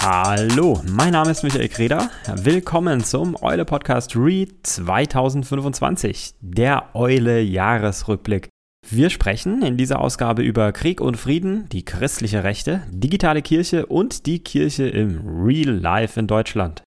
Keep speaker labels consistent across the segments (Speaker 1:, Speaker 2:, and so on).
Speaker 1: Hallo, mein Name ist Michael Kreder. Willkommen zum Eule Podcast Re 2025, der Eule Jahresrückblick. Wir sprechen in dieser Ausgabe über Krieg und Frieden, die christliche Rechte, digitale Kirche und die Kirche im Real Life in Deutschland.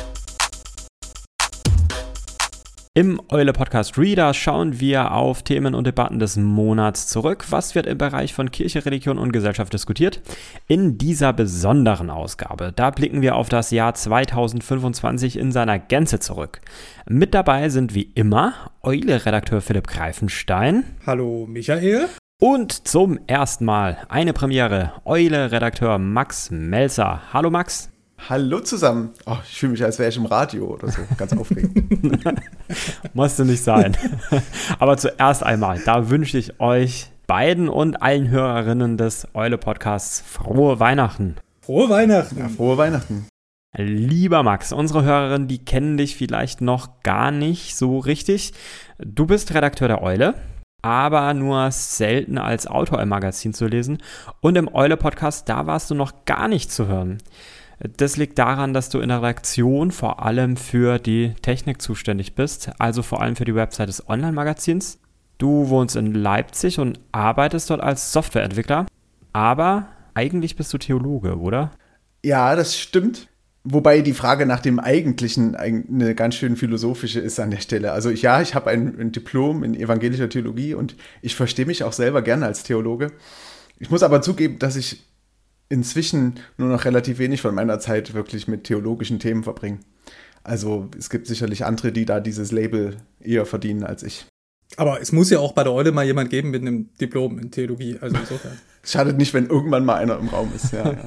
Speaker 1: Im Eule Podcast Reader schauen wir auf Themen und Debatten des Monats zurück. Was wird im Bereich von Kirche, Religion und Gesellschaft diskutiert? In dieser besonderen Ausgabe, da blicken wir auf das Jahr 2025 in seiner Gänze zurück. Mit dabei sind wie immer Eule-Redakteur Philipp Greifenstein.
Speaker 2: Hallo Michael.
Speaker 1: Und zum ersten Mal eine Premiere, Eule-Redakteur Max Melzer. Hallo Max.
Speaker 3: Hallo zusammen. Oh, ich fühle mich, als wäre ich im Radio oder so. Ganz aufregend.
Speaker 1: Musste nicht sein. Aber zuerst einmal, da wünsche ich euch beiden und allen Hörerinnen des Eule-Podcasts frohe Weihnachten.
Speaker 2: Frohe Weihnachten.
Speaker 3: Ja, frohe Weihnachten.
Speaker 1: Lieber Max, unsere Hörerinnen, die kennen dich vielleicht noch gar nicht so richtig. Du bist Redakteur der Eule, aber nur selten als Autor im Magazin zu lesen. Und im Eule-Podcast, da warst du noch gar nicht zu hören. Das liegt daran, dass du in der Redaktion vor allem für die Technik zuständig bist, also vor allem für die Website des Online-Magazins. Du wohnst in Leipzig und arbeitest dort als Softwareentwickler, aber eigentlich bist du Theologe, oder?
Speaker 3: Ja, das stimmt. Wobei die Frage nach dem Eigentlichen eine ganz schön philosophische ist an der Stelle. Also ich habe ein Diplom in evangelischer Theologie und ich verstehe mich auch selber gerne als Theologe. Ich muss aber zugeben, dass ich inzwischen nur noch relativ wenig von meiner Zeit wirklich mit theologischen Themen verbringen. Also es gibt sicherlich andere, die da dieses Label eher verdienen als ich.
Speaker 2: Aber es muss ja auch bei der Eule mal jemand geben mit einem Diplom in Theologie, also insofern.
Speaker 3: Schadet nicht, wenn irgendwann mal einer im Raum ist, ja.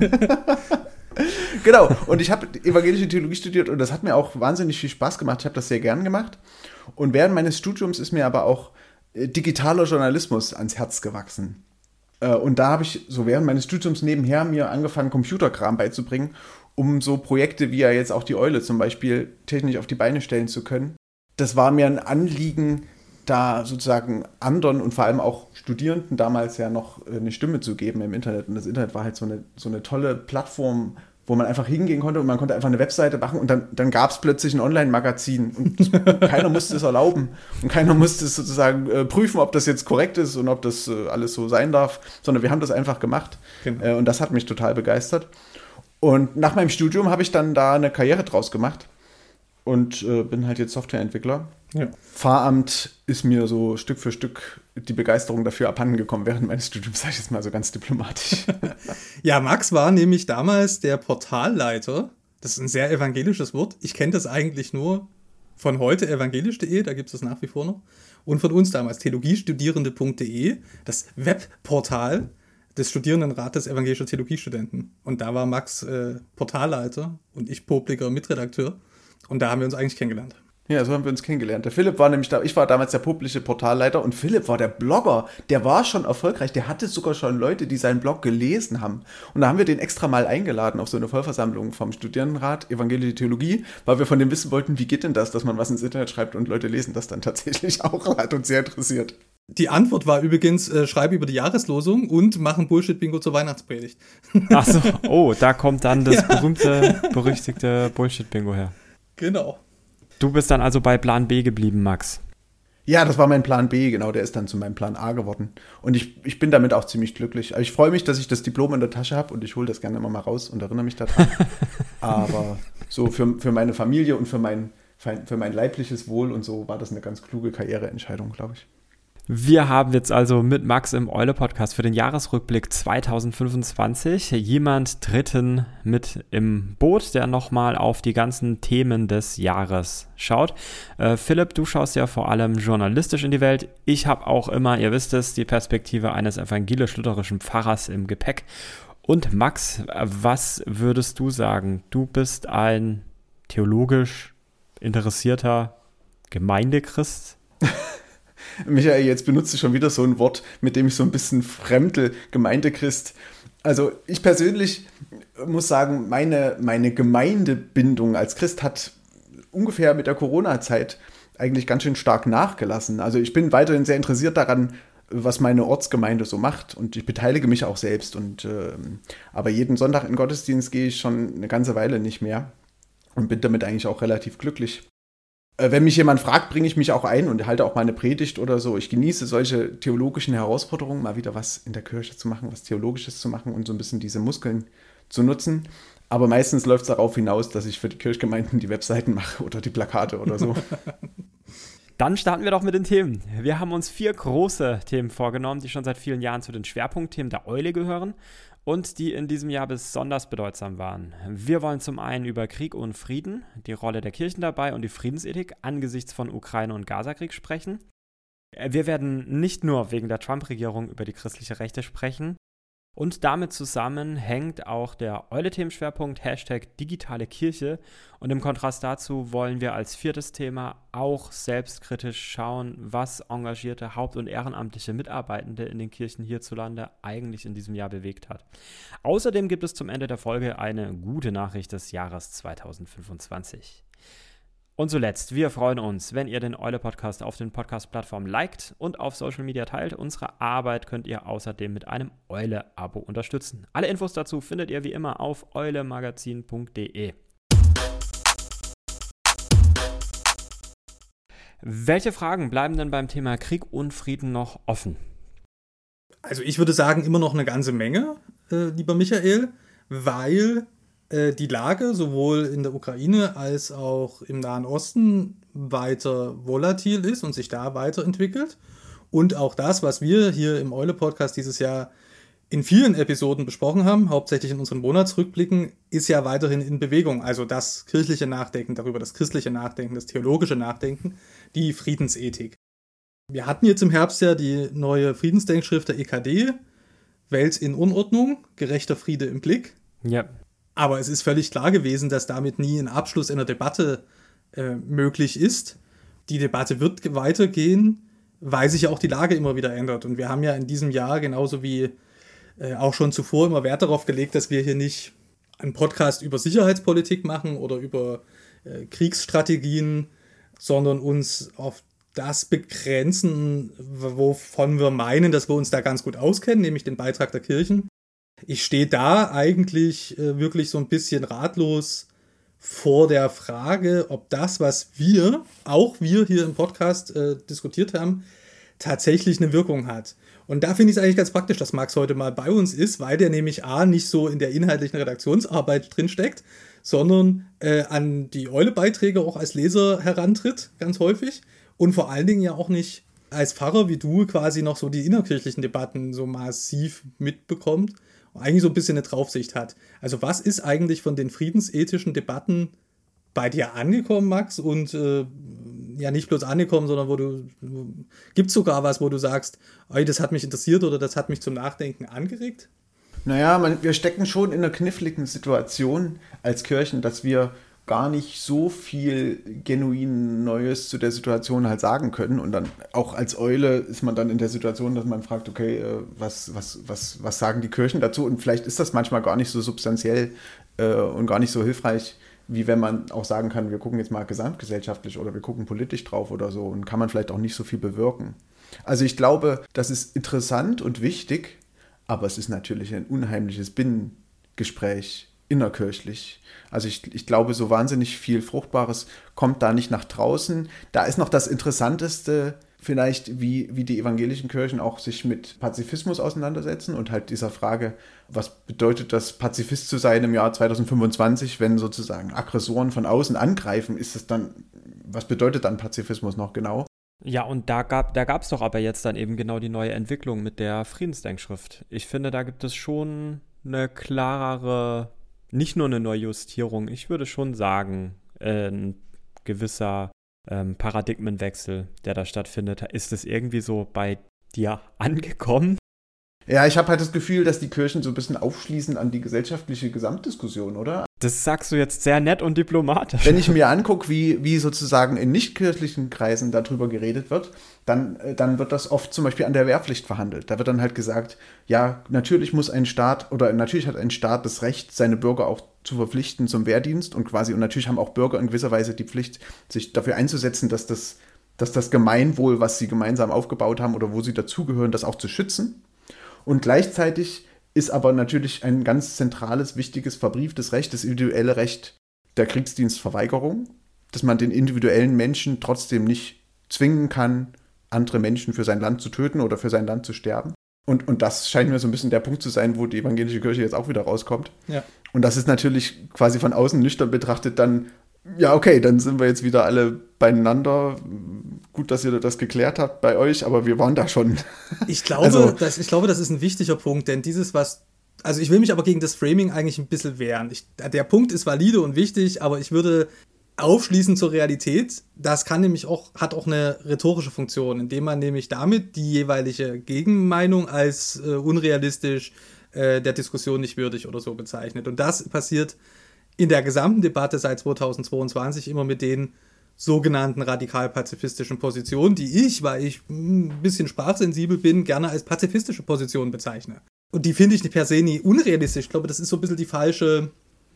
Speaker 3: Genau, und ich habe evangelische Theologie studiert und das hat mir auch wahnsinnig viel Spaß gemacht. Ich habe das sehr gern gemacht. Und während meines Studiums ist mir aber auch digitaler Journalismus ans Herz gewachsen. Und da habe ich so während meines Studiums nebenher mir angefangen, Computerkram beizubringen, um so Projekte wie ja jetzt auch die Eule zum Beispiel technisch auf die Beine stellen zu können. Das war mir ein Anliegen, da sozusagen anderen und vor allem auch Studierenden damals ja noch eine Stimme zu geben im Internet. Und das Internet war halt so eine tolle Plattform, wo man einfach hingehen konnte und man konnte einfach eine Webseite machen und dann gab es plötzlich ein Online-Magazin und keiner musste es erlauben und keiner musste es sozusagen prüfen, ob das jetzt korrekt ist und ob das alles so sein darf, sondern wir haben das einfach gemacht. Genau. Und das hat mich total begeistert. Und nach meinem Studium habe ich dann da eine Karriere draus gemacht und bin halt jetzt Softwareentwickler. Ja. Pfarramt ist mir so Stück für Stück die Begeisterung dafür abhanden gekommen während meines Studiums, sage ich jetzt mal so ganz diplomatisch.
Speaker 2: Ja, Max war nämlich damals der Portalleiter. Das ist ein sehr evangelisches Wort. Ich kenne das eigentlich nur von heute, evangelisch.de, da gibt es das nach wie vor noch. Und von uns damals, theologiestudierende.de, das Webportal des Studierendenrates evangelischer Theologiestudenten. Und da war Max Portalleiter und ich popliger Mitredakteur. Und da haben wir uns eigentlich kennengelernt.
Speaker 3: Ja, so haben wir uns kennengelernt. Der Philipp war nämlich da, ich war damals der publische Portalleiter und Philipp war der Blogger. Der war schon erfolgreich, der hatte sogar schon Leute, die seinen Blog gelesen haben. Und da haben wir den extra mal eingeladen auf so eine Vollversammlung vom Studierendenrat Evangelische Theologie, weil wir von dem wissen wollten, wie geht denn das, dass man was ins Internet schreibt und Leute lesen das dann tatsächlich auch. Hat uns sehr interessiert.
Speaker 2: Die Antwort war übrigens, schreibe über die Jahreslosung und machen Bullshit-Bingo zur Weihnachtspredigt.
Speaker 1: Achso, oh, da kommt dann das berüchtigte Bullshit-Bingo her.
Speaker 2: Genau.
Speaker 1: Du bist dann also bei Plan B geblieben, Max.
Speaker 3: Ja, das war mein Plan B, genau, der ist dann zu meinem Plan A geworden. Und ich bin damit auch ziemlich glücklich. Also ich freue mich, dass ich das Diplom in der Tasche habe und ich hole das gerne immer mal raus und erinnere mich daran. Aber so für meine Familie und für mein leibliches Wohl und so war das eine ganz kluge Karriereentscheidung, glaube ich.
Speaker 1: Wir haben jetzt also mit Max im Eule-Podcast für den Jahresrückblick 2025 jemand Dritten mit im Boot, der nochmal auf die ganzen Themen des Jahres schaut. Philipp, du schaust ja vor allem journalistisch in die Welt. Ich habe auch immer, ihr wisst es, die Perspektive eines evangelisch-lutherischen Pfarrers im Gepäck. Und Max, was würdest du sagen? Du bist ein theologisch interessierter Gemeindechrist?
Speaker 3: Michael, jetzt benutzt du schon wieder so ein Wort, mit dem ich so ein bisschen fremdel, Gemeindechrist. Also ich persönlich muss sagen, meine Gemeindebindung als Christ hat ungefähr mit der Corona-Zeit eigentlich ganz schön stark nachgelassen. Also ich bin weiterhin sehr interessiert daran, was meine Ortsgemeinde so macht. Und ich beteilige mich auch selbst. Aber jeden Sonntag in den Gottesdienst gehe ich schon eine ganze Weile nicht mehr und bin damit eigentlich auch relativ glücklich. Wenn mich jemand fragt, bringe ich mich auch ein und halte auch mal eine Predigt oder so. Ich genieße solche theologischen Herausforderungen, mal wieder was in der Kirche zu machen, was Theologisches zu machen und so ein bisschen diese Muskeln zu nutzen. Aber meistens läuft es darauf hinaus, dass ich für die Kirchgemeinden die Webseiten mache oder die Plakate oder so.
Speaker 1: Dann starten wir doch mit den Themen. Wir haben uns 4 große Themen vorgenommen, die schon seit vielen Jahren zu den Schwerpunktthemen der Eule gehören und die in diesem Jahr besonders bedeutsam waren. Wir wollen zum einen über Krieg und Frieden, die Rolle der Kirchen dabei und die Friedensethik angesichts von Ukraine- und Gazakrieg sprechen. Wir werden nicht nur wegen der Trump-Regierung über die christliche Rechte sprechen. Und damit zusammen hängt auch der Eule-Themenschwerpunkt #digitale Kirche. Und im Kontrast dazu wollen wir als 4. Thema auch selbstkritisch schauen, was engagierte Haupt- und ehrenamtliche Mitarbeitende in den Kirchen hierzulande eigentlich in diesem Jahr bewegt hat. Außerdem gibt es zum Ende der Folge eine gute Nachricht des Jahres 2025. Und zuletzt, wir freuen uns, wenn ihr den Eule-Podcast auf den Podcast-Plattformen liked und auf Social Media teilt. Unsere Arbeit könnt ihr außerdem mit einem Eule-Abo unterstützen. Alle Infos dazu findet ihr wie immer auf eulemagazin.de. Welche Fragen bleiben denn beim Thema Krieg und Frieden noch offen?
Speaker 2: Also ich würde sagen, immer noch eine ganze Menge, lieber Michael, weil die Lage sowohl in der Ukraine als auch im Nahen Osten weiter volatil ist und sich da weiterentwickelt. Und auch das, was wir hier im Eule-Podcast dieses Jahr in vielen Episoden besprochen haben, hauptsächlich in unseren Monatsrückblicken, ist ja weiterhin in Bewegung. Also das kirchliche Nachdenken darüber, das christliche Nachdenken, das theologische Nachdenken, die Friedensethik. Wir hatten jetzt im Herbst ja die neue Friedensdenkschrift der EKD, Welt in Unordnung, gerechter Friede im Blick.
Speaker 1: Ja.
Speaker 2: Aber es ist völlig klar gewesen, dass damit nie ein Abschluss einer Debatte möglich ist. Die Debatte wird weitergehen, weil sich ja auch die Lage immer wieder ändert. Und wir haben ja in diesem Jahr, genauso wie auch schon zuvor, immer Wert darauf gelegt, dass wir hier nicht einen Podcast über Sicherheitspolitik machen oder über Kriegsstrategien, sondern uns auf das begrenzen, wovon wir meinen, dass wir uns da ganz gut auskennen, nämlich den Beitrag der Kirchen. Ich stehe da eigentlich wirklich so ein bisschen ratlos vor der Frage, ob das, was wir hier im Podcast diskutiert haben, tatsächlich eine Wirkung hat. Und da finde ich es eigentlich ganz praktisch, dass Max heute mal bei uns ist, weil der nämlich nicht so in der inhaltlichen Redaktionsarbeit drinsteckt, sondern an die Eule-Beiträge auch als Leser herantritt, ganz häufig. Und vor allen Dingen ja auch nicht als Pfarrer wie du quasi noch so die innerkirchlichen Debatten so massiv mitbekommt. Eigentlich so ein bisschen eine Draufsicht hat. Also was ist eigentlich von den friedensethischen Debatten bei dir angekommen, Max? Und ja, nicht bloß angekommen, sondern gibt es sogar was, wo du sagst, das hat mich interessiert oder das hat mich zum Nachdenken angeregt?
Speaker 3: Naja, wir stecken schon in einer kniffligen Situation als Kirchen, dass wir gar nicht so viel genuin Neues zu der Situation halt sagen können. Und dann auch als Eule ist man dann in der Situation, dass man fragt, okay, was sagen die Kirchen dazu? Und vielleicht ist das manchmal gar nicht so substanziell und gar nicht so hilfreich, wie wenn man auch sagen kann, wir gucken jetzt mal gesamtgesellschaftlich oder wir gucken politisch drauf oder so und kann man vielleicht auch nicht so viel bewirken. Also ich glaube, das ist interessant und wichtig, aber es ist natürlich ein unheimliches Binnengespräch innerkirchlich. Also ich glaube, so wahnsinnig viel Fruchtbares kommt da nicht nach draußen. Da ist noch das Interessanteste vielleicht, wie die evangelischen Kirchen auch sich mit Pazifismus auseinandersetzen und halt dieser Frage, was bedeutet das, Pazifist zu sein im Jahr 2025, wenn sozusagen Aggressoren von außen angreifen, was bedeutet dann Pazifismus noch genau?
Speaker 1: Ja, und da gab es doch aber jetzt dann eben genau die neue Entwicklung mit der Friedensdenkschrift. Ich finde, da gibt es schon eine klarere, nicht nur eine Neujustierung, ich würde schon sagen, ein gewisser Paradigmenwechsel, der da stattfindet. Ist es irgendwie so bei dir angekommen?
Speaker 3: Ja, ich habe halt das Gefühl, dass die Kirchen so ein bisschen aufschließen an die gesellschaftliche Gesamtdiskussion, oder?
Speaker 1: Das sagst du jetzt sehr nett und diplomatisch.
Speaker 3: Wenn ich mir angucke, wie sozusagen in nichtkirchlichen Kreisen darüber geredet wird, dann wird das oft zum Beispiel an der Wehrpflicht verhandelt. Da wird dann halt gesagt, ja, natürlich hat ein Staat das Recht, seine Bürger auch zu verpflichten zum Wehrdienst und natürlich haben auch Bürger in gewisser Weise die Pflicht, sich dafür einzusetzen, dass das das Gemeinwohl, was sie gemeinsam aufgebaut haben oder wo sie dazugehören, das auch zu schützen. Und gleichzeitig ist aber natürlich ein ganz zentrales, wichtiges, verbrieftes Recht, das individuelle Recht der Kriegsdienstverweigerung, dass man den individuellen Menschen trotzdem nicht zwingen kann, andere Menschen für sein Land zu töten oder für sein Land zu sterben. Und das scheint mir so ein bisschen der Punkt zu sein, wo die evangelische Kirche jetzt auch wieder rauskommt.
Speaker 2: Ja.
Speaker 3: Und das ist natürlich quasi von außen nüchtern betrachtet dann, ja okay, dann sind wir jetzt wieder alle beieinander. Gut, dass ihr das geklärt habt bei euch, aber wir waren da schon.
Speaker 2: Ich glaube, das ist ein wichtiger Punkt, denn also ich will mich aber gegen das Framing eigentlich ein bisschen wehren. Der Punkt ist valide und wichtig, aber ich würde aufschließen zur Realität. Das hat auch eine rhetorische Funktion, indem man nämlich damit die jeweilige Gegenmeinung als unrealistisch, der Diskussion nicht würdig oder so bezeichnet. Und das passiert in der gesamten Debatte seit 2022 immer mit den sogenannten radikal-pazifistischen Positionen, die ich, weil ich ein bisschen sprachsensibel bin, gerne als pazifistische Positionen bezeichne. Und die finde ich per se nie unrealistisch. Ich glaube, das ist so ein bisschen die falsche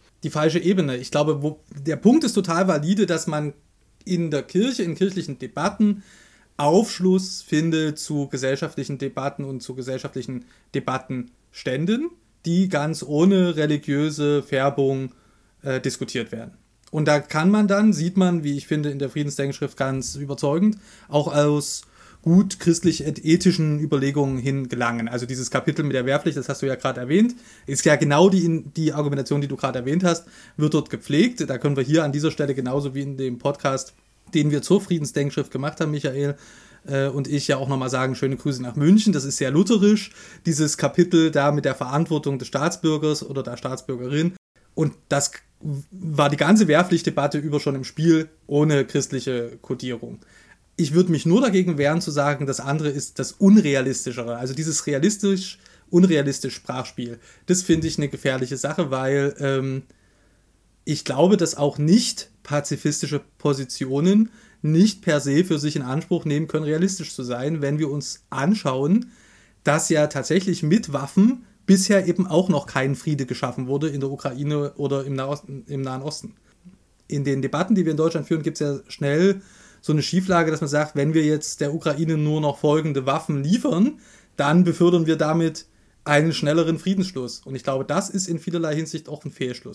Speaker 2: Ebene. Ich glaube, der Punkt ist total valide, dass man in der Kirche, in kirchlichen Debatten Aufschluss findet zu gesellschaftlichen Debatten und zu gesellschaftlichen Debattenständen, die ganz ohne religiöse Färbung diskutiert werden. Und da sieht man, wie ich finde, in der Friedensdenkschrift ganz überzeugend, auch aus gut christlich-ethischen Überlegungen hin gelangen. Also dieses Kapitel mit der Wehrpflicht, das hast du ja gerade erwähnt, ist ja genau die Argumentation, die du gerade erwähnt hast, wird dort gepflegt. Da können wir hier an dieser Stelle genauso wie in dem Podcast, den wir zur Friedensdenkschrift gemacht haben, Michael und ich, ja auch nochmal sagen, schöne Grüße nach München. Das ist sehr lutherisch, dieses Kapitel da mit der Verantwortung des Staatsbürgers oder der Staatsbürgerin. Und das war die ganze Wehrpflichtdebatte über schon im Spiel ohne christliche Kodierung. Ich würde mich nur dagegen wehren zu sagen, das andere ist das Unrealistischere. Also dieses unrealistisch Sprachspiel. Das finde ich eine gefährliche Sache, weil ich glaube, dass auch nicht pazifistische Positionen nicht per se für sich in Anspruch nehmen können, realistisch zu sein, wenn wir uns anschauen, dass ja tatsächlich mit Waffen bisher eben auch noch kein Friede geschaffen wurde in der Ukraine oder im Nahen Osten. In den Debatten, die wir in Deutschland führen, gibt es ja schnell so eine Schieflage, dass man sagt, wenn wir jetzt der Ukraine nur noch folgende Waffen liefern, dann befördern wir damit einen schnelleren Friedensschluss. Und ich glaube, das ist in vielerlei Hinsicht auch ein Fehlschluss.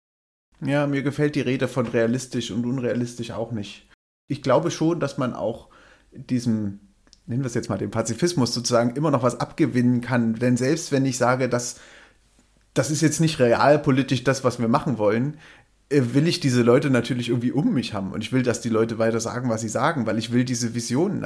Speaker 3: Ja, mir gefällt die Rede von realistisch und unrealistisch auch nicht. Ich glaube schon, dass man auch diesem, nennen wir es jetzt mal, dem Pazifismus sozusagen immer noch was abgewinnen kann. Denn selbst wenn ich sage, das ist jetzt nicht realpolitisch das, was wir machen wollen, will ich diese Leute natürlich irgendwie um mich haben. Und ich will, dass die Leute weiter sagen, was sie sagen, weil ich will diese Vision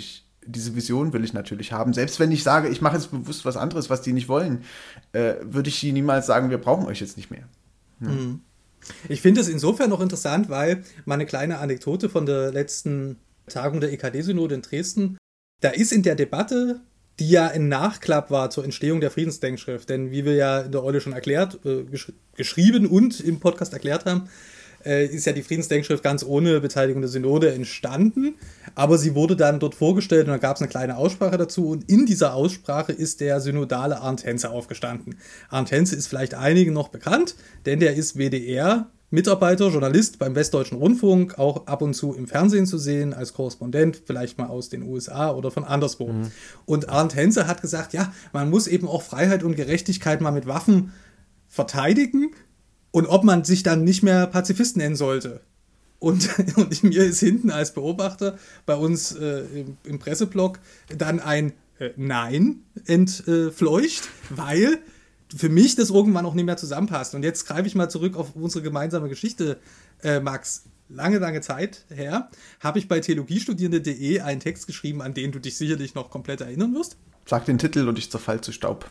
Speaker 3: will ich natürlich haben. Selbst wenn ich sage, ich mache jetzt bewusst was anderes, was die nicht wollen, würde ich niemals sagen, wir brauchen euch jetzt nicht mehr.
Speaker 2: Mhm. Ich finde es insofern noch interessant, weil meine kleine Anekdote von der letzten Tagung der EKD-Synode in Dresden, da ist in der Debatte, die ja ein Nachklapp war zur Entstehung der Friedensdenkschrift, denn wie wir ja in der Eule schon erklärt, geschrieben und im Podcast erklärt haben, ist ja die Friedensdenkschrift ganz ohne Beteiligung der Synode entstanden, aber sie wurde dann dort vorgestellt und da gab es eine kleine Aussprache dazu und in dieser Aussprache ist der synodale Arndt Henze aufgestanden. Arndt Henze ist vielleicht einigen noch bekannt, denn der ist WDR-Mitarbeiter, Journalist beim Westdeutschen Rundfunk, auch ab und zu im Fernsehen zu sehen, als Korrespondent, vielleicht mal aus den USA oder von anderswo. Mhm. Und Arndt Henze hat gesagt, ja, man muss eben auch Freiheit und Gerechtigkeit mal mit Waffen verteidigen, und ob man sich dann nicht mehr Pazifist nennen sollte. Und mir ist hinten als Beobachter bei uns im Presseblock dann ein Nein entfleucht, weil für mich das irgendwann auch nicht mehr zusammenpasst. Und jetzt greife ich mal zurück auf unsere gemeinsame Geschichte, Max. Lange Zeit her habe ich bei theologiestudierende.de einen Text geschrieben, an den du dich sicherlich noch komplett erinnern wirst.
Speaker 3: Sag den Titel und ich zerfall zu Staub.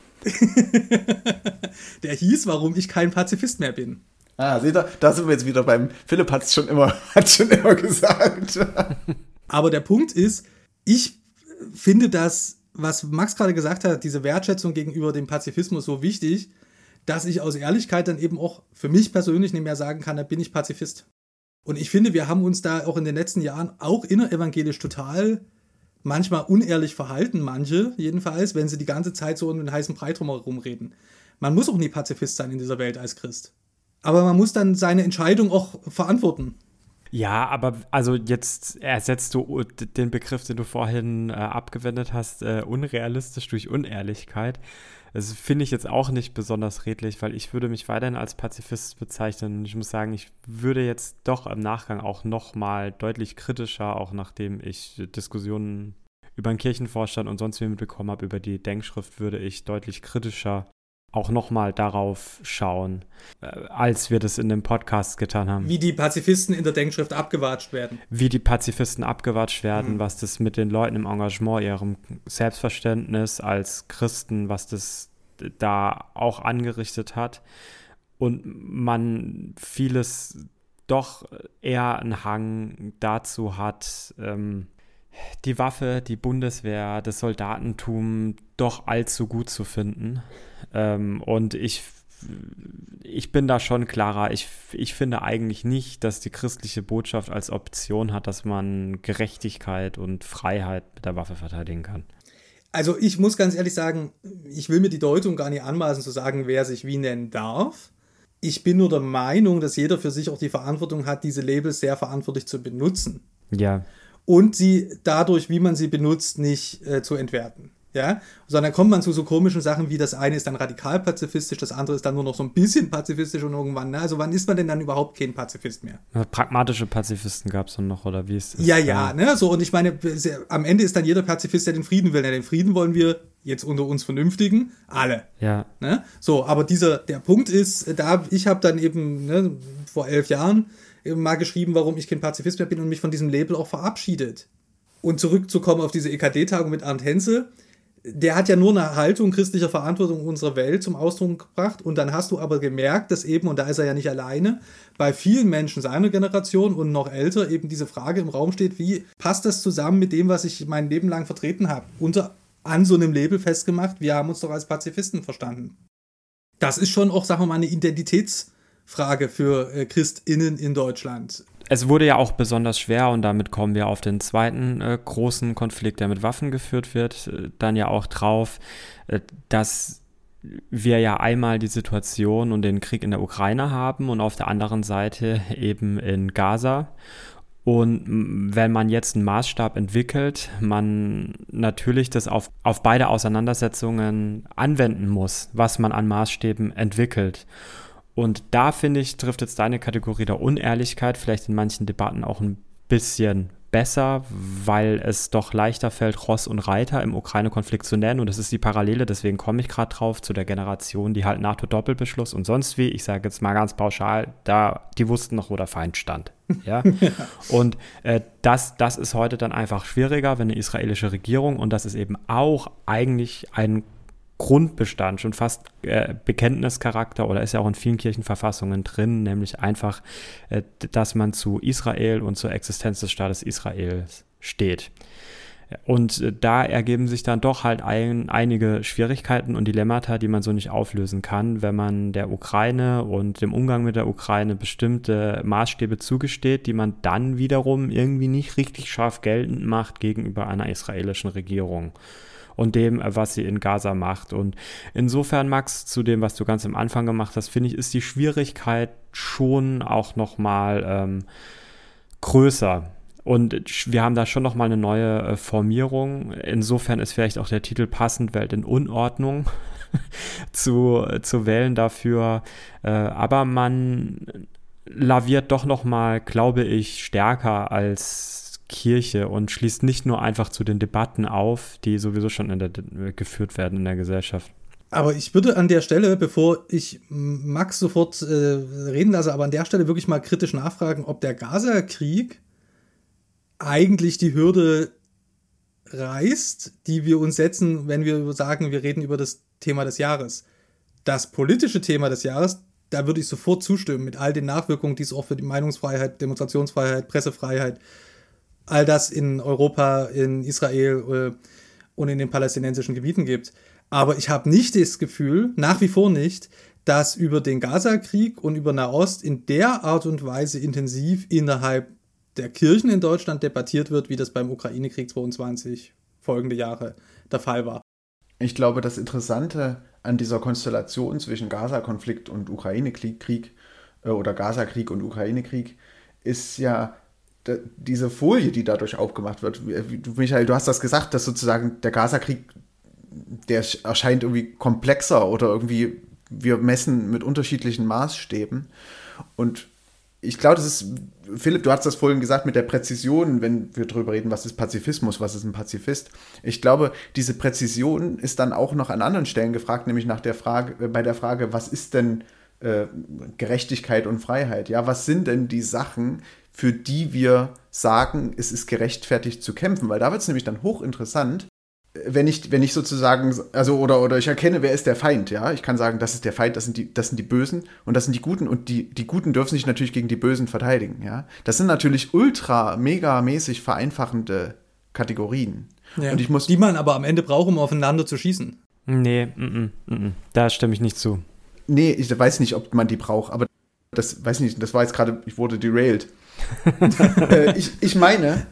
Speaker 2: Der hieß, warum ich kein Pazifist mehr bin.
Speaker 3: Ah, seht ihr, da sind wir jetzt wieder beim, Philipp hat es schon immer gesagt.
Speaker 2: Aber der Punkt ist, ich finde das, was Max gerade gesagt hat, diese Wertschätzung gegenüber dem Pazifismus so wichtig, dass ich aus Ehrlichkeit dann eben auch für mich persönlich nicht mehr sagen kann, da bin ich Pazifist. Und ich finde, wir haben uns da auch in den letzten Jahren auch innerevangelisch total manchmal unehrlich verhalten, manche jedenfalls, wenn sie die ganze Zeit so um den heißen Brei drumherum reden. Man muss auch nie Pazifist sein in dieser Welt als Christ. Aber man muss dann seine Entscheidung auch verantworten.
Speaker 1: Ja, aber also jetzt ersetzt du den Begriff, den du vorhin abgewendet hast, unrealistisch durch Unehrlichkeit. Das finde ich jetzt auch nicht besonders redlich, weil ich würde mich weiterhin als Pazifist bezeichnen. Und ich muss sagen, ich würde jetzt doch im Nachgang auch nochmal deutlich kritischer, auch nachdem ich Diskussionen über den Kirchenvorstand und sonst wie mitbekommen habe, über die Denkschrift, würde ich deutlich kritischer auch nochmal darauf schauen, als wir das in dem Podcast getan haben.
Speaker 2: Wie die Pazifisten in der Denkschrift abgewatscht werden.
Speaker 1: Wie die Pazifisten abgewatscht werden, was das mit den Leuten im Engagement, ihrem Selbstverständnis als Christen, was das da auch angerichtet hat. Und man vieles doch eher einen Hang dazu hat, die Waffe, die Bundeswehr, das Soldatentum doch allzu gut zu finden. Und ich bin da schon klarer. Ich finde eigentlich nicht, dass die christliche Botschaft als Option hat, dass man Gerechtigkeit und Freiheit mit der Waffe verteidigen kann.
Speaker 2: Also ich muss ganz ehrlich sagen, ich will mir die Deutung gar nicht anmaßen zu sagen, wer sich wie nennen darf. Ich bin nur der Meinung, dass jeder für sich auch die Verantwortung hat, diese Labels sehr verantwortlich zu benutzen.
Speaker 1: Ja.
Speaker 2: Und sie dadurch, wie man sie benutzt, nicht zu entwerten. Ja? Sondern kommt man zu so komischen Sachen wie, das eine ist dann radikal pazifistisch, das andere ist dann nur noch so ein bisschen pazifistisch und irgendwann, ne? Also wann ist man denn dann überhaupt kein Pazifist mehr?
Speaker 1: Pragmatische Pazifisten gab es dann noch, oder wie ist das?
Speaker 2: Ja, ne? So, und ich meine, am Ende ist dann jeder Pazifist, der den Frieden will. Den Frieden wollen wir jetzt unter uns Vernünftigen alle.
Speaker 1: Ja.
Speaker 2: Ne? So, aber der Punkt ist, ich habe dann eben vor 11 Jahren mal geschrieben, warum ich kein Pazifist mehr bin und mich von diesem Label auch verabschiedet. Und zurückzukommen auf diese EKD-Tagung mit Arndt Henze, der hat ja nur eine Haltung christlicher Verantwortung unserer Welt zum Ausdruck gebracht und dann hast du aber gemerkt, dass eben, und da ist er ja nicht alleine, bei vielen Menschen seiner Generation und noch älter eben diese Frage im Raum steht, wie passt das zusammen mit dem, was ich mein Leben lang vertreten habe? An so einem Label festgemacht, wir haben uns doch als Pazifisten verstanden. Das ist schon auch, sagen wir mal, eine Identitätsfrage für ChristInnen in Deutschland.
Speaker 1: Es wurde ja auch besonders schwer, und damit kommen wir auf den zweiten großen Konflikt, der mit Waffen geführt wird, dann ja auch drauf, dass wir ja einmal die Situation und den Krieg in der Ukraine haben und auf der anderen Seite eben in Gaza. Und wenn man jetzt einen Maßstab entwickelt, man natürlich das auf beide Auseinandersetzungen anwenden muss, was man an Maßstäben entwickelt. Und da, finde ich, trifft jetzt deine Kategorie der Unehrlichkeit vielleicht in manchen Debatten auch ein bisschen besser, weil es doch leichter fällt, Ross und Reiter im Ukraine-Konflikt zu nennen. Und das ist die Parallele, deswegen komme ich gerade drauf, zu der Generation, die halt NATO-Doppelbeschluss und sonst wie, ich sage jetzt mal ganz pauschal, die wussten noch, wo der Feind stand. Ja? Und das ist heute dann einfach schwieriger, wenn eine israelische Regierung, und das ist eben auch eigentlich ein Grundbestand, schon fast Bekenntnischarakter, oder ist ja auch in vielen Kirchenverfassungen drin, nämlich einfach, dass man zu Israel und zur Existenz des Staates Israels steht. Und da ergeben sich dann doch halt einige Schwierigkeiten und Dilemmata, die man so nicht auflösen kann, wenn man der Ukraine und dem Umgang mit der Ukraine bestimmte Maßstäbe zugesteht, die man dann wiederum irgendwie nicht richtig scharf geltend macht gegenüber einer israelischen Regierung und dem, was sie in Gaza macht. Und insofern, Max, zu dem, was du ganz am Anfang gemacht hast, finde ich, ist die Schwierigkeit schon auch nochmal größer. Und wir haben da schon nochmal eine neue Formierung. Insofern ist vielleicht auch der Titel passend, Welt in Unordnung zu wählen dafür. Aber man laviert doch nochmal, glaube ich, stärker als Kirche und schließt nicht nur einfach zu den Debatten auf, die sowieso schon geführt werden in der Gesellschaft.
Speaker 2: Aber ich würde an der Stelle, bevor ich Max sofort reden lasse, aber an der Stelle wirklich mal kritisch nachfragen, ob der Gaza-Krieg eigentlich die Hürde reißt, die wir uns setzen, wenn wir sagen, wir reden über das Thema des Jahres. Das politische Thema des Jahres, da würde ich sofort zustimmen, mit all den Nachwirkungen, die es auch für die Meinungsfreiheit, Demonstrationsfreiheit, Pressefreiheit, all das in Europa, in Israel und in den palästinensischen Gebieten gibt. Aber ich habe nicht das Gefühl, nach wie vor nicht, dass über den Gaza-Krieg und über Nahost in der Art und Weise intensiv innerhalb der Kirchen in Deutschland debattiert wird, wie das beim Ukraine-Krieg 22 folgende Jahre der Fall war.
Speaker 3: Ich glaube, das Interessante an dieser Konstellation zwischen Gaza-Konflikt und Ukraine-Krieg oder Gaza-Krieg und Ukraine-Krieg ist ja, diese Folie, die dadurch aufgemacht wird. Michael, du hast das gesagt, dass sozusagen der Gaza-Krieg, der erscheint irgendwie komplexer oder irgendwie, wir messen mit unterschiedlichen Maßstäben. Und ich glaube, das ist, Philipp, du hast das vorhin gesagt mit der Präzision, wenn wir darüber reden, was ist Pazifismus, was ist ein Pazifist. Ich glaube, diese Präzision ist dann auch noch an anderen Stellen gefragt, nämlich bei der Frage, was ist denn Gerechtigkeit und Freiheit? Ja, was sind denn die Sachen, für die wir sagen, es ist gerechtfertigt zu kämpfen? Weil da wird es nämlich dann hochinteressant, wenn ich sozusagen, also oder ich erkenne, wer ist der Feind, ja? Ich kann sagen, das ist der Feind, das sind die Bösen und das sind die Guten und die Guten dürfen sich natürlich gegen die Bösen verteidigen, ja? Das sind natürlich megamäßig vereinfachende Kategorien.
Speaker 2: Ja, und die man aber am Ende braucht, um aufeinander zu schießen.
Speaker 1: Nee, da stimme ich nicht zu.
Speaker 3: Nee, ich weiß nicht, ob man die braucht, aber das weiß nicht, das war jetzt gerade, ich wurde derailed. Ich meine,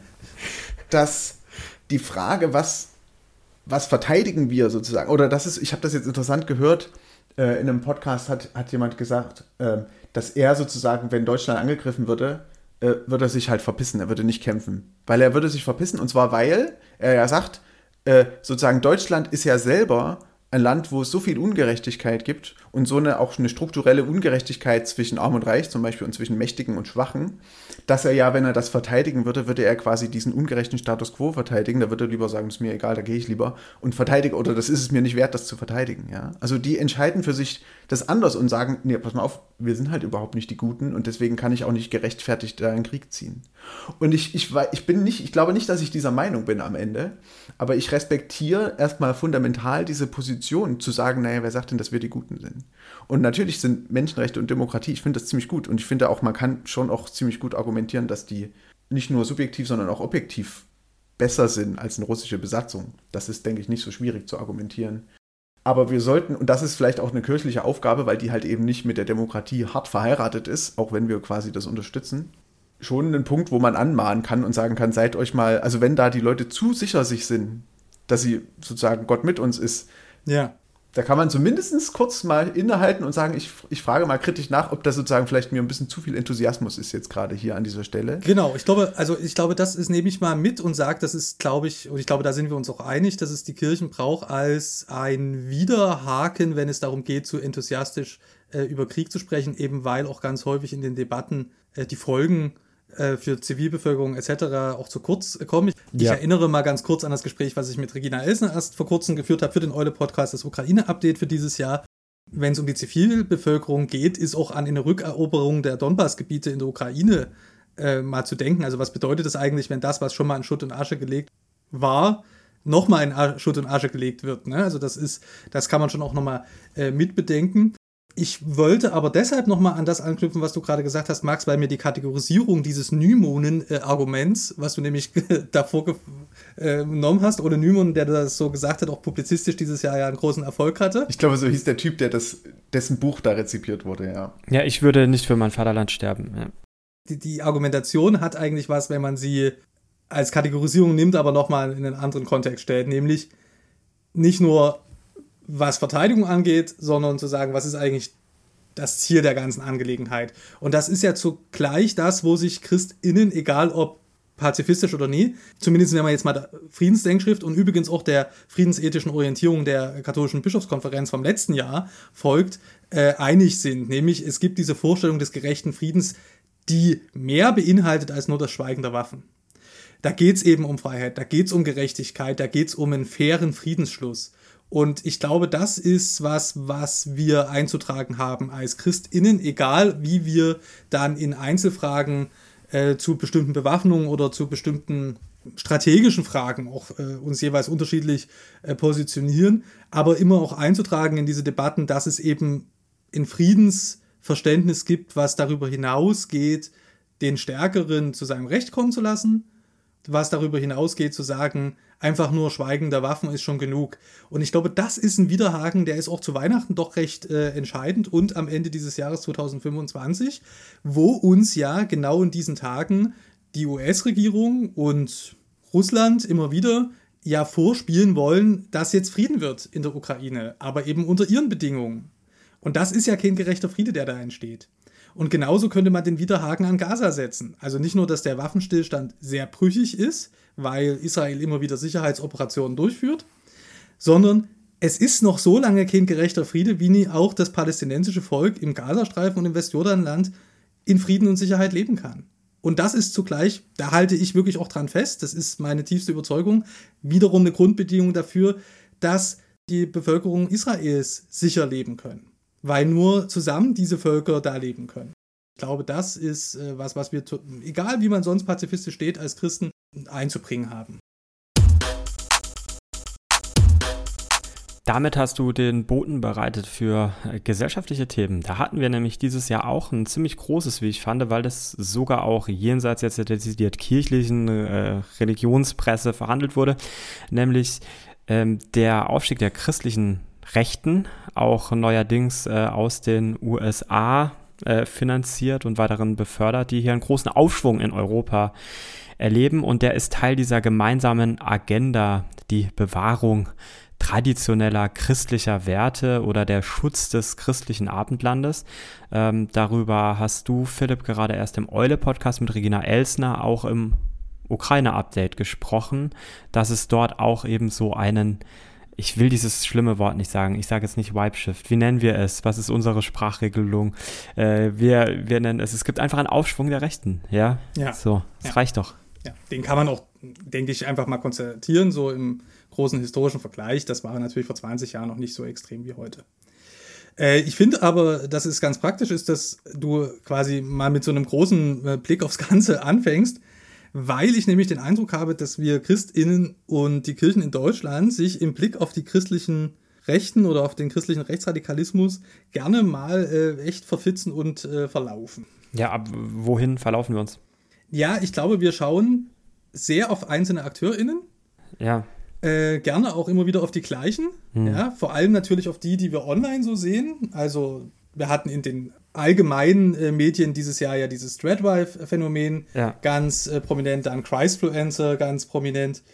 Speaker 3: dass die Frage, was verteidigen wir sozusagen, oder ich habe das jetzt interessant gehört, in einem Podcast hat jemand gesagt, dass er sozusagen, wenn Deutschland angegriffen würde er sich halt verpissen, er würde nicht kämpfen. Weil er würde sich verpissen, und zwar weil er ja sagt, sozusagen Deutschland ist ja selber ein Land, wo es so viel Ungerechtigkeit gibt und auch eine strukturelle Ungerechtigkeit zwischen Arm und Reich zum Beispiel und zwischen Mächtigen und Schwachen, dass er ja, wenn er das verteidigen würde er quasi diesen ungerechten Status quo verteidigen. Da würde er lieber sagen, ist mir egal, da gehe ich lieber und verteidige, oder das ist es mir nicht wert, das zu verteidigen. Ja? Also die entscheiden für sich das anders und sagen, nee, pass mal auf, wir sind halt überhaupt nicht die Guten und deswegen kann ich auch nicht gerechtfertigt da einen Krieg ziehen. Und ich glaube nicht, dass ich dieser Meinung bin am Ende, aber ich respektiere erstmal fundamental diese Position, zu sagen, naja, wer sagt denn, dass wir die Guten sind? Und natürlich sind Menschenrechte und Demokratie, ich finde das ziemlich gut. Und ich finde auch, man kann schon auch ziemlich gut argumentieren, dass die nicht nur subjektiv, sondern auch objektiv besser sind als eine russische Besatzung. Das ist, denke ich, nicht so schwierig zu argumentieren. Aber wir sollten, und das ist vielleicht auch eine kirchliche Aufgabe, weil die halt eben nicht mit der Demokratie hart verheiratet ist, auch wenn wir quasi das unterstützen, schon einen Punkt, wo man anmahnen kann und sagen kann, seid euch mal, also wenn da die Leute zu sicher sich sind, dass sie sozusagen Gott mit uns ist,
Speaker 2: ja,
Speaker 3: da kann man zumindest kurz mal innehalten und sagen, ich frage mal kritisch nach, ob das sozusagen vielleicht mir ein bisschen zu viel Enthusiasmus ist jetzt gerade hier an dieser Stelle.
Speaker 2: Genau, ich glaube, das ist, nehme ich mal mit und sage, das ist, glaube ich, und ich glaube, da sind wir uns auch einig, dass es die Kirchen braucht als ein Widerhaken, wenn es darum geht, zu enthusiastisch über Krieg zu sprechen, eben weil auch ganz häufig in den Debatten die Folgen für Zivilbevölkerung etc. auch zu kurz kommen. Ich erinnere mal ganz kurz an das Gespräch, was ich mit Regina Elsner erst vor kurzem geführt habe für den Eule-Podcast, das Ukraine-Update für dieses Jahr. Wenn es um die Zivilbevölkerung geht, ist auch an eine Rückeroberung der Donbass-Gebiete in der Ukraine mal zu denken. Also was bedeutet das eigentlich, wenn das, was schon mal in Schutt und Asche gelegt war, nochmal in Schutt und Asche gelegt wird? Ne? Also das kann man schon auch nochmal mitbedenken. Ich wollte aber deshalb nochmal an das anknüpfen, was du gerade gesagt hast, Max, weil mir die Kategorisierung dieses Nymonen-Arguments, was du nämlich davor genommen hast, oder Nymon, der das so gesagt hat, auch publizistisch dieses Jahr ja einen großen Erfolg hatte.
Speaker 3: Ich glaube, so hieß der Typ, dessen Buch da rezipiert wurde, ja.
Speaker 1: Ja, ich würde nicht für mein Vaterland sterben. Ja.
Speaker 2: Die Argumentation hat eigentlich was, wenn man sie als Kategorisierung nimmt, aber nochmal in einen anderen Kontext stellt, nämlich nicht nur was Verteidigung angeht, sondern zu sagen, was ist eigentlich das Ziel der ganzen Angelegenheit. Und das ist ja zugleich das, wo sich ChristInnen, egal ob pazifistisch oder nie, zumindest wenn man jetzt mal der Friedensdenkschrift und übrigens auch der friedensethischen Orientierung der katholischen Bischofskonferenz vom letzten Jahr folgt, einig sind. Nämlich, es gibt diese Vorstellung des gerechten Friedens, die mehr beinhaltet als nur das Schweigen der Waffen. Da geht es eben um Freiheit, da geht es um Gerechtigkeit, da geht es um einen fairen Friedensschluss. Und ich glaube, das ist was wir einzutragen haben als ChristInnen, egal wie wir dann in Einzelfragen zu bestimmten Bewaffnungen oder zu bestimmten strategischen Fragen auch uns jeweils unterschiedlich positionieren, aber immer auch einzutragen in diese Debatten, dass es eben ein Friedensverständnis gibt, was darüber hinausgeht, den Stärkeren zu seinem Recht kommen zu lassen, was darüber hinausgeht, zu sagen, einfach nur Schweigen der Waffen ist schon genug. Und ich glaube, das ist ein Widerhaken, der ist auch zu Weihnachten doch recht entscheidend und am Ende dieses Jahres 2025, wo uns ja genau in diesen Tagen die US-Regierung und Russland immer wieder ja vorspielen wollen, dass jetzt Frieden wird in der Ukraine, aber eben unter ihren Bedingungen. Und das ist ja kein gerechter Friede, der da entsteht. Und genauso könnte man den Widerhaken an Gaza setzen. Also nicht nur, dass der Waffenstillstand sehr brüchig ist, weil Israel immer wieder Sicherheitsoperationen durchführt, sondern es ist noch so lange kein gerechter Friede, wie nie auch das palästinensische Volk im Gazastreifen und im Westjordanland in Frieden und Sicherheit leben kann. Und das ist zugleich, da halte ich wirklich auch dran fest, das ist meine tiefste Überzeugung, wiederum eine Grundbedingung dafür, dass die Bevölkerung Israels sicher leben können. Weil nur zusammen diese Völker da leben können. Ich glaube, das ist was wir, egal wie man sonst pazifistisch steht, als Christen einzubringen haben.
Speaker 1: Damit hast du den Boden bereitet für gesellschaftliche Themen. Da hatten wir nämlich dieses Jahr auch ein ziemlich großes, wie ich fand, weil das sogar auch jenseits jetzt der dezidiert kirchlichen Religionspresse verhandelt wurde, nämlich der Aufstieg der christlichen Rechten, auch neuerdings aus den USA finanziert und weiterhin befördert, die hier einen großen Aufschwung in Europa erleben. Und der ist Teil dieser gemeinsamen Agenda, die Bewahrung traditioneller christlicher Werte oder der Schutz des christlichen Abendlandes. Darüber hast du, Philipp, gerade erst im Eule-Podcast mit Regina Elsner auch im Ukraine-Update gesprochen, dass es dort auch eben so einen, ich will dieses schlimme Wort nicht sagen, ich sage jetzt nicht Vibe-Shift, wie nennen wir es, was ist unsere Sprachregelung, wir nennen es gibt einfach einen Aufschwung der Rechten, ja. So, das reicht doch.
Speaker 2: Ja, den kann man auch, denke ich, einfach mal konstatieren, so im großen historischen Vergleich, das war natürlich vor 20 Jahren noch nicht so extrem wie heute. Ich finde aber, dass es ganz praktisch ist, dass du quasi mal mit so einem großen Blick aufs Ganze anfängst, weil ich nämlich den Eindruck habe, dass wir ChristInnen und die Kirchen in Deutschland sich im Blick auf die christlichen Rechten oder auf den christlichen Rechtsradikalismus gerne mal echt verfitzen und verlaufen.
Speaker 1: Ja, ab wohin verlaufen wir uns?
Speaker 2: Ja, ich glaube, wir schauen sehr auf einzelne AkteurInnen.
Speaker 1: Ja.
Speaker 2: Gerne auch immer wieder auf die gleichen. Ja, vor allem natürlich auf die wir online so sehen. Also wir hatten in den allgemeinen Medien dieses Jahr ja dieses Threadwife-Phänomen ganz prominent, dann Christfluencer ganz prominent.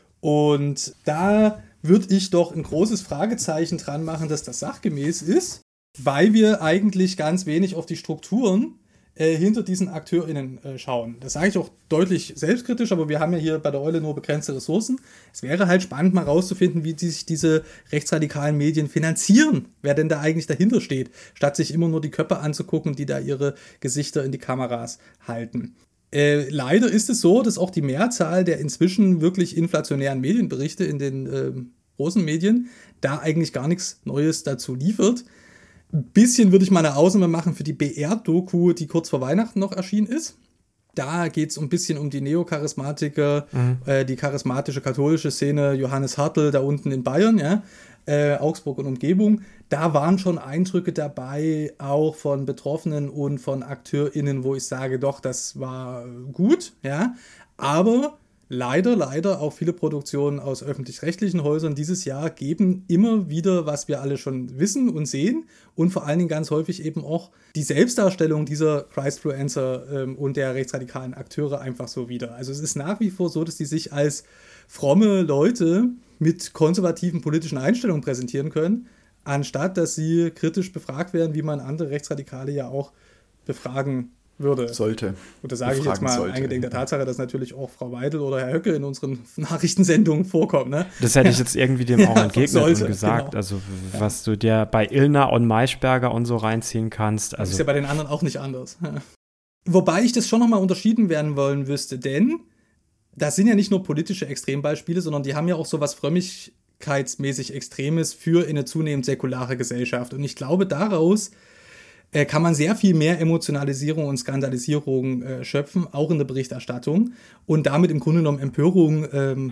Speaker 2: Und da würde ich doch ein großes Fragezeichen dran machen, dass das sachgemäß ist, weil wir eigentlich ganz wenig auf die Strukturen hinter diesen AkteurInnen schauen. Das sage ich auch deutlich selbstkritisch, aber wir haben ja hier bei der Eule nur begrenzte Ressourcen. Es wäre halt spannend, mal rauszufinden, wie sich diese rechtsradikalen Medien finanzieren, wer denn da eigentlich dahinter steht, statt sich immer nur die Köpfe anzugucken, die da ihre Gesichter in die Kameras halten. Leider ist es so, dass auch die Mehrzahl der inzwischen wirklich inflationären Medienberichte in den großen Medien da eigentlich gar nichts Neues dazu liefert. Ein bisschen würde ich mal eine Ausnahme machen für die BR-Doku, die kurz vor Weihnachten noch erschienen ist. Da geht es ein bisschen um die Neocharismatiker, die charismatische katholische Szene, Johannes Hartl da unten in Bayern, ja, Augsburg und Umgebung. Da waren schon Eindrücke dabei, auch von Betroffenen und von AkteurInnen, wo ich sage, doch, das war gut, ja, aber leider auch viele Produktionen aus öffentlich-rechtlichen Häusern dieses Jahr geben immer wieder, was wir alle schon wissen und sehen und vor allen Dingen ganz häufig eben auch die Selbstdarstellung dieser Christfluencer und der rechtsradikalen Akteure einfach so wieder. Also es ist nach wie vor so, dass die sich als fromme Leute mit konservativen politischen Einstellungen präsentieren können, anstatt dass sie kritisch befragt werden, wie man andere Rechtsradikale ja auch befragen würde.
Speaker 3: Sollte.
Speaker 2: Und da sage ich jetzt mal eingedenk der Tatsache, dass natürlich auch Frau Weidel oder Herr Höcke in unseren Nachrichtensendungen vorkommen. Ne?
Speaker 1: Das hätte ich jetzt irgendwie dem auch entgegnet und gesagt. Genau. Also was du dir bei Ilna und Maischberger und so reinziehen kannst. Also
Speaker 2: das ist ja bei den anderen auch nicht anders. Wobei ich das schon nochmal unterschieden werden wollen wüsste, denn das sind ja nicht nur politische Extrembeispiele, sondern die haben ja auch so was frömmigkeitsmäßig Extremes für eine zunehmend säkulare Gesellschaft. Und ich glaube, daraus kann man sehr viel mehr Emotionalisierung und Skandalisierung schöpfen, auch in der Berichterstattung und damit im Grunde genommen Empörung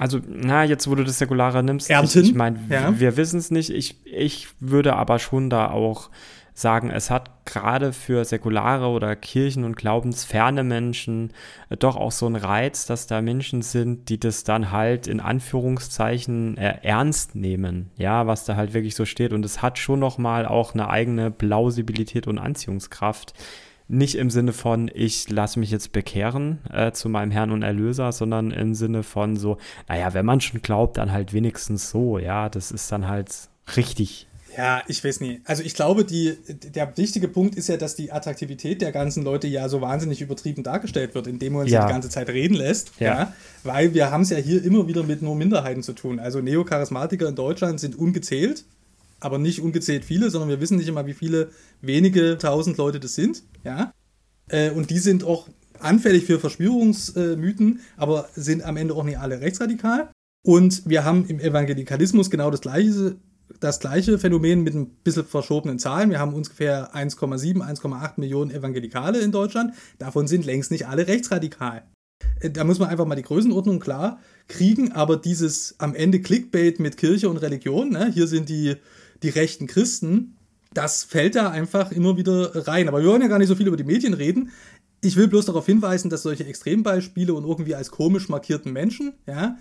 Speaker 1: jetzt wo du das Säkulare nimmst,
Speaker 2: ernten.
Speaker 1: Ich meine, wir wissen es nicht, ich würde aber schon da auch sagen, es hat gerade für säkulare oder kirchen- und glaubensferne Menschen doch auch so einen Reiz, dass da Menschen sind, die das dann halt in Anführungszeichen ernst nehmen, ja, was da halt wirklich so steht. Und es hat schon nochmal auch eine eigene Plausibilität und Anziehungskraft. Nicht im Sinne von, ich lasse mich jetzt bekehren zu meinem Herrn und Erlöser, sondern im Sinne von so, naja, wenn man schon glaubt, dann halt wenigstens so, ja, das ist dann halt richtig.
Speaker 2: Ja, ich weiß nicht. Also ich glaube, der wichtige Punkt ist ja, dass die Attraktivität der ganzen Leute ja so wahnsinnig übertrieben dargestellt wird, indem man sie die ganze Zeit reden lässt. Ja. Weil wir haben es ja hier immer wieder mit nur Minderheiten zu tun. Also Neocharismatiker in Deutschland sind ungezählt, aber nicht ungezählt viele, sondern wir wissen nicht immer, wie viele wenige tausend Leute das sind. Ja. Und die sind auch anfällig für Verschwörungsmythen, aber sind am Ende auch nicht alle rechtsradikal. Und wir haben im Evangelikalismus genau das gleiche Phänomen mit ein bisschen verschobenen Zahlen. Wir haben ungefähr 1,7, 1,8 Millionen Evangelikale in Deutschland. Davon sind längst nicht alle rechtsradikal. Da muss man einfach mal die Größenordnung klar kriegen, aber dieses am Ende Clickbait mit Kirche und Religion, ne, hier sind die rechten Christen, das fällt da einfach immer wieder rein. Aber wir wollen ja gar nicht so viel über die Medien reden. Ich will bloß darauf hinweisen, dass solche Extrembeispiele und irgendwie als komisch markierten Menschen, ja,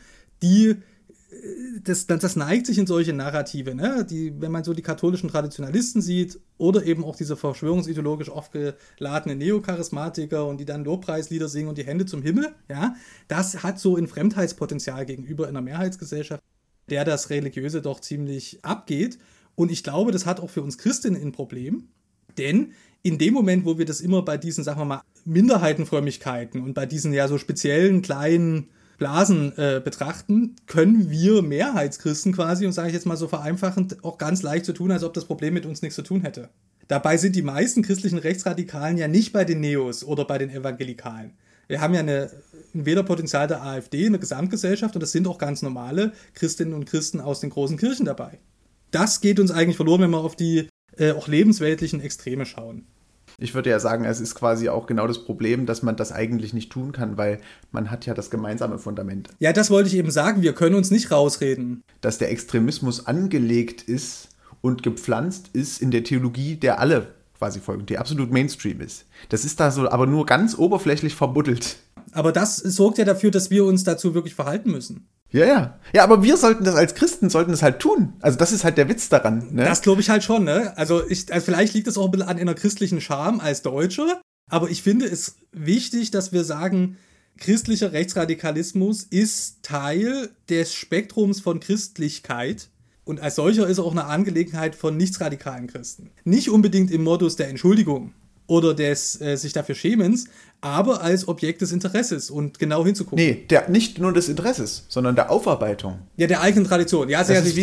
Speaker 2: das neigt sich in solche Narrative, ne? Wenn man so die katholischen Traditionalisten sieht oder eben auch diese verschwörungsideologisch aufgeladenen Neocharismatiker und die dann Lobpreislieder singen und die Hände zum Himmel, ja, das hat so ein Fremdheitspotenzial gegenüber einer Mehrheitsgesellschaft, der das Religiöse doch ziemlich abgeht. Und ich glaube, das hat auch für uns Christinnen ein Problem, denn in dem Moment, wo wir das immer bei diesen, sagen wir mal, Minderheitenfrömmigkeiten und bei diesen ja so speziellen kleinen Blasen betrachten, können wir Mehrheitschristen quasi, und sage ich jetzt mal so vereinfachend, auch ganz leicht so tun, als ob das Problem mit uns nichts zu tun hätte. Dabei sind die meisten christlichen Rechtsradikalen ja nicht bei den Neos oder bei den Evangelikalen. Wir haben ja ein Wählerpotenzial der AfD in der Gesamtgesellschaft und das sind auch ganz normale Christinnen und Christen aus den großen Kirchen dabei. Das geht uns eigentlich verloren, wenn wir auf die auch lebensweltlichen Extreme schauen.
Speaker 3: Ich würde ja sagen, es ist quasi auch genau das Problem, dass man das eigentlich nicht tun kann, weil man hat ja das gemeinsame Fundament.
Speaker 2: Ja, das wollte ich eben sagen, wir können uns nicht rausreden.
Speaker 3: Dass der Extremismus angelegt ist und gepflanzt ist in der Theologie, der alle quasi folgen, die absolut Mainstream ist. Das ist da so, aber nur ganz oberflächlich verbuddelt.
Speaker 2: Aber das sorgt ja dafür, dass wir uns dazu wirklich verhalten müssen.
Speaker 3: Ja, aber wir sollten das als Christen, halt tun. Also das ist halt der Witz daran. Ne?
Speaker 2: Das glaube ich halt schon, ne? Also vielleicht liegt es auch ein bisschen an einer christlichen Scham als Deutsche, aber ich finde es wichtig, dass wir sagen, christlicher Rechtsradikalismus ist Teil des Spektrums von Christlichkeit und als solcher ist er auch eine Angelegenheit von nichtsradikalen Christen. Nicht unbedingt im Modus der Entschuldigung oder des sich dafür Schämens, aber als Objekt des Interesses und genau hinzugucken.
Speaker 3: Nee, nicht nur des Interesses, sondern der Aufarbeitung.
Speaker 2: Ja, der eigenen Tradition. Ja,
Speaker 3: das ist wie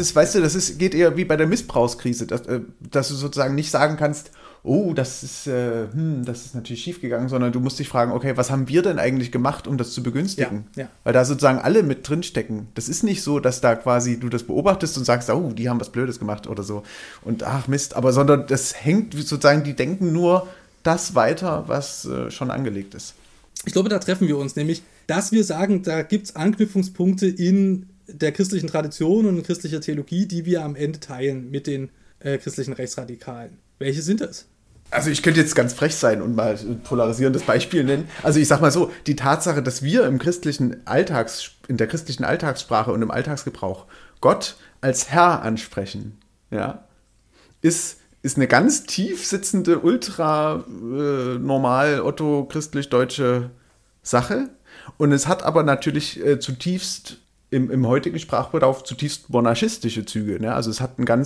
Speaker 3: geht eher wie bei der Missbrauchskrise, dass du sozusagen nicht sagen kannst, oh, das ist natürlich schiefgegangen, sondern du musst dich fragen, okay, was haben wir denn eigentlich gemacht, um das zu begünstigen? Ja. Weil da sozusagen alle mit drinstecken. Das ist nicht so, dass da quasi du das beobachtest und sagst, oh, die haben was Blödes gemacht oder so und ach Mist, aber sondern das hängt sozusagen, die denken nur das weiter, was schon angelegt ist.
Speaker 2: Ich glaube, da treffen wir uns, nämlich, dass wir sagen, da gibt es Anknüpfungspunkte in der christlichen Tradition und in christlicher Theologie, die wir am Ende teilen mit den christlichen Rechtsradikalen. Welche sind das?
Speaker 3: Also ich könnte jetzt ganz frech sein und mal ein polarisierendes Beispiel nennen. Also ich sag mal so, die Tatsache, dass wir in der christlichen Alltagssprache und im Alltagsgebrauch Gott als Herr ansprechen, ja, ist eine ganz tief sitzende, ultra normal, otto-christlich-deutsche Sache. Und es hat aber natürlich zutiefst im heutigen Sprachbedarf zutiefst monarchistische Züge. Ne? Also es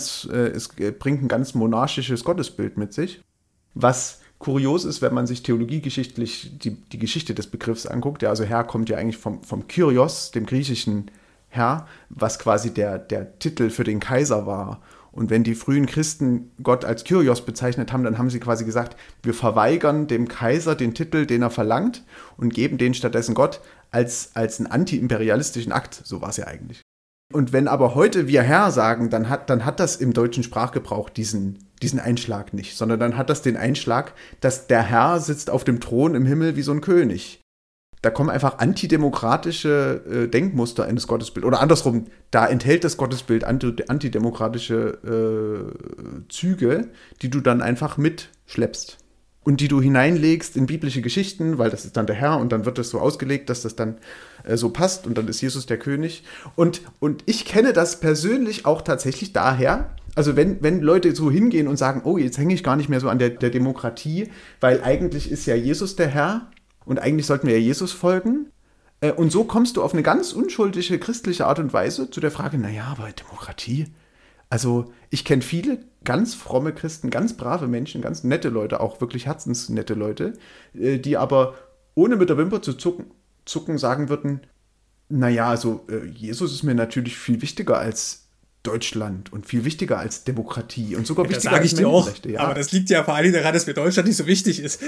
Speaker 3: bringt ein ganz monarchisches Gottesbild mit sich. Was kurios ist, wenn man sich theologiegeschichtlich die Geschichte des Begriffs anguckt. Ja, also Herr kommt ja eigentlich vom Kyrios, dem griechischen Herr, was quasi der Titel für den Kaiser war. Und wenn die frühen Christen Gott als Kyrios bezeichnet haben, dann haben sie quasi gesagt, wir verweigern dem Kaiser den Titel, den er verlangt und geben den stattdessen Gott als einen anti-imperialistischen Akt. So war es ja eigentlich. Und wenn aber heute wir Herr sagen, dann hat das im deutschen Sprachgebrauch diesen Einschlag nicht, sondern dann hat das den Einschlag, dass der Herr sitzt auf dem Thron im Himmel wie so ein König. Da kommen einfach antidemokratische Denkmuster in das Gottesbild. Oder andersrum, da enthält das Gottesbild antidemokratische Züge, die du dann einfach mitschleppst. Und die du hineinlegst in biblische Geschichten, weil das ist dann der Herr und dann wird das so ausgelegt, dass das dann so passt und dann ist Jesus der König. Und ich kenne das persönlich auch tatsächlich daher, also wenn Leute so hingehen und sagen, oh, jetzt hänge ich gar nicht mehr so an der Demokratie, weil eigentlich ist ja Jesus der Herr und eigentlich sollten wir ja Jesus folgen. Und so kommst du auf eine ganz unschuldige christliche Art und Weise zu der Frage, naja, aber Demokratie, Also ich kenne viele ganz fromme Christen, ganz brave Menschen, ganz nette Leute, auch wirklich herzensnette Leute, die aber ohne mit der Wimper zu zucken sagen würden, naja, also Jesus ist mir natürlich viel wichtiger als Deutschland und viel wichtiger als Demokratie und sogar
Speaker 2: das
Speaker 3: wichtiger
Speaker 2: sage
Speaker 3: als
Speaker 2: ich dir auch,
Speaker 3: Menschenrechte. Ja.
Speaker 2: aber das liegt ja vor allem daran, dass mir Deutschland nicht so wichtig ist.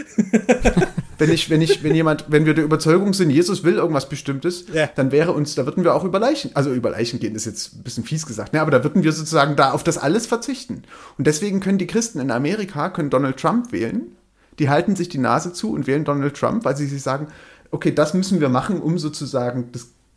Speaker 3: Wenn wir der Überzeugung sind, Jesus will irgendwas Bestimmtes, dann da würden wir auch über Leichen gehen, ist jetzt ein bisschen fies gesagt, ne? Aber da würden wir sozusagen da auf das alles verzichten. Und deswegen können die Christen in Amerika Donald Trump wählen, die halten sich die Nase zu und wählen Donald Trump, weil sie sich sagen, okay, das müssen wir machen, um sozusagen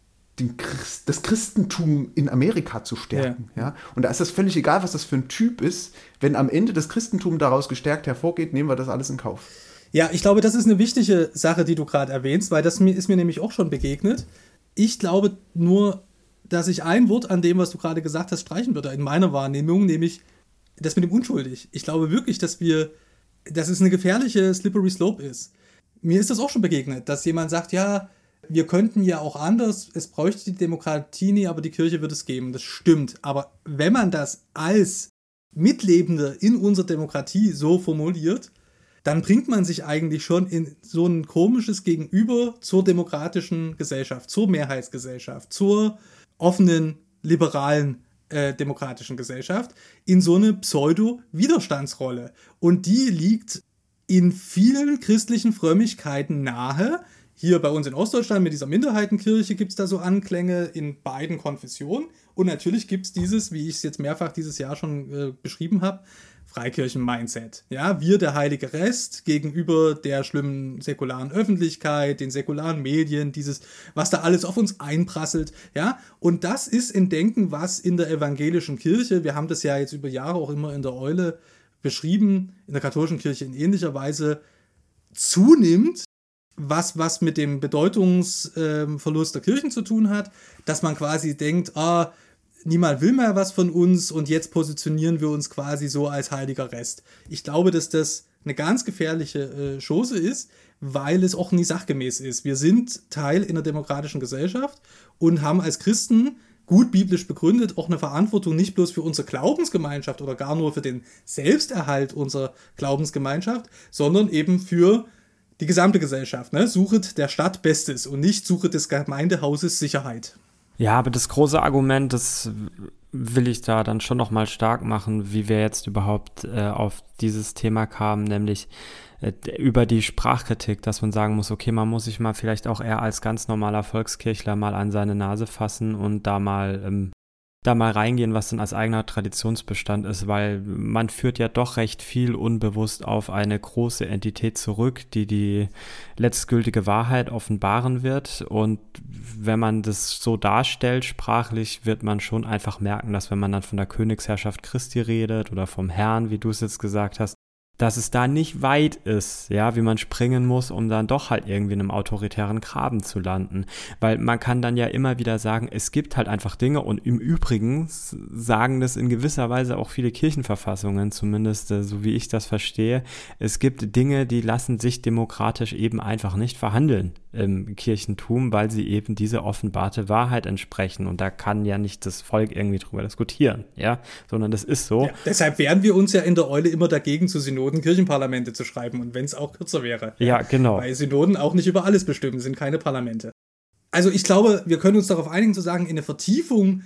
Speaker 3: das Christentum in Amerika zu stärken. Ja. Und da ist das völlig egal, was das für ein Typ ist. Wenn am Ende das Christentum daraus gestärkt hervorgeht, nehmen wir das alles in Kauf.
Speaker 2: Ja, ich glaube, das ist eine wichtige Sache, die du gerade erwähnst, weil das ist mir nämlich auch schon begegnet. Ich glaube nur, dass ich ein Wort an dem, was du gerade gesagt hast, streichen würde, in meiner Wahrnehmung, nämlich das mit dem unschuldig. Ich glaube wirklich, dass es eine gefährliche Slippery Slope ist. Mir ist das auch schon begegnet, dass jemand sagt, ja, wir könnten ja auch anders, es bräuchte die Demokratie nie, aber die Kirche wird es geben. Das stimmt. Aber wenn man das als Mitlebende in unserer Demokratie so formuliert, dann bringt man sich eigentlich schon in so ein komisches Gegenüber zur demokratischen Gesellschaft, zur Mehrheitsgesellschaft, zur offenen, liberalen demokratischen Gesellschaft, in so eine Pseudo-Widerstandsrolle. Und die liegt in vielen christlichen Frömmigkeiten nahe. Hier bei uns in Ostdeutschland mit dieser Minderheitenkirche gibt es da so Anklänge in beiden Konfessionen. Und natürlich gibt es dieses, wie ich es jetzt mehrfach dieses Jahr schon beschrieben habe, Freikirchen-Mindset. Ja, wir der heilige Rest gegenüber der schlimmen säkularen Öffentlichkeit, den säkularen Medien, was da alles auf uns einprasselt. Ja, und das ist ein Denken, was in der evangelischen Kirche, wir haben das ja jetzt über Jahre auch immer in der Eule beschrieben, in der katholischen Kirche in ähnlicher Weise zunimmt, was mit dem Bedeutungsverlust der Kirchen zu tun hat, dass man quasi denkt, niemand will mehr was von uns und jetzt positionieren wir uns quasi so als heiliger Rest. Ich glaube, dass das eine ganz gefährliche Chose ist, weil es auch nie sachgemäß ist. Wir sind Teil in einer demokratischen Gesellschaft und haben als Christen gut biblisch begründet auch eine Verantwortung nicht bloß für unsere Glaubensgemeinschaft oder gar nur für den Selbsterhalt unserer Glaubensgemeinschaft, sondern eben für die gesamte Gesellschaft. Ne? Suchet der Stadt Bestes und nicht suchet des Gemeindehauses Sicherheit.
Speaker 1: Ja, aber das große Argument, das will ich da dann schon nochmal stark machen, wie wir jetzt überhaupt auf dieses Thema kamen, nämlich über die Sprachkritik, dass man sagen muss, okay, man muss sich mal vielleicht auch eher als ganz normaler Volkskirchler mal an seine Nase fassen und da mal reingehen, was denn als eigener Traditionsbestand ist, weil man führt ja doch recht viel unbewusst auf eine große Entität zurück, die letztgültige Wahrheit offenbaren wird, und wenn man das so darstellt sprachlich, wird man schon einfach merken, dass wenn man dann von der Königsherrschaft Christi redet oder vom Herrn, wie du es jetzt gesagt hast, dass es da nicht weit ist, ja, wie man springen muss, um dann doch halt irgendwie in einem autoritären Graben zu landen. Weil man kann dann ja immer wieder sagen, es gibt halt einfach Dinge, und im Übrigen sagen das in gewisser Weise auch viele Kirchenverfassungen, zumindest so wie ich das verstehe. Es gibt Dinge, die lassen sich demokratisch eben einfach nicht verhandeln im Kirchentum, weil sie eben diese offenbarte Wahrheit entsprechen, und da kann ja nicht das Volk irgendwie drüber diskutieren, ja, sondern das ist so. Ja,
Speaker 2: deshalb wehren wir uns ja in der Eule immer dagegen, zu Synoden Kirchenparlamente zu schreiben, und wenn es auch kürzer wäre.
Speaker 1: Ja, genau.
Speaker 2: Weil Synoden auch nicht über alles bestimmen, sind keine Parlamente. Also ich glaube, wir können uns darauf einigen zu sagen, in der Vertiefung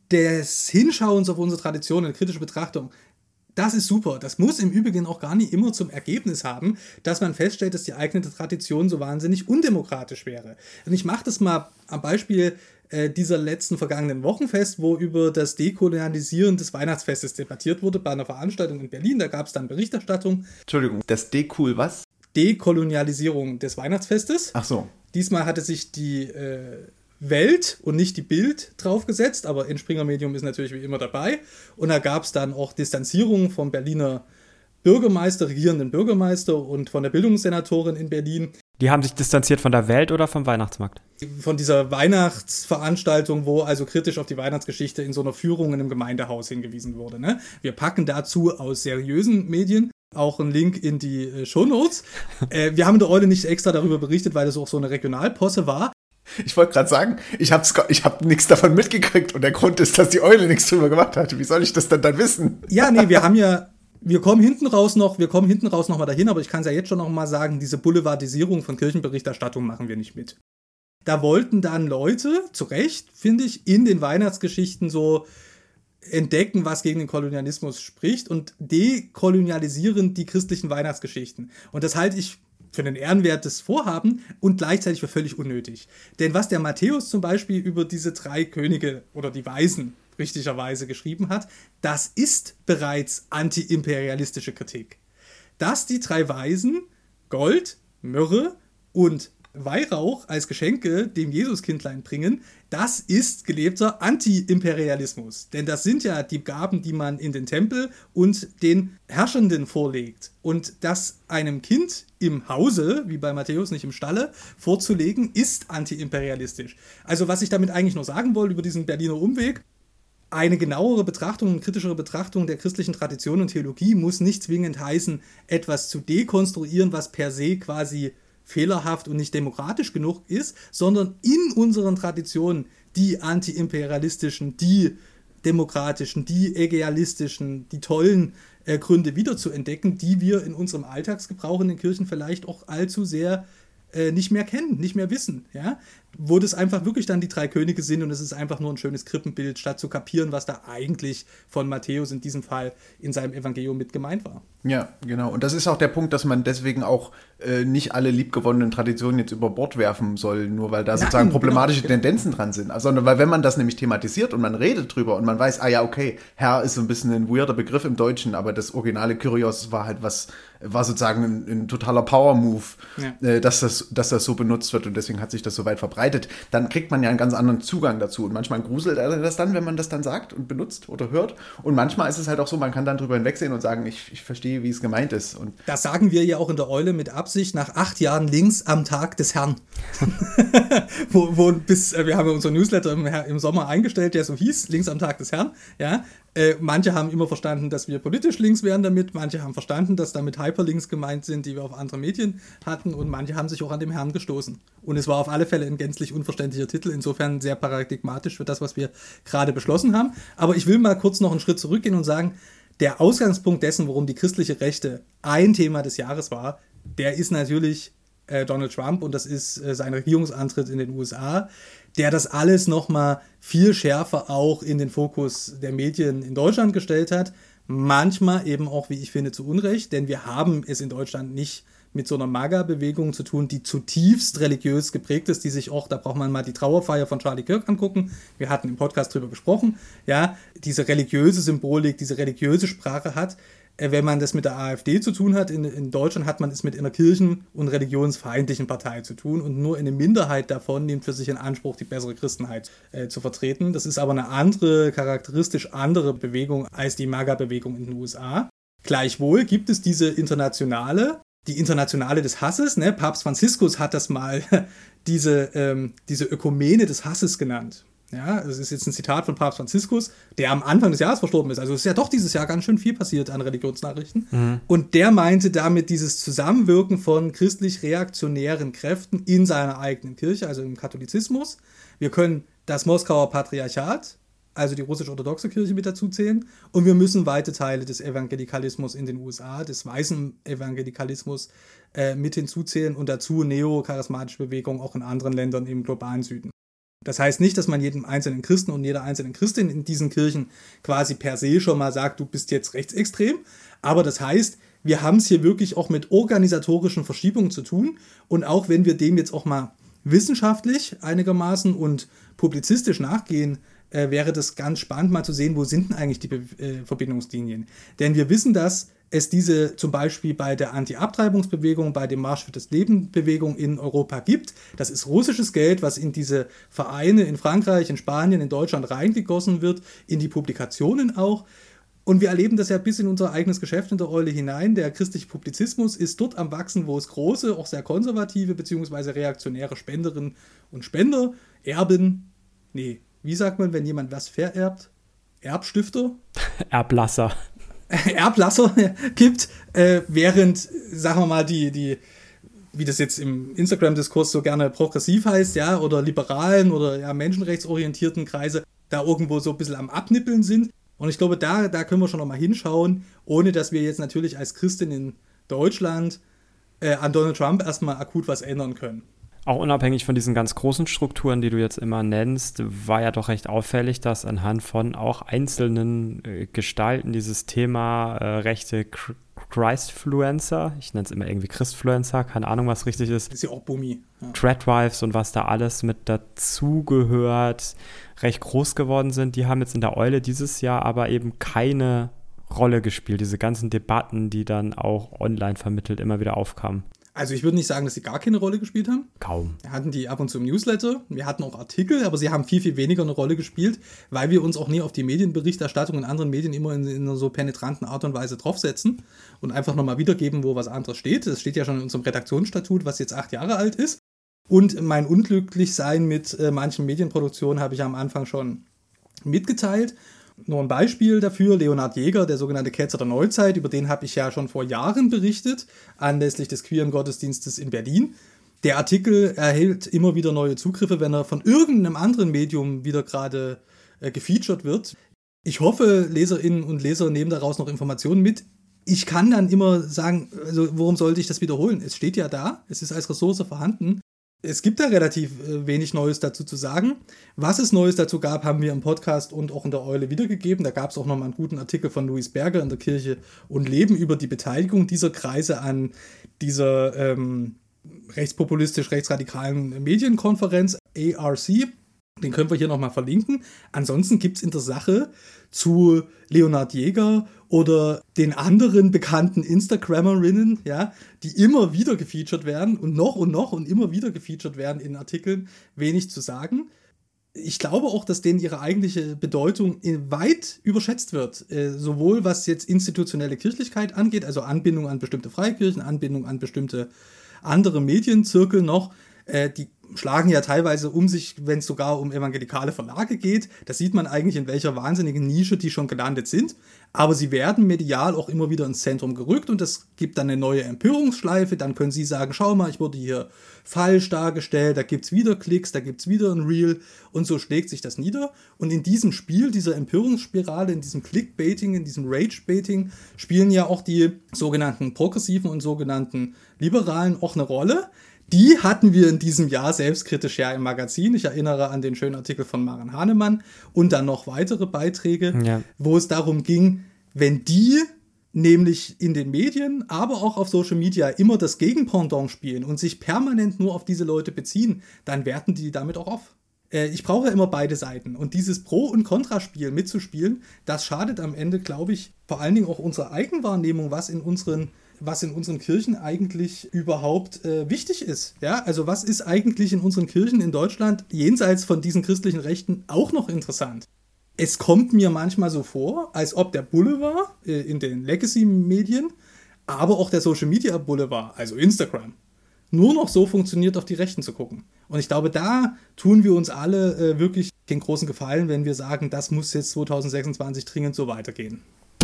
Speaker 2: des Hinschauens auf unsere Tradition, eine kritische Betrachtung, das ist super. Das muss im Übrigen auch gar nicht immer zum Ergebnis haben, dass man feststellt, dass die eigene Tradition so wahnsinnig undemokratisch wäre. Und ich mache das mal am Beispiel dieser letzten vergangenen Wochenfest, wo über das Dekolonialisieren des Weihnachtsfestes debattiert wurde bei einer Veranstaltung in Berlin. Da gab es dann Berichterstattung.
Speaker 3: Entschuldigung, das was?
Speaker 2: Dekolonialisierung des Weihnachtsfestes.
Speaker 3: Ach so.
Speaker 2: Diesmal hatte sich die Welt und nicht die Bild draufgesetzt, aber in Springer Medium ist natürlich wie immer dabei. Und da gab es dann auch Distanzierungen vom Berliner Bürgermeister, regierenden Bürgermeister, und von der Bildungssenatorin in Berlin.
Speaker 1: Die haben sich distanziert von der Welt oder vom Weihnachtsmarkt?
Speaker 2: Von dieser Weihnachtsveranstaltung, wo also kritisch auf die Weihnachtsgeschichte in so einer Führung in einem Gemeindehaus hingewiesen wurde. Ne? Wir packen dazu aus seriösen Medien auch einen Link in die Shownotes. Wir haben in der Eule nicht extra darüber berichtet, weil das auch so eine Regionalposse war.
Speaker 3: Ich wollte gerade sagen, ich hab nichts davon mitgekriegt und der Grund ist, dass die Eule nichts drüber gemacht hat. Wie soll ich das dann wissen?
Speaker 2: Ja, nee, wir kommen hinten raus noch mal dahin, aber ich kann es ja jetzt schon noch mal sagen, diese Boulevardisierung von Kirchenberichterstattung machen wir nicht mit. Da wollten dann Leute, zu Recht, finde ich, in den Weihnachtsgeschichten so entdecken, was gegen den Kolonialismus spricht und dekolonialisieren die christlichen Weihnachtsgeschichten. Und das halte ich für ein ehrenwertes Vorhaben und gleichzeitig für völlig unnötig. Denn was der Matthäus zum Beispiel über diese 3 Könige oder die Weisen richtigerweise geschrieben hat, das ist bereits antiimperialistische Kritik. Dass die 3 Weisen Gold, Myrrhe und Weihrauch als Geschenke dem Jesuskindlein bringen, das ist gelebter Anti-Imperialismus. Denn das sind ja die Gaben, die man in den Tempel und den Herrschenden vorlegt. Und das einem Kind im Hause, wie bei Matthäus, nicht im Stalle, vorzulegen, ist anti-imperialistisch. Also was ich damit eigentlich nur sagen wollte über diesen Berliner Umweg, eine genauere Betrachtung, eine kritischere Betrachtung der christlichen Tradition und Theologie muss nicht zwingend heißen, etwas zu dekonstruieren, was per se quasi fehlerhaft und nicht demokratisch genug ist, sondern in unseren Traditionen die antiimperialistischen, die demokratischen, die egalistischen, die tollen Gründe wieder zu entdecken, die wir in unserem Alltagsgebrauch in den Kirchen vielleicht auch allzu sehr nicht mehr kennen, nicht mehr wissen, ja, wo das einfach wirklich dann die 3 Könige sind und es ist einfach nur ein schönes Krippenbild, statt zu kapieren, was da eigentlich von Matthäus in diesem Fall in seinem Evangelium mit gemeint war.
Speaker 3: Ja, genau. Und das ist auch der Punkt, dass man deswegen auch nicht alle liebgewonnenen Traditionen jetzt über Bord werfen soll, nur weil da sozusagen problematische Tendenzen dran sind. Also, sondern weil wenn man das nämlich thematisiert und man redet drüber und man weiß, okay, Herr ist so ein bisschen ein weirder Begriff im Deutschen, aber das originale Kyrios war halt war sozusagen ein totaler Power-Move, dass das so benutzt wird und deswegen hat sich das so weit verbreitet. Dann kriegt man ja einen ganz anderen Zugang dazu und manchmal gruselt er das dann, wenn man das dann sagt und benutzt oder hört und manchmal ist es halt auch so, man kann dann drüber hinwegsehen und sagen, ich verstehe, wie es gemeint ist. Und
Speaker 2: das sagen wir ja auch in der Eule mit Absicht nach 8 Jahren links am Tag des Herrn. Wir haben ja unseren Newsletter im Sommer eingestellt, der so hieß, links am Tag des Herrn. Ja? Manche haben immer verstanden, dass wir politisch links wären damit, manche haben verstanden, dass damit Hyperlinks gemeint sind, die wir auf andere Medien hatten und manche haben sich auch an dem Herrn gestoßen. Und es war auf alle Fälle ein gänzlich unverständlicher Titel, insofern sehr paradigmatisch für das, was wir gerade beschlossen haben. Aber ich will mal kurz noch einen Schritt zurückgehen und sagen, der Ausgangspunkt dessen, warum die christliche Rechte ein Thema des Jahres war, der ist natürlich Donald Trump und das ist sein Regierungsantritt in den USA, der das alles nochmal viel schärfer auch in den Fokus der Medien in Deutschland gestellt hat. Manchmal eben auch, wie ich finde, zu Unrecht, denn wir haben es in Deutschland nicht mit so einer MAGA-Bewegung zu tun, die zutiefst religiös geprägt ist, die sich auch, da braucht man mal die Trauerfeier von Charlie Kirk angucken, wir hatten im Podcast drüber gesprochen, ja, diese religiöse Symbolik, diese religiöse Sprache hat. Wenn man das mit der AfD zu tun hat, in Deutschland hat man es mit einer kirchen- und religionsfeindlichen Partei zu tun und nur eine Minderheit davon nimmt für sich in Anspruch, die bessere Christenheit zu vertreten. Das ist aber eine andere, charakteristisch andere Bewegung als die MAGA-Bewegung in den USA. Gleichwohl gibt es die Internationale des Hasses, ne? Papst Franziskus hat das mal diese Ökumene des Hasses genannt. Ja, das ist jetzt ein Zitat von Papst Franziskus, der am Anfang des Jahres verstorben ist. Also es ist ja doch dieses Jahr ganz schön viel passiert an Religionsnachrichten. Mhm. Und der meinte damit dieses Zusammenwirken von christlich-reaktionären Kräften in seiner eigenen Kirche, also im Katholizismus. Wir können das Moskauer Patriarchat, also die russisch-orthodoxe Kirche mit dazu zählen. Und wir müssen weite Teile des Evangelikalismus in den USA, des weißen Evangelikalismus mit hinzuzählen und dazu neocharismatische Bewegungen auch in anderen Ländern im globalen Süden. Das heißt nicht, dass man jedem einzelnen Christen und jeder einzelnen Christin in diesen Kirchen quasi per se schon mal sagt, du bist jetzt rechtsextrem. Aber das heißt, wir haben es hier wirklich auch mit organisatorischen Verschiebungen zu tun. Und auch wenn wir dem jetzt auch mal wissenschaftlich einigermaßen und publizistisch nachgehen, wäre das ganz spannend mal zu sehen, wo sind denn eigentlich die Verbindungslinien. Denn wir wissen, dass es diese zum Beispiel bei der Anti-Abtreibungsbewegung, bei dem Marsch für das Leben Bewegung in Europa gibt. Das ist russisches Geld, was in diese Vereine in Frankreich, in Spanien, in Deutschland reingegossen wird, in die Publikationen auch. Und wir erleben das ja bis in unser eigenes Geschäft in der Eule hinein. Der christliche Publizismus ist dort am Wachsen, wo es große, auch sehr konservative bzw. reaktionäre Spenderinnen und Spender, wie sagt man, wenn jemand was vererbt? Erbstifter?
Speaker 1: Erblasser
Speaker 2: gibt, während, sagen wir mal, die wie das jetzt im Instagram-Diskurs so gerne progressiv heißt, ja, oder liberalen oder ja, menschenrechtsorientierten Kreise da irgendwo so ein bisschen am Abnippeln sind. Und ich glaube, da können wir schon noch mal hinschauen, ohne dass wir jetzt natürlich als Christin in Deutschland an Donald Trump erstmal akut was ändern können.
Speaker 1: Auch unabhängig von diesen ganz großen Strukturen, die du jetzt immer nennst, war ja doch recht auffällig, dass anhand von auch einzelnen Gestalten dieses Thema rechte Christfluencer, ich nenne es immer irgendwie Christfluencer, keine Ahnung, was richtig ist.
Speaker 2: Das ist ja auch Bummi. Ja.
Speaker 1: Threadwives und was da alles mit dazugehört, recht groß geworden sind. Die haben jetzt in der Eule dieses Jahr aber eben keine Rolle gespielt. Diese ganzen Debatten, die dann auch online vermittelt immer wieder aufkamen.
Speaker 2: Also ich würde nicht sagen, dass sie gar keine Rolle gespielt haben.
Speaker 1: Kaum.
Speaker 2: Wir hatten die ab und zu im Newsletter, wir hatten auch Artikel, aber sie haben viel, viel weniger eine Rolle gespielt, weil wir uns auch nie auf die Medienberichterstattung in anderen Medien immer in einer so penetranten Art und Weise draufsetzen und einfach nochmal wiedergeben, wo was anderes steht. Das steht ja schon in unserem Redaktionsstatut, was jetzt 8 Jahre alt ist. Und mein Unglücklichsein mit manchen Medienproduktionen habe ich am Anfang schon mitgeteilt. Nur ein Beispiel dafür, Leonhard Jäger, der sogenannte Ketzer der Neuzeit, über den habe ich ja schon vor Jahren berichtet, anlässlich des queeren Gottesdienstes in Berlin. Der Artikel erhält immer wieder neue Zugriffe, wenn er von irgendeinem anderen Medium wieder gerade gefeatured wird. Ich hoffe, Leserinnen und Leser nehmen daraus noch Informationen mit. Ich kann dann immer sagen, also warum sollte ich das wiederholen? Es steht ja da, es ist als Ressource vorhanden. Es gibt da relativ wenig Neues dazu zu sagen. Was es Neues dazu gab, haben wir im Podcast und auch in der Eule wiedergegeben. Da gab es auch nochmal einen guten Artikel von Luis Berger in der Kirche und Leben über die Beteiligung dieser Kreise an dieser rechtspopulistisch-rechtsradikalen Medienkonferenz ARC. Den können wir hier nochmal verlinken. Ansonsten gibt es in der Sache zu Leonhard Jäger oder den anderen bekannten Instagrammerinnen, ja, die immer wieder gefeatured werden und noch und immer wieder gefeatured werden in Artikeln, wenig zu sagen. Ich glaube auch, dass denen ihre eigentliche Bedeutung weit überschätzt wird. Sowohl was jetzt institutionelle Kirchlichkeit angeht, also Anbindung an bestimmte Freikirchen, Anbindung an bestimmte andere Medienzirkel noch, die schlagen ja teilweise um sich, wenn es sogar um evangelikale Verlage geht. Da sieht man eigentlich, in welcher wahnsinnigen Nische die schon gelandet sind. Aber sie werden medial auch immer wieder ins Zentrum gerückt und es gibt dann eine neue Empörungsschleife. Dann können sie sagen, schau mal, ich wurde hier falsch dargestellt, da gibt es wieder Klicks, da gibt es wieder ein Reel und so schlägt sich das nieder. Und in diesem Spiel, dieser Empörungsspirale, in diesem Clickbaiting, in diesem Ragebaiting spielen ja auch die sogenannten Progressiven und sogenannten Liberalen auch eine Rolle. Die hatten wir in diesem Jahr selbstkritisch ja im Magazin. Ich erinnere an den schönen Artikel von Maren Hahnemann und dann noch weitere Beiträge, wo es darum ging, wenn die nämlich in den Medien, aber auch auf Social Media immer das Gegenpendant spielen und sich permanent nur auf diese Leute beziehen, dann werten die damit auch auf. Ich brauche ja immer beide Seiten und dieses Pro- und Kontraspiel mitzuspielen, das schadet am Ende, glaube ich, vor allen Dingen auch unserer Eigenwahrnehmung, was in unseren Kirchen eigentlich überhaupt wichtig ist. Ja? Also was ist eigentlich in unseren Kirchen in Deutschland jenseits von diesen christlichen Rechten auch noch interessant? Es kommt mir manchmal so vor, als ob der Boulevard in den Legacy-Medien, aber auch der Social-Media-Boulevard, also Instagram, nur noch so funktioniert, auf die Rechten zu gucken. Und ich glaube, da tun wir uns alle wirklich den großen Gefallen, wenn wir sagen, das muss jetzt 2026 dringend so weitergehen.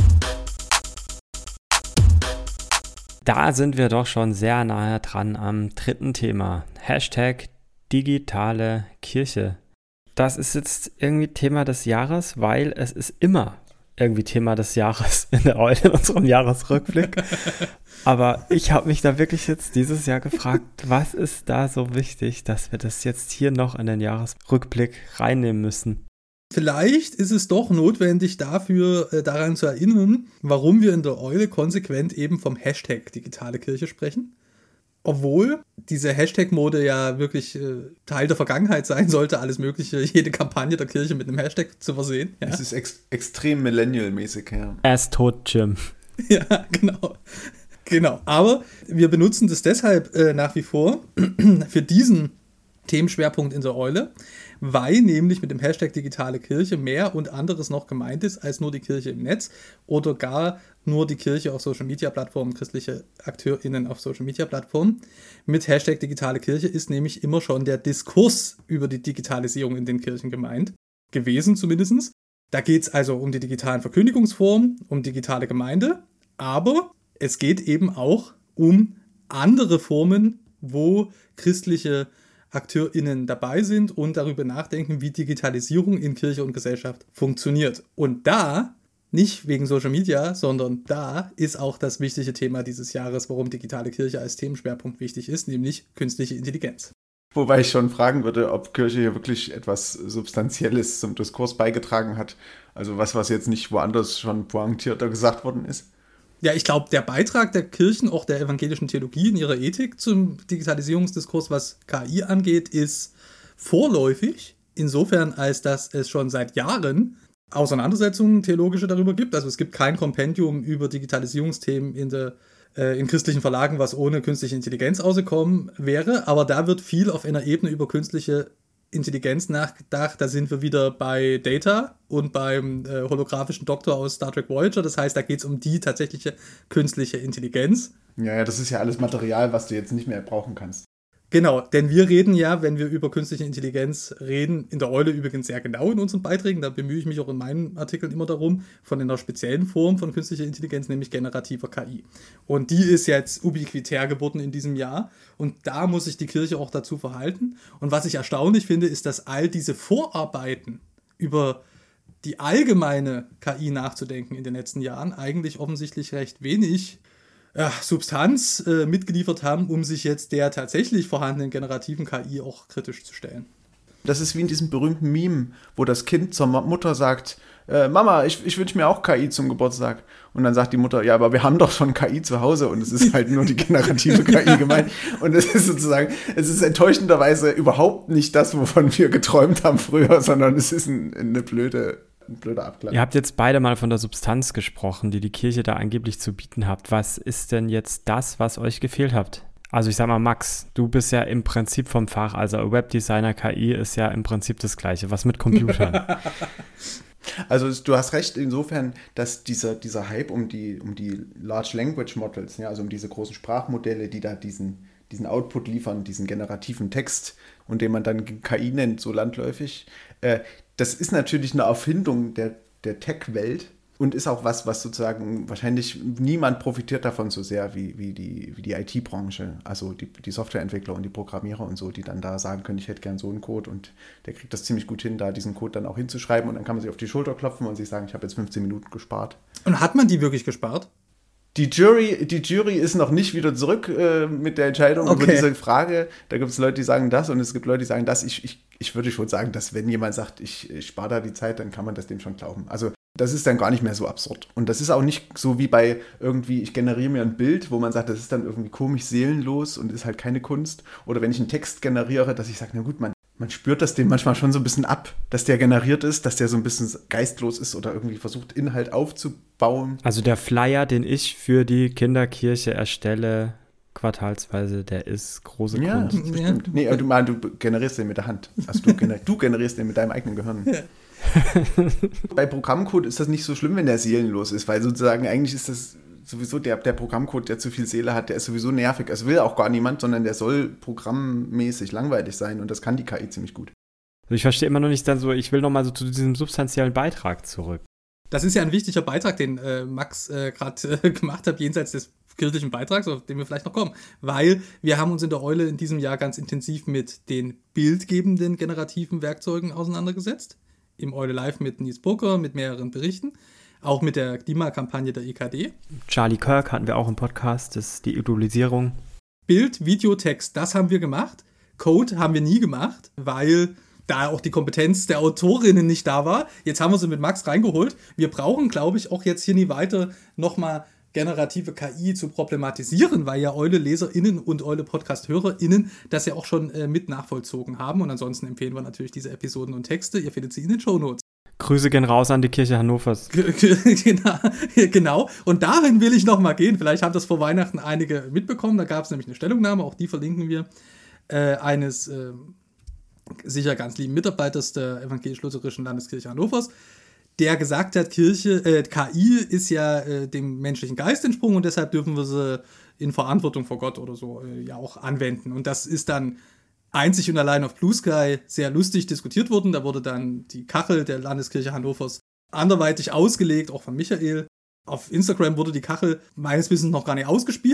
Speaker 1: Da sind wir doch schon sehr nahe dran am dritten Thema. Hashtag digitale Kirche. Das ist jetzt irgendwie Thema des Jahres, weil es ist immer irgendwie Thema des Jahres in unserem Jahresrückblick. Aber ich habe mich da wirklich jetzt dieses Jahr gefragt, was ist da so wichtig, dass wir das jetzt hier noch in den Jahresrückblick reinnehmen müssen?
Speaker 2: Vielleicht ist es doch notwendig dafür, daran zu erinnern, warum wir in der Eule konsequent eben vom Hashtag digitale Kirche sprechen. Obwohl diese Hashtag-Mode ja wirklich Teil der Vergangenheit sein sollte, alles Mögliche, jede Kampagne der Kirche mit einem Hashtag zu versehen. Ja.
Speaker 3: Es ist extrem millennial-mäßig, ja.
Speaker 1: Er ist tot, Jim.
Speaker 2: Ja, genau. Genau. Aber wir benutzen das deshalb nach wie vor für diesen Themenschwerpunkt in der Eule, weil nämlich mit dem Hashtag digitale Kirche mehr und anderes noch gemeint ist als nur die Kirche im Netz oder gar nur die Kirche auf Social-Media-Plattformen, christliche AkteurInnen auf Social-Media-Plattformen. Mit Hashtag digitale Kirche ist nämlich immer schon der Diskurs über die Digitalisierung in den Kirchen gemeint, gewesen zumindest. Da geht es also um die digitalen Verkündigungsformen, um digitale Gemeinde, aber es geht eben auch um andere Formen wo christliche AkteurInnen dabei sind und darüber nachdenken, wie Digitalisierung in Kirche und Gesellschaft funktioniert. Und da, nicht wegen Social Media, sondern da ist auch das wichtige Thema dieses Jahres, warum digitale Kirche als Themenschwerpunkt wichtig ist, nämlich künstliche Intelligenz.
Speaker 3: Wobei ich schon fragen würde, ob Kirche hier wirklich etwas Substanzielles zum Diskurs beigetragen hat. Also was jetzt nicht woanders schon pointierter gesagt worden ist.
Speaker 2: Ja, ich glaube, der Beitrag der Kirchen, auch der evangelischen Theologie in ihrer Ethik zum Digitalisierungsdiskurs, was KI angeht, ist vorläufig. Insofern, als dass es schon seit Jahren Auseinandersetzungen theologische darüber gibt. Also es gibt kein Kompendium über Digitalisierungsthemen in christlichen Verlagen, was ohne künstliche Intelligenz ausgekommen wäre. Aber da wird viel auf einer Ebene über künstliche Intelligenz nachgedacht. Da sind wir wieder bei Data und beim holographischen Doktor aus Star Trek Voyager. Das heißt, da geht es um die tatsächliche künstliche Intelligenz.
Speaker 3: Ja, das ist ja alles Material, was du jetzt nicht mehr brauchen kannst.
Speaker 2: Genau, denn wir reden ja, wenn wir über künstliche Intelligenz reden, in der Eule übrigens sehr genau in unseren Beiträgen, da bemühe ich mich auch in meinen Artikeln immer darum, von einer speziellen Form von künstlicher Intelligenz, nämlich generativer KI. Und die ist jetzt ubiquitär geworden in diesem Jahr und da muss sich die Kirche auch dazu verhalten. Und was ich erstaunlich finde, ist, dass all diese Vorarbeiten über die allgemeine KI nachzudenken in den letzten Jahren eigentlich offensichtlich recht wenig Substanz mitgeliefert haben, um sich jetzt der tatsächlich vorhandenen generativen KI auch kritisch zu stellen.
Speaker 3: Das ist wie in diesem berühmten Meme, wo das Kind zur Mutter sagt, Mama, ich wünsche mir auch KI zum Geburtstag. Und dann sagt die Mutter, ja, aber wir haben doch schon KI zu Hause und es ist halt nur die generative KI gemeint. Und es ist sozusagen, es ist enttäuschenderweise überhaupt nicht das, wovon wir geträumt haben früher, sondern es ist ein blöder Abgleich.
Speaker 1: Ihr habt jetzt beide mal von der Substanz gesprochen, die die Kirche da angeblich zu bieten hat. Was ist denn jetzt das, was euch gefehlt hat? Also ich sag mal, Max, du bist ja im Prinzip vom Fach, also Webdesigner, KI ist ja im Prinzip das Gleiche. Was mit Computern?
Speaker 3: Also du hast recht insofern, dass dieser Hype um die Large Language Models, ja, also um diese großen Sprachmodelle, die da diesen Output liefern, diesen generativen Text und den man dann KI nennt, so landläufig, das ist natürlich eine Erfindung der Tech-Welt und ist auch was sozusagen wahrscheinlich niemand profitiert davon so sehr wie die IT-Branche, also die Softwareentwickler und die Programmierer und so, die dann da sagen können, ich hätte gern so einen Code und der kriegt das ziemlich gut hin, da diesen Code dann auch hinzuschreiben und dann kann man sich auf die Schulter klopfen und sich sagen, ich habe jetzt 15 Minuten gespart.
Speaker 2: Und hat man die wirklich gespart?
Speaker 3: Die Jury ist noch nicht wieder zurück mit der Entscheidung über diese Frage. Da gibt es Leute, die sagen das und es gibt Leute, die sagen das. Ich würde schon sagen, dass wenn jemand sagt, ich spare da die Zeit, dann kann man das dem schon glauben. Also das ist dann gar nicht mehr so absurd. Und das ist auch nicht so wie bei irgendwie, ich generiere mir ein Bild, wo man sagt, das ist dann irgendwie komisch seelenlos und ist halt keine Kunst. Oder wenn ich einen Text generiere, dass ich sage, na gut, man spürt das dem manchmal schon so ein bisschen ab, dass der generiert ist, dass der so ein bisschen geistlos ist oder irgendwie versucht, Inhalt aufzubauen.
Speaker 1: Also der Flyer, den ich für die Kinderkirche erstelle, quartalsweise, der ist große Kunst.
Speaker 3: Ja. Nee, aber du generierst den mit der Hand. Also du generierst den mit deinem eigenen Gehirn. Ja. Bei Programmcode ist das nicht so schlimm, wenn der seelenlos ist, weil sozusagen eigentlich ist das sowieso der Programmcode, der zu viel Seele hat, der ist sowieso nervig. Also will auch gar niemand, sondern der soll programmmäßig langweilig sein und das kann die KI ziemlich gut.
Speaker 1: Also ich verstehe immer noch nicht dann so, ich will noch mal so zu diesem substanziellen Beitrag zurück.
Speaker 2: Das ist ja ein wichtiger Beitrag, den Max gerade gemacht hat, jenseits des kirchlichen Beitrags, auf den wir vielleicht noch kommen. Weil wir haben uns in der Eule in diesem Jahr ganz intensiv mit den bildgebenden generativen Werkzeugen auseinandergesetzt. Im Eule Live mit Nils Burger, mit mehreren Berichten. Auch mit der Klimakampagne der EKD.
Speaker 1: Charlie Kirk hatten wir auch im Podcast, das ist die Idolisierung.
Speaker 2: Bild, Video, Text, das haben wir gemacht. Code haben wir nie gemacht, weil da auch die Kompetenz der Autorinnen nicht da war. Jetzt haben wir sie mit Max reingeholt. Wir brauchen, glaube ich, auch jetzt hier nie weiter nochmal generative KI zu problematisieren, weil ja Eule-LeserInnen und Eule-Podcast-HörerInnen das ja auch schon mit nachvollzogen haben. Und ansonsten empfehlen wir natürlich diese Episoden und Texte. Ihr findet sie in den Shownotes.
Speaker 1: Grüße gehen raus an die Kirche Hannovers.
Speaker 2: Genau. Und dahin will ich noch mal gehen. Vielleicht haben das vor Weihnachten einige mitbekommen. Da gab es nämlich eine Stellungnahme, auch die verlinken wir, eines sicher ganz lieben Mitarbeiters der evangelisch-lutherischen Landeskirche Hannovers, der gesagt hat, KI ist ja dem menschlichen Geist entsprungen und deshalb dürfen wir sie in Verantwortung vor Gott oder so ja auch anwenden. Und das ist dann einzig und allein auf Blue Sky sehr lustig diskutiert worden. Da wurde dann die Kachel der Landeskirche Hannovers anderweitig ausgelegt, auch von Michael. Auf Instagram wurde die Kachel meines Wissens noch gar nicht ausgespielt.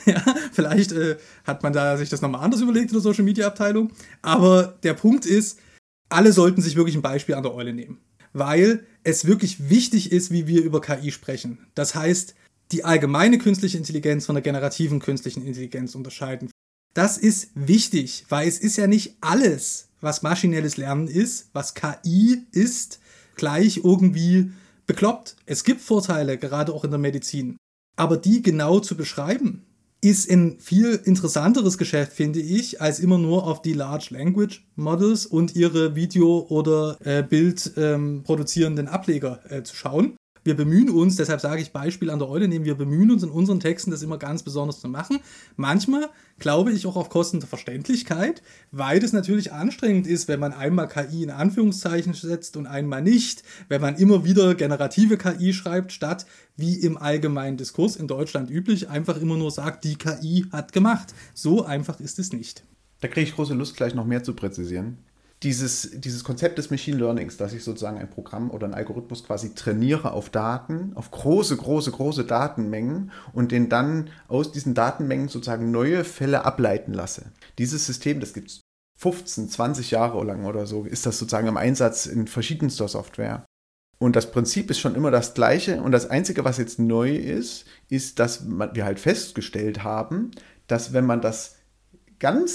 Speaker 2: Ja, vielleicht hat man da sich das nochmal anders überlegt in der Social-Media-Abteilung. Aber der Punkt ist, alle sollten sich wirklich ein Beispiel an der Eule nehmen. Weil es wirklich wichtig ist, wie wir über KI sprechen. Das heißt, die allgemeine künstliche Intelligenz von der generativen künstlichen Intelligenz unterscheiden. Das ist wichtig, weil es ist ja nicht alles, was maschinelles Lernen ist, was KI ist, gleich irgendwie bekloppt. Es gibt Vorteile, gerade auch in der Medizin. Aber die genau zu beschreiben, ist ein viel interessanteres Geschäft, finde ich, als immer nur auf die Large Language Models und ihre Video- oder Bild produzierenden Ableger zu schauen. Wir bemühen uns, deshalb sage ich Beispiel an der Eule nehmen, wir bemühen uns in unseren Texten, das immer ganz besonders zu machen. Manchmal glaube ich auch auf Kosten der Verständlichkeit, weil das natürlich anstrengend ist, wenn man einmal KI in Anführungszeichen setzt und einmal nicht, wenn man immer wieder generative KI schreibt, statt wie im allgemeinen Diskurs in Deutschland üblich, einfach immer nur sagt, die KI hat gemacht. So einfach ist es nicht.
Speaker 3: Da kriege ich große Lust, gleich noch mehr zu präzisieren. Dieses Konzept des Machine Learnings, dass ich sozusagen ein Programm oder einen Algorithmus quasi trainiere auf Daten, auf große Datenmengen und den dann aus diesen Datenmengen sozusagen neue Fälle ableiten lasse. Dieses System, das gibt es 15, 20 Jahre lang oder so, ist das sozusagen im Einsatz in verschiedenster Software. Und das Prinzip ist schon immer das gleiche und das Einzige, was jetzt neu ist, dass wir halt festgestellt haben, dass wenn man das ganz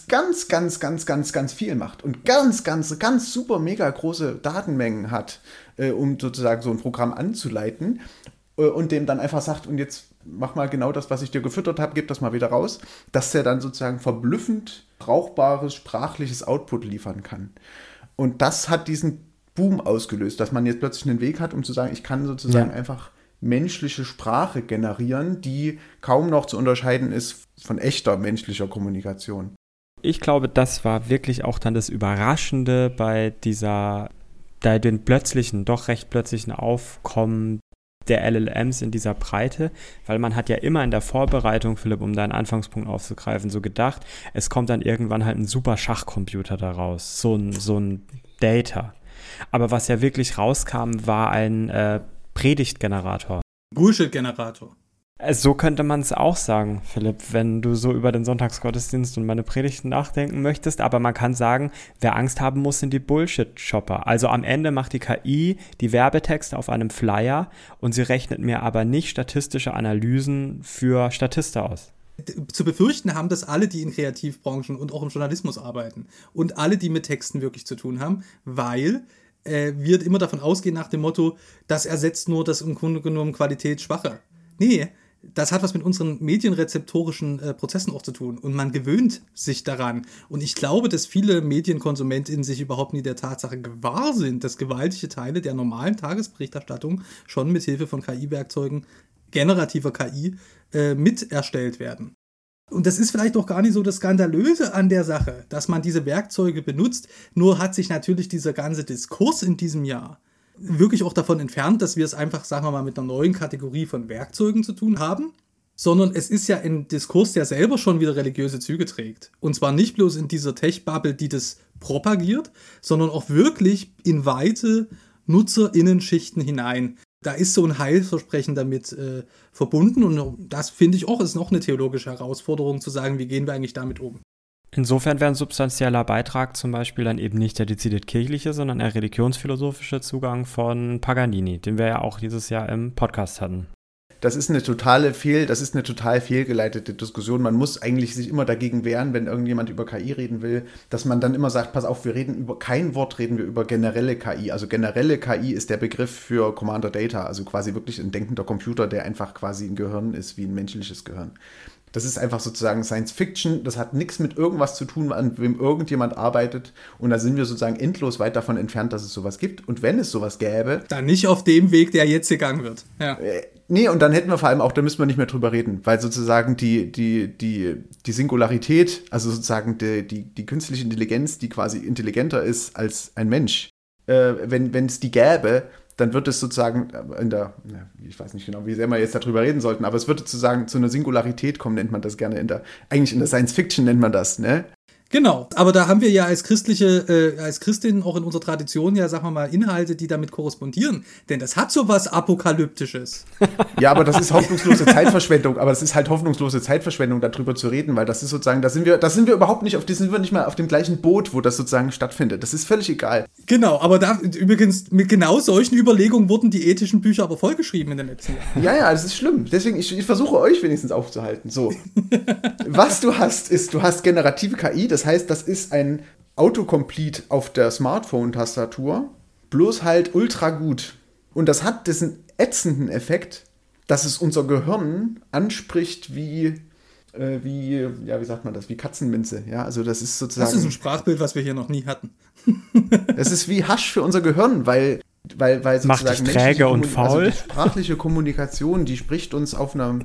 Speaker 3: viel macht und ganz super mega große Datenmengen hat, um sozusagen so ein Programm anzuleiten und dem dann einfach sagt, und jetzt mach mal genau das, was ich dir gefüttert habe, gib das mal wieder raus, dass der dann sozusagen verblüffend brauchbares sprachliches Output liefern kann. Und das hat diesen Boom ausgelöst, dass man jetzt plötzlich einen Weg hat, um zu sagen, ich kann sozusagen einfach menschliche Sprache generieren, die kaum noch zu unterscheiden ist von echter menschlicher Kommunikation.
Speaker 1: Ich glaube, das war wirklich auch dann das Überraschende bei den doch recht plötzlichen Aufkommen der LLMs in dieser Breite, weil man hat ja immer in der Vorbereitung, Philipp, um deinen Anfangspunkt aufzugreifen, so gedacht, es kommt dann irgendwann halt ein super Schachcomputer daraus, so ein Data. Aber was ja wirklich rauskam, war ein Predigtgenerator.
Speaker 2: Bullshit-Generator.
Speaker 1: So könnte man es auch sagen, Philipp, wenn du so über den Sonntagsgottesdienst und meine Predigten nachdenken möchtest. Aber man kann sagen, wer Angst haben muss, sind die Bullshit-Shopper. Also am Ende macht die KI die Werbetexte auf einem Flyer und sie rechnet mir aber nicht statistische Analysen für Statista aus.
Speaker 2: Zu befürchten haben das alle, die in Kreativbranchen und auch im Journalismus arbeiten. Und alle, die mit Texten wirklich zu tun haben, weil wir immer davon ausgehen nach dem Motto, das ersetzt nur das im Grunde genommen Qualitätsschwache. Nee, das hat was mit unseren medienrezeptorischen Prozessen auch zu tun. Und man gewöhnt sich daran. Und ich glaube, dass viele MedienkonsumentInnen sich überhaupt nie der Tatsache gewahr sind, dass gewaltige Teile der normalen Tagesberichterstattung schon mit Hilfe von KI-Werkzeugen, generativer KI, mit erstellt werden. Und das ist vielleicht auch gar nicht so das Skandalöse an der Sache, dass man diese Werkzeuge benutzt. Nur hat sich natürlich dieser ganze Diskurs in diesem Jahr wirklich auch davon entfernt, dass wir es einfach, sagen wir mal, mit einer neuen Kategorie von Werkzeugen zu tun haben, sondern es ist ja ein Diskurs, der selber schon wieder religiöse Züge trägt. Und zwar nicht bloß in dieser Tech-Bubble, die das propagiert, sondern auch wirklich in weite NutzerInnen-Schichten hinein. Da ist so ein Heilversprechen damit verbunden und das finde ich auch, ist noch eine theologische Herausforderung zu sagen, wie gehen wir eigentlich damit um.
Speaker 1: Insofern wäre ein substanzieller Beitrag zum Beispiel dann eben nicht der dezidiert kirchliche, sondern der religionsphilosophische Zugang von Paganini, den wir ja auch dieses Jahr im Podcast hatten.
Speaker 3: Das ist eine total fehlgeleitete Diskussion. Man muss eigentlich sich immer dagegen wehren, wenn irgendjemand über KI reden will, dass man dann immer sagt, pass auf, reden wir über generelle KI. Also generelle KI ist der Begriff für Commander Data, also quasi wirklich ein denkender Computer, der einfach quasi ein Gehirn ist, wie ein menschliches Gehirn. Das ist einfach sozusagen Science Fiction, das hat nichts mit irgendwas zu tun, an wem irgendjemand arbeitet und da sind wir sozusagen endlos weit davon entfernt, dass es sowas gibt und wenn es sowas gäbe...
Speaker 2: Dann nicht auf dem Weg, der jetzt gegangen wird. Ja.
Speaker 3: Nee, und dann hätten wir vor allem auch, da müssen wir nicht mehr drüber reden, weil sozusagen die Singularität, also sozusagen die künstliche Intelligenz, die quasi intelligenter ist als ein Mensch, wenn es die gäbe, dann wird es sozusagen ich weiß nicht genau, wie sehr wir jetzt darüber reden sollten, aber es wird sozusagen zu einer Singularität kommen, nennt man das gerne, eigentlich in der Science Fiction nennt man das, ne?
Speaker 2: Genau, aber da haben wir ja als Christinnen auch in unserer Tradition ja, sagen wir mal, Inhalte, die damit korrespondieren. Denn das hat so was Apokalyptisches.
Speaker 3: Ja, aber das ist hoffnungslose Zeitverschwendung. Aber es ist halt hoffnungslose Zeitverschwendung, darüber zu reden, weil das ist sozusagen, da sind wir überhaupt nicht sind wir nicht mal auf dem gleichen Boot, wo das sozusagen stattfindet. Das ist völlig egal.
Speaker 2: Genau, aber da übrigens mit genau solchen Überlegungen wurden die ethischen Bücher aber vollgeschrieben in den letzten Jahren.
Speaker 3: Ja, das ist schlimm. Deswegen, ich versuche euch wenigstens aufzuhalten. So. Was du hast generative KI, das heißt, das ist ein Autocomplete auf der Smartphone-Tastatur, bloß halt ultra gut. Und das hat diesen ätzenden Effekt, dass es unser Gehirn anspricht wie sagt man das, wie Katzenminze. Ja, also das ist sozusagen...
Speaker 2: Das ist ein Sprachbild, was wir hier noch nie hatten.
Speaker 3: Es ist wie Hasch für unser Gehirn, weil sozusagen
Speaker 1: macht dich träge und faul.
Speaker 3: Also die sprachliche Kommunikation, die spricht uns auf einer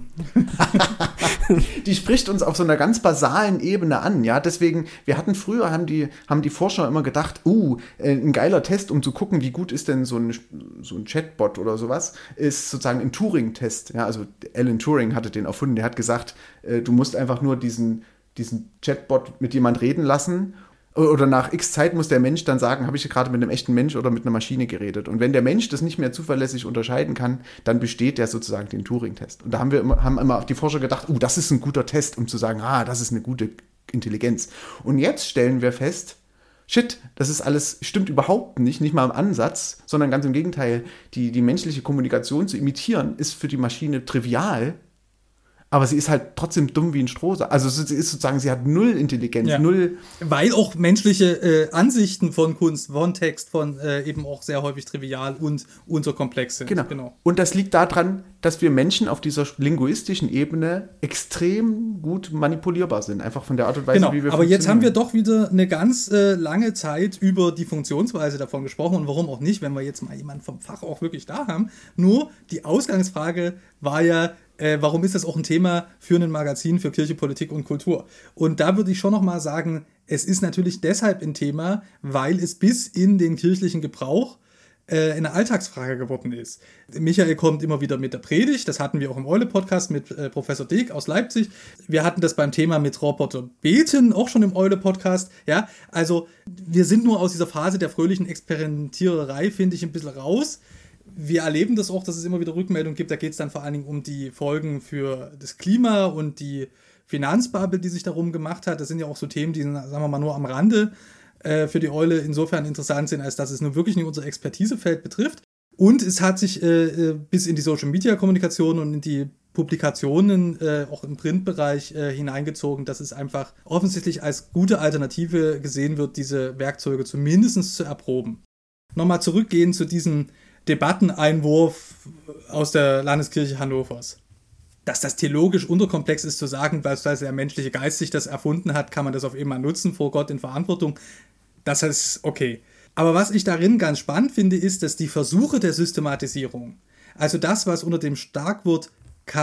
Speaker 3: so einer ganz basalen Ebene an, ja, deswegen, wir hatten früher, haben die Forscher immer gedacht, ein geiler Test, um zu gucken, wie gut ist denn so ein Chatbot oder sowas, ist sozusagen ein Turing-Test, ja, also Alan Turing hatte den erfunden, der hat gesagt, du musst einfach nur diesen Chatbot mit jemand reden lassen. Oder nach x Zeit muss der Mensch dann sagen, habe ich gerade mit einem echten Mensch oder mit einer Maschine geredet. Und wenn der Mensch das nicht mehr zuverlässig unterscheiden kann, dann besteht der sozusagen den Turing-Test. Und da haben immer die Forscher gedacht, das ist ein guter Test, um zu sagen, das ist eine gute Intelligenz. Und jetzt stellen wir fest, shit, das ist alles, stimmt überhaupt nicht mal im Ansatz, sondern ganz im Gegenteil, die menschliche Kommunikation zu imitieren, ist für die Maschine trivial. Aber sie ist halt trotzdem dumm wie ein Strohsack. Also sie ist sozusagen, sie hat null Intelligenz, null.
Speaker 2: Weil auch menschliche Ansichten von Kunst, von Text, von eben auch sehr häufig trivial und unterkomplex sind.
Speaker 3: Genau. Und das liegt daran, dass wir Menschen auf dieser linguistischen Ebene extrem gut manipulierbar sind. Einfach von der Art und Weise, wie wir
Speaker 2: aber jetzt haben wir doch wieder eine ganz lange Zeit über die Funktionsweise davon gesprochen und warum auch nicht, wenn wir jetzt mal jemanden vom Fach auch wirklich da haben. Nur die Ausgangsfrage war ja, warum ist das auch ein Thema für ein Magazin für Kirche, Politik und Kultur? Und da würde ich schon noch mal sagen, es ist natürlich deshalb ein Thema, weil es bis in den kirchlichen Gebrauch eine Alltagsfrage geworden ist. Michael kommt immer wieder mit der Predigt, das hatten wir auch im Eule-Podcast mit Professor Deek aus Leipzig. Wir hatten das beim Thema mit Roboter beten, auch schon im Eule-Podcast. Ja, also wir sind nur aus dieser Phase der fröhlichen Experimentiererei, finde ich, ein bisschen raus. Wir erleben das auch, dass es immer wieder Rückmeldungen gibt. Da geht es dann vor allen Dingen um die Folgen für das Klima und die Finanzbubble, die sich darum gemacht hat. Das sind ja auch so Themen, die, sagen wir mal, nur am Rande für die Eule insofern interessant sind, als dass es nur wirklich nicht unser Expertisefeld betrifft. Und es hat sich bis in die Social-Media-Kommunikation und in die Publikationen auch im Printbereich hineingezogen, dass es einfach offensichtlich als gute Alternative gesehen wird, diese Werkzeuge zumindest zu erproben. Nochmal zurückgehen zu diesem Debatteneinwurf aus der Landeskirche Hannovers. Dass das theologisch unterkomplex ist zu sagen, weil der menschliche Geist sich das erfunden hat, kann man das auf einmal nutzen, vor Gott in Verantwortung. Das ist okay. Aber was ich darin ganz spannend finde, ist, dass die Versuche der Systematisierung, also das, was unter dem Schlagwort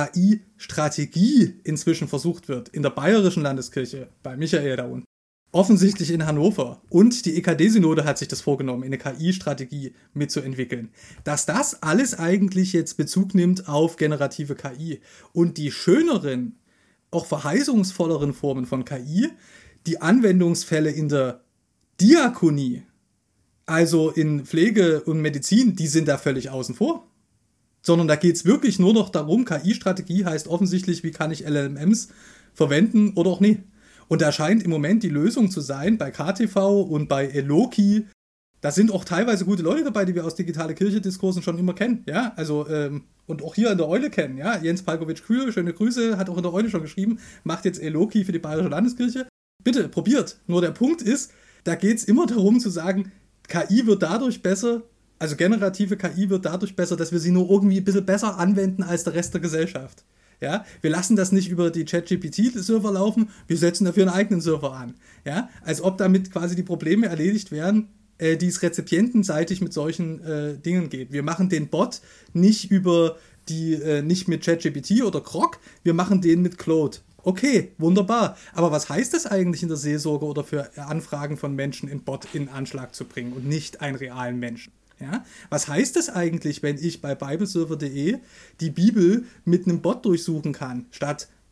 Speaker 2: KI-Strategie inzwischen versucht wird, in der bayerischen Landeskirche, bei Michael da unten, offensichtlich in Hannover, und die EKD-Synode hat sich das vorgenommen, eine KI-Strategie mitzuentwickeln, dass das alles eigentlich jetzt Bezug nimmt auf generative KI und die schöneren, auch verheißungsvolleren Formen von KI, die Anwendungsfälle in der Diakonie, also in Pflege und Medizin, die sind da völlig außen vor. Sondern da geht es wirklich nur noch darum, KI-Strategie heißt offensichtlich, wie kann ich LLMs verwenden oder auch nicht. Und da scheint im Moment die Lösung zu sein bei KTV und bei Eloki. Da sind auch teilweise gute Leute dabei, die wir aus digitale Kirche-Diskursen schon immer kennen. Ja, also, und auch hier in der Eule kennen. Ja, Jens Palkovic-Kühl, schöne Grüße, hat auch in der Eule schon geschrieben, macht jetzt Eloki für die Bayerische Landeskirche. Bitte, probiert. Nur der Punkt ist, da geht es immer darum zu sagen, KI wird dadurch besser, also generative KI wird dadurch besser, dass wir sie nur irgendwie ein bisschen besser anwenden als der Rest der Gesellschaft. Ja, wir lassen das nicht über die ChatGPT-Server laufen, wir setzen dafür einen eigenen Server an. Ja, als ob damit quasi die Probleme erledigt wären, die es rezipientenseitig mit solchen Dingen geht. Wir machen den Bot nicht nicht mit ChatGPT oder Grok, wir machen den mit Claude. Okay, wunderbar. Aber was heißt das eigentlich in der Seelsorge oder für Anfragen von Menschen in Bot in Anschlag zu bringen und nicht einen realen Menschen? Ja? Was heißt das eigentlich, wenn ich bei bibleserver.de die Bibel mit einem Bot durchsuchen kann, statt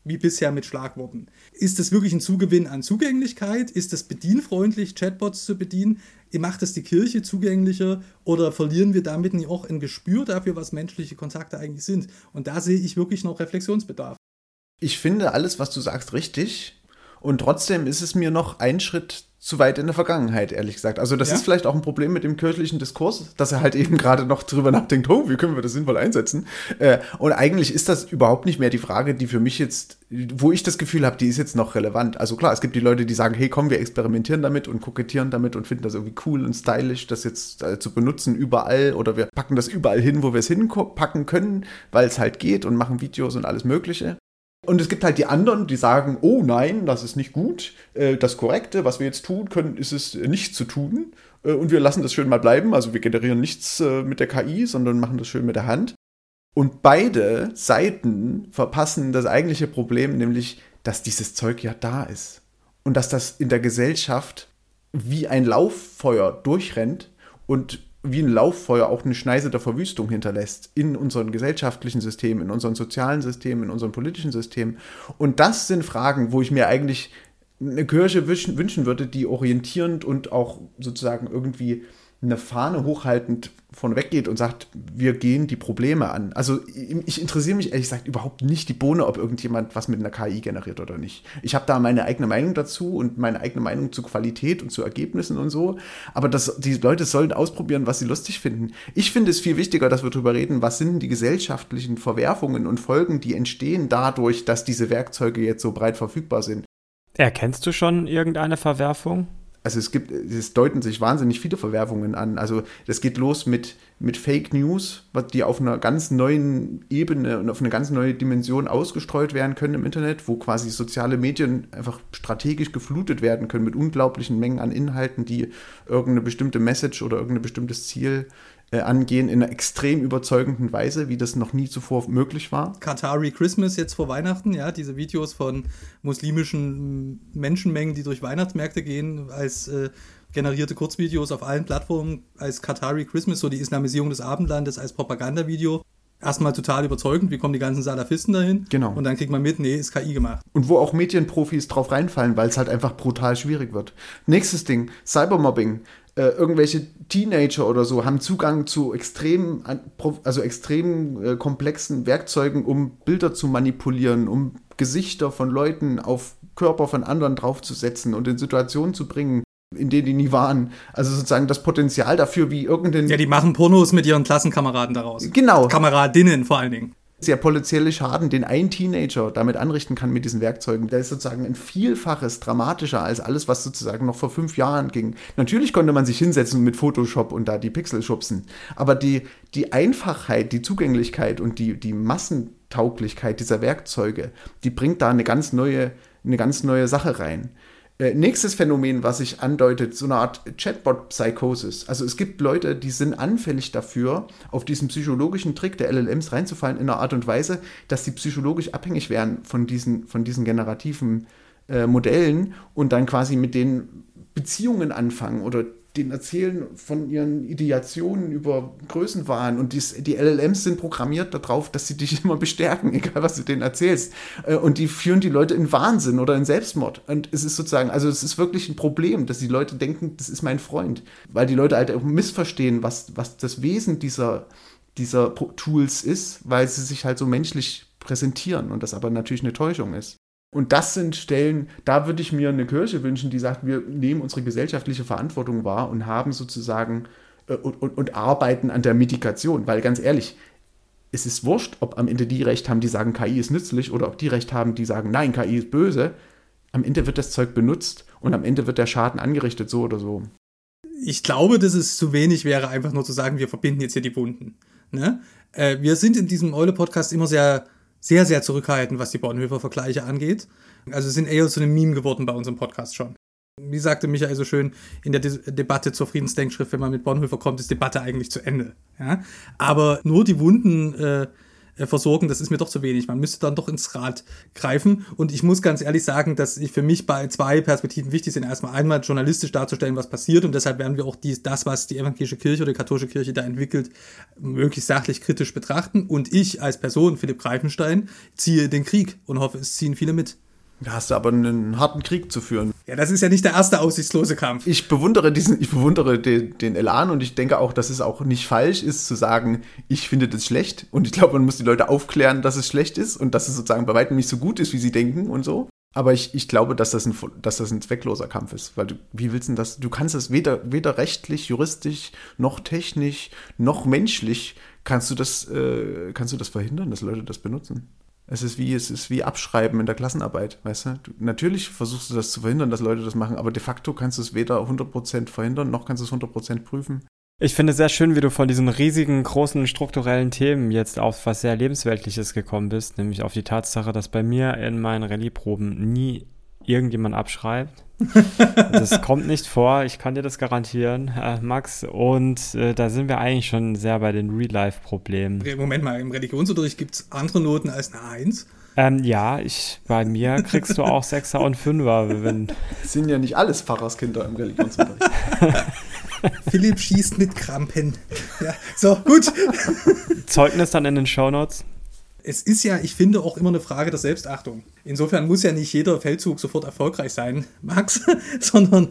Speaker 2: wie bisher mit Schlagworten. Ist es wirklich ein Zugewinn an Zugänglichkeit? Ist es bedienfreundlich, Chatbots zu bedienen? Macht es die Kirche zugänglicher oder verlieren wir damit nicht auch ein Gespür dafür, was menschliche Kontakte eigentlich sind? Und da sehe ich wirklich noch Reflexionsbedarf.
Speaker 3: Ich finde alles, was du sagst, richtig. Und trotzdem ist es mir noch ein Schritt zu weit in der Vergangenheit, ehrlich gesagt. Also das ist vielleicht auch ein Problem mit dem kirchlichen Diskurs, dass er halt eben gerade noch drüber nachdenkt, wie können wir das sinnvoll einsetzen? Und eigentlich ist das überhaupt nicht mehr die Frage, die für mich jetzt, wo ich das Gefühl habe, die ist jetzt noch relevant. Also klar, es gibt die Leute, die sagen, hey komm, wir experimentieren damit und kokettieren damit und finden das irgendwie cool und stylisch, das jetzt zu benutzen überall, oder wir packen das überall hin, wo wir es hinpacken können, weil es halt geht, und machen Videos und alles Mögliche. Und es gibt halt die anderen, die sagen, oh nein, das ist nicht gut, das Korrekte, was wir jetzt tun können, ist es nicht zu tun, und wir lassen das schön mal bleiben, also wir generieren nichts mit der KI, sondern machen das schön mit der Hand. Und beide Seiten verpassen das eigentliche Problem, nämlich, dass dieses Zeug ja da ist und dass das in der Gesellschaft wie ein Lauffeuer durchrennt und wie ein Lauffeuer auch eine Schneise der Verwüstung hinterlässt in unseren gesellschaftlichen Systemen, in unseren sozialen Systemen, in unseren politischen Systemen. Und das sind Fragen, wo ich mir eigentlich eine Kirche wünschen würde, die orientierend und auch sozusagen irgendwie eine Fahne hochhaltend von weggeht und sagt, wir gehen die Probleme an. Also ich interessiere mich ehrlich gesagt überhaupt nicht die Bohne, ob irgendjemand was mit einer KI generiert oder nicht. Ich habe da meine eigene Meinung dazu und meine eigene Meinung zu Qualität und zu Ergebnissen und so. Aber die Leute sollen ausprobieren, was sie lustig finden. Ich finde es viel wichtiger, dass wir darüber reden, was sind die gesellschaftlichen Verwerfungen und Folgen, die entstehen dadurch, dass diese Werkzeuge jetzt so breit verfügbar sind.
Speaker 1: Erkennst du schon irgendeine Verwerfung?
Speaker 3: Also es deuten sich wahnsinnig viele Verwerfungen an. Also das geht los mit Fake News, die auf einer ganz neuen Ebene und auf eine ganz neue Dimension ausgestreut werden können im Internet, wo quasi soziale Medien einfach strategisch geflutet werden können mit unglaublichen Mengen an Inhalten, die irgendeine bestimmte Message oder irgendein bestimmtes Ziel angehen, in einer extrem überzeugenden Weise, wie das noch nie zuvor möglich war.
Speaker 2: Qatari Christmas jetzt vor Weihnachten, ja, diese Videos von muslimischen Menschenmengen, die durch Weihnachtsmärkte gehen, als generierte Kurzvideos auf allen Plattformen, als Qatari Christmas, so die Islamisierung des Abendlandes als Propagandavideo. Erstmal total überzeugend, wie kommen die ganzen Salafisten dahin?
Speaker 3: Genau.
Speaker 2: Und dann kriegt man mit, nee, ist KI gemacht.
Speaker 3: Und wo auch Medienprofis drauf reinfallen, weil es halt einfach brutal schwierig wird. Nächstes Ding, Cybermobbing. Irgendwelche Teenager oder so haben Zugang zu extrem komplexen Werkzeugen, um Bilder zu manipulieren, um Gesichter von Leuten auf Körper von anderen draufzusetzen und in Situationen zu bringen, in denen die nie waren. Also sozusagen das Potenzial dafür, wie irgendein...
Speaker 2: Ja, die machen Pornos mit ihren Klassenkameraden daraus.
Speaker 3: Genau.
Speaker 2: Kameradinnen vor allen Dingen.
Speaker 3: Der potenzielle Schaden, den ein Teenager damit anrichten kann mit diesen Werkzeugen, der ist sozusagen ein Vielfaches dramatischer als alles, was sozusagen noch vor 5 Jahren ging. Natürlich konnte man sich hinsetzen mit Photoshop und da die Pixel schubsen, aber die Einfachheit, die Zugänglichkeit und die Massentauglichkeit dieser Werkzeuge, die bringt da eine ganz neue Sache rein. Nächstes Phänomen, was sich andeutet, so eine Art Chatbot-Psychosis. Also es gibt Leute, die sind anfällig dafür, auf diesen psychologischen Trick der LLMs reinzufallen, in einer Art und Weise, dass sie psychologisch abhängig werden von diesen generativen Modellen und dann quasi mit denen Beziehungen anfangen oder denen erzählen von ihren Ideationen über Größenwahn, und die LLMs sind programmiert darauf, dass sie dich immer bestärken, egal was du denen erzählst, und die führen die Leute in Wahnsinn oder in Selbstmord, und es ist sozusagen, also es ist wirklich ein Problem, dass die Leute denken, das ist mein Freund, weil die Leute halt auch missverstehen, was das Wesen dieser Tools ist, weil sie sich halt so menschlich präsentieren und das aber natürlich eine Täuschung ist. Und das sind Stellen, da würde ich mir eine Kirche wünschen, die sagt, wir nehmen unsere gesellschaftliche Verantwortung wahr und haben sozusagen und arbeiten an der Mitigation. Weil ganz ehrlich, es ist wurscht, ob am Ende die Recht haben, die sagen, KI ist nützlich, oder ob die Recht haben, die sagen, nein, KI ist böse. Am Ende wird das Zeug benutzt und am Ende wird der Schaden angerichtet, so oder so.
Speaker 2: Ich glaube, dass es zu wenig wäre, einfach nur zu sagen, wir verbinden jetzt hier die Wunden. Ne? Wir sind in diesem Eule-Podcast immer sehr, sehr zurückhaltend, was die Bonhoeffer-Vergleiche angeht. Also sind eher zu einem Meme geworden bei unserem Podcast schon. Wie sagte Michael so schön in der Debatte zur Friedensdenkschrift, wenn man mit Bonhoeffer kommt, ist Debatte eigentlich zu Ende. Ja? Aber nur die Wunden versorgen, das ist mir doch zu wenig. Man müsste dann doch ins Rad greifen. Und ich muss ganz ehrlich sagen, dass für mich bei 2 Perspektiven wichtig sind. Erstmal einmal journalistisch darzustellen, was passiert. Und deshalb werden wir auch das, was die evangelische Kirche oder die katholische Kirche da entwickelt, möglichst sachlich kritisch betrachten. Und ich als Person, Philipp Greifenstein, ziehe den Krieg und hoffe, es ziehen viele mit.
Speaker 3: Da hast du aber einen harten Krieg zu führen.
Speaker 2: Ja, das ist ja nicht der erste aussichtslose Kampf.
Speaker 3: Ich bewundere den Elan und ich denke auch, dass es auch nicht falsch ist zu sagen, ich finde das schlecht und ich glaube, man muss die Leute aufklären, dass es schlecht ist und dass es sozusagen bei weitem nicht so gut ist, wie sie denken und so. Aber ich glaube, dass das ein zweckloser Kampf ist, weil wie willst du das? Du kannst das weder rechtlich, juristisch, noch technisch, noch menschlich kannst du das verhindern, dass Leute das benutzen. Es ist wie Abschreiben in der Klassenarbeit, weißt du? Natürlich versuchst du das zu verhindern, dass Leute das machen, aber de facto kannst du es weder 100% verhindern, noch kannst du es 100% prüfen.
Speaker 1: Ich finde es sehr schön, wie du von diesen riesigen, großen strukturellen Themen jetzt auf was sehr Lebensweltliches gekommen bist, nämlich auf die Tatsache, dass bei mir in meinen Rallye-Proben nie irgendjemand abschreibt. Das kommt nicht vor, ich kann dir das garantieren, Max. Und da sind wir eigentlich schon sehr bei den Real-Life-Problemen.
Speaker 2: Moment mal, im Religionsunterricht gibt es andere Noten als eine 1?
Speaker 1: Ja, bei mir kriegst du auch 6er und 5er.
Speaker 3: Sind ja nicht alles Pfarrerskinder im Religionsunterricht.
Speaker 2: Philipp schießt mit Krampen. Ja, so, gut.
Speaker 1: Zeugnis dann in den Shownotes.
Speaker 2: Es ist ja, ich finde, auch immer eine Frage der Selbstachtung. Insofern muss ja nicht jeder Feldzug sofort erfolgreich sein, Max, sondern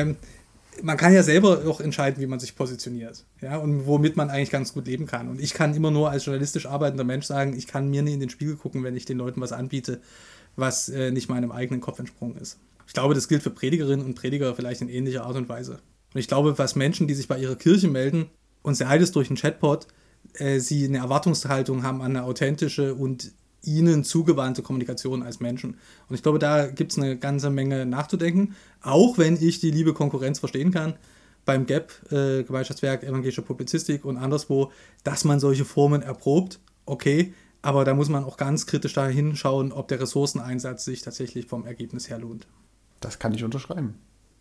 Speaker 2: man kann ja selber auch entscheiden, wie man sich positioniert, ja, und womit man eigentlich ganz gut leben kann. Und ich kann immer nur als journalistisch arbeitender Mensch sagen, ich kann mir nie in den Spiegel gucken, wenn ich den Leuten was anbiete, was nicht meinem eigenen Kopf entsprungen ist. Ich glaube, das gilt für Predigerinnen und Prediger vielleicht in ähnlicher Art und Weise. Und ich glaube, was Menschen, die sich bei ihrer Kirche melden, und sei es durch einen Chatbot, sie eine Erwartungshaltung haben an eine authentische und ihnen zugewandte Kommunikation als Menschen. Und ich glaube, da gibt es eine ganze Menge nachzudenken, auch wenn ich die liebe Konkurrenz verstehen kann, beim GEP, Gemeinschaftswerk Evangelische Publizistik und anderswo, dass man solche Formen erprobt, okay, aber da muss man auch ganz kritisch da hinschauen, ob der Ressourceneinsatz sich tatsächlich vom Ergebnis her lohnt.
Speaker 3: Das kann ich unterschreiben.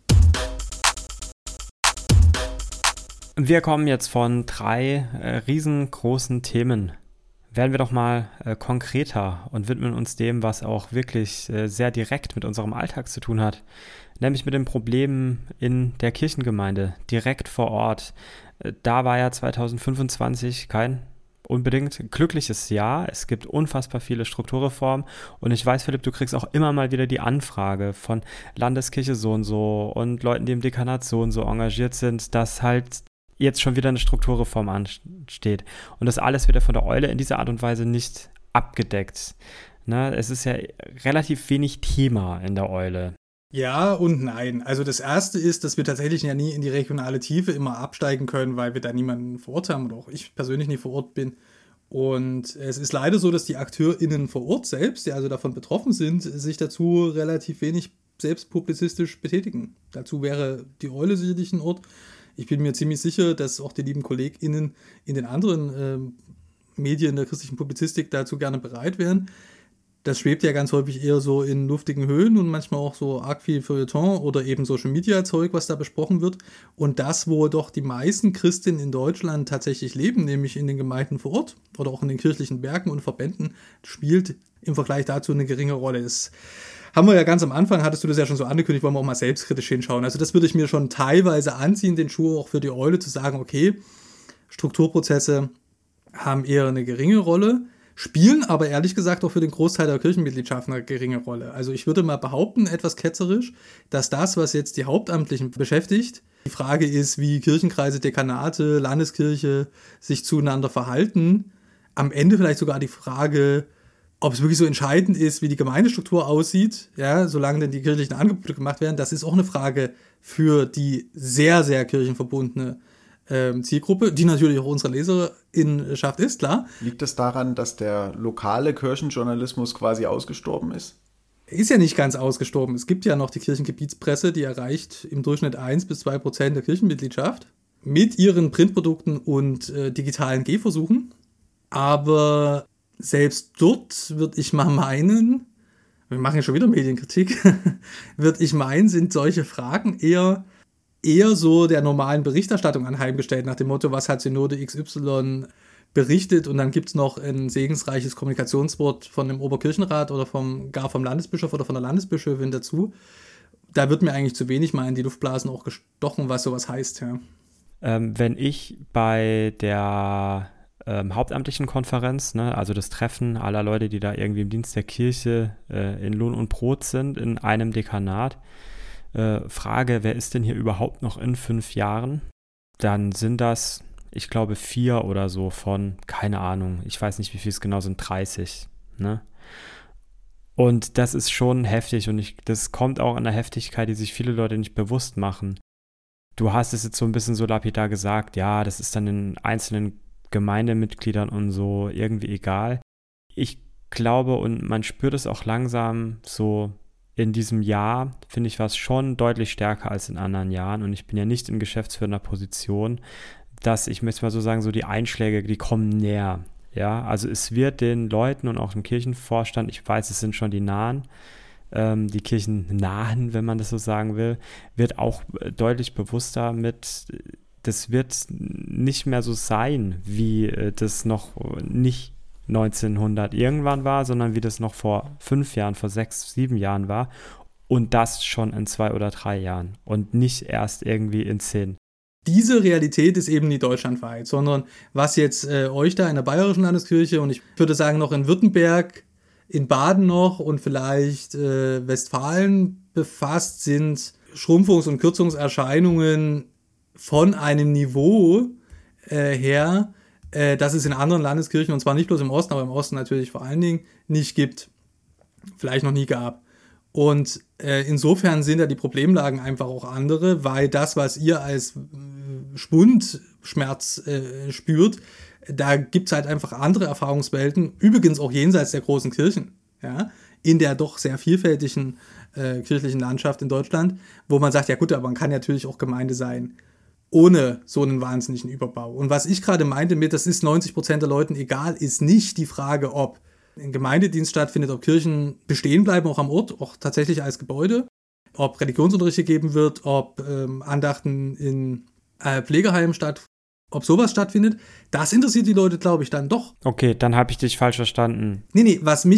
Speaker 1: Wir kommen jetzt von 3 riesengroßen Themen. Werden wir doch mal konkreter und widmen uns dem, was auch wirklich sehr direkt mit unserem Alltag zu tun hat. Nämlich mit den Problemen in der Kirchengemeinde, direkt vor Ort. Da war ja 2025 kein unbedingt glückliches Jahr. Es gibt unfassbar viele Strukturreformen und ich weiß, Philipp, du kriegst auch immer mal wieder die Anfrage von Landeskirche so und so und Leuten, die im Dekanat so und so engagiert sind, dass halt jetzt schon wieder eine Strukturreform ansteht. Und das alles wird ja von der Eule in dieser Art und Weise nicht abgedeckt. Ne? Es ist ja relativ wenig Thema in der Eule.
Speaker 2: Ja und nein. Also das Erste ist, dass wir tatsächlich ja nie in die regionale Tiefe immer absteigen können, weil wir da niemanden vor Ort haben oder auch ich persönlich nicht vor Ort bin. Und es ist leider so, dass die AkteurInnen vor Ort selbst, die also davon betroffen sind, sich dazu relativ wenig selbst publizistisch betätigen. Dazu wäre die Eule sicherlich ein Ort. Ich bin mir ziemlich sicher, dass auch die lieben KollegInnen in den anderen Medien der christlichen Publizistik dazu gerne bereit wären. Das schwebt ja ganz häufig eher so in luftigen Höhen und manchmal auch so arg viel Feuilleton oder eben Social-Media-Zeug, was da besprochen wird. Und das, wo doch die meisten Christinnen in Deutschland tatsächlich leben, nämlich in den Gemeinden vor Ort oder auch in den kirchlichen Werken und Verbänden, spielt im Vergleich dazu eine geringe Rolle. Das haben wir ja ganz am Anfang, hattest du das ja schon so angekündigt, wollen wir auch mal selbstkritisch hinschauen. Also das würde ich mir schon teilweise anziehen, den Schuh auch für die Eule, zu sagen, okay, Strukturprozesse haben eher eine geringe Rolle, spielen aber ehrlich gesagt auch für den Großteil der Kirchenmitgliedschaft eine geringe Rolle. Also ich würde mal behaupten, etwas ketzerisch, dass das, was jetzt die Hauptamtlichen beschäftigt, die Frage ist, wie Kirchenkreise, Dekanate, Landeskirche sich zueinander verhalten, am Ende vielleicht sogar die Frage, ob es wirklich so entscheidend ist, wie die Gemeindestruktur aussieht, ja, solange denn die kirchlichen Angebote gemacht werden, das ist auch eine Frage für die sehr, sehr kirchenverbundene Zielgruppe, die natürlich auch unsere Leserinnenschaft ist, klar.
Speaker 3: Liegt es daran, dass der lokale Kirchenjournalismus quasi ausgestorben ist?
Speaker 2: Ist ja nicht ganz ausgestorben. Es gibt ja noch die Kirchengebietspresse, die erreicht im Durchschnitt 1-2% der Kirchenmitgliedschaft mit ihren Printprodukten und digitalen Gehversuchen. Aber selbst dort würde ich mal meinen, wir machen ja schon wieder Medienkritik, würde ich meinen, sind solche Fragen eher so der normalen Berichterstattung anheimgestellt, nach dem Motto, was hat Synode XY berichtet und dann gibt es noch ein segensreiches Kommunikationswort von dem Oberkirchenrat oder gar vom Landesbischof oder von der Landesbischöfin dazu. Da wird mir eigentlich zu wenig mal in die Luftblasen auch gestochen, was sowas heißt. Ja.
Speaker 1: Wenn ich bei der hauptamtlichen Konferenz, ne, also das Treffen aller Leute, die da irgendwie im Dienst der Kirche in Lohn und Brot sind, in einem Dekanat, frage, wer ist denn hier überhaupt noch in 5 Jahren, dann sind das, ich glaube, 4 oder so von, keine Ahnung, ich weiß nicht, wie viel es genau sind, 30, ne? Und das ist schon heftig und das kommt auch an der Heftigkeit, die sich viele Leute nicht bewusst machen. Du hast es jetzt so ein bisschen so lapidar gesagt, ja, das ist dann den einzelnen Gemeindemitgliedern und so irgendwie egal. Ich glaube, und man spürt es auch langsam so in diesem Jahr, finde ich, war es schon deutlich stärker als in anderen Jahren und ich bin ja nicht in geschäftsführender Position, dass ich möchte mal so sagen, so die Einschläge, die kommen näher. Ja, also es wird den Leuten und auch dem Kirchenvorstand, ich weiß, es sind schon die Nahen, die Kirchennahen, wenn man das so sagen will, wird auch deutlich bewusster das wird nicht mehr so sein, wie das noch nicht 1900 irgendwann war, sondern wie das noch vor 5 Jahren, vor 6, 7 Jahren war und das schon in 2 oder 3 Jahren und nicht erst irgendwie in 10.
Speaker 2: Diese Realität ist eben nicht deutschlandweit, sondern was jetzt euch da in der Bayerischen Landeskirche und ich würde sagen noch in Württemberg, in Baden noch und vielleicht Westfalen befasst, sind Schrumpfungs- und Kürzungserscheinungen von einem Niveau her, das es in anderen Landeskirchen, und zwar nicht bloß im Osten, aber im Osten natürlich vor allen Dingen, nicht gibt. Vielleicht noch nie gab. Und insofern sind ja die Problemlagen einfach auch andere, weil das, was ihr als Spundschmerz spürt, da gibt es halt einfach andere Erfahrungswelten, übrigens auch jenseits der großen Kirchen, ja, in der doch sehr vielfältigen kirchlichen Landschaft in Deutschland, wo man sagt, ja gut, aber man kann natürlich auch Gemeinde sein, ohne so einen wahnsinnigen Überbau. Und was ich gerade meinte mit, das ist 90% der Leuten egal, ist nicht die Frage, ob ein Gemeindedienst stattfindet, ob Kirchen bestehen bleiben, auch am Ort, auch tatsächlich als Gebäude, ob Religionsunterricht gegeben wird, ob Andachten in Pflegeheimen ob sowas stattfindet. Das interessiert die Leute, glaube ich, dann doch.
Speaker 1: Okay, dann habe ich dich falsch verstanden.
Speaker 2: Nee,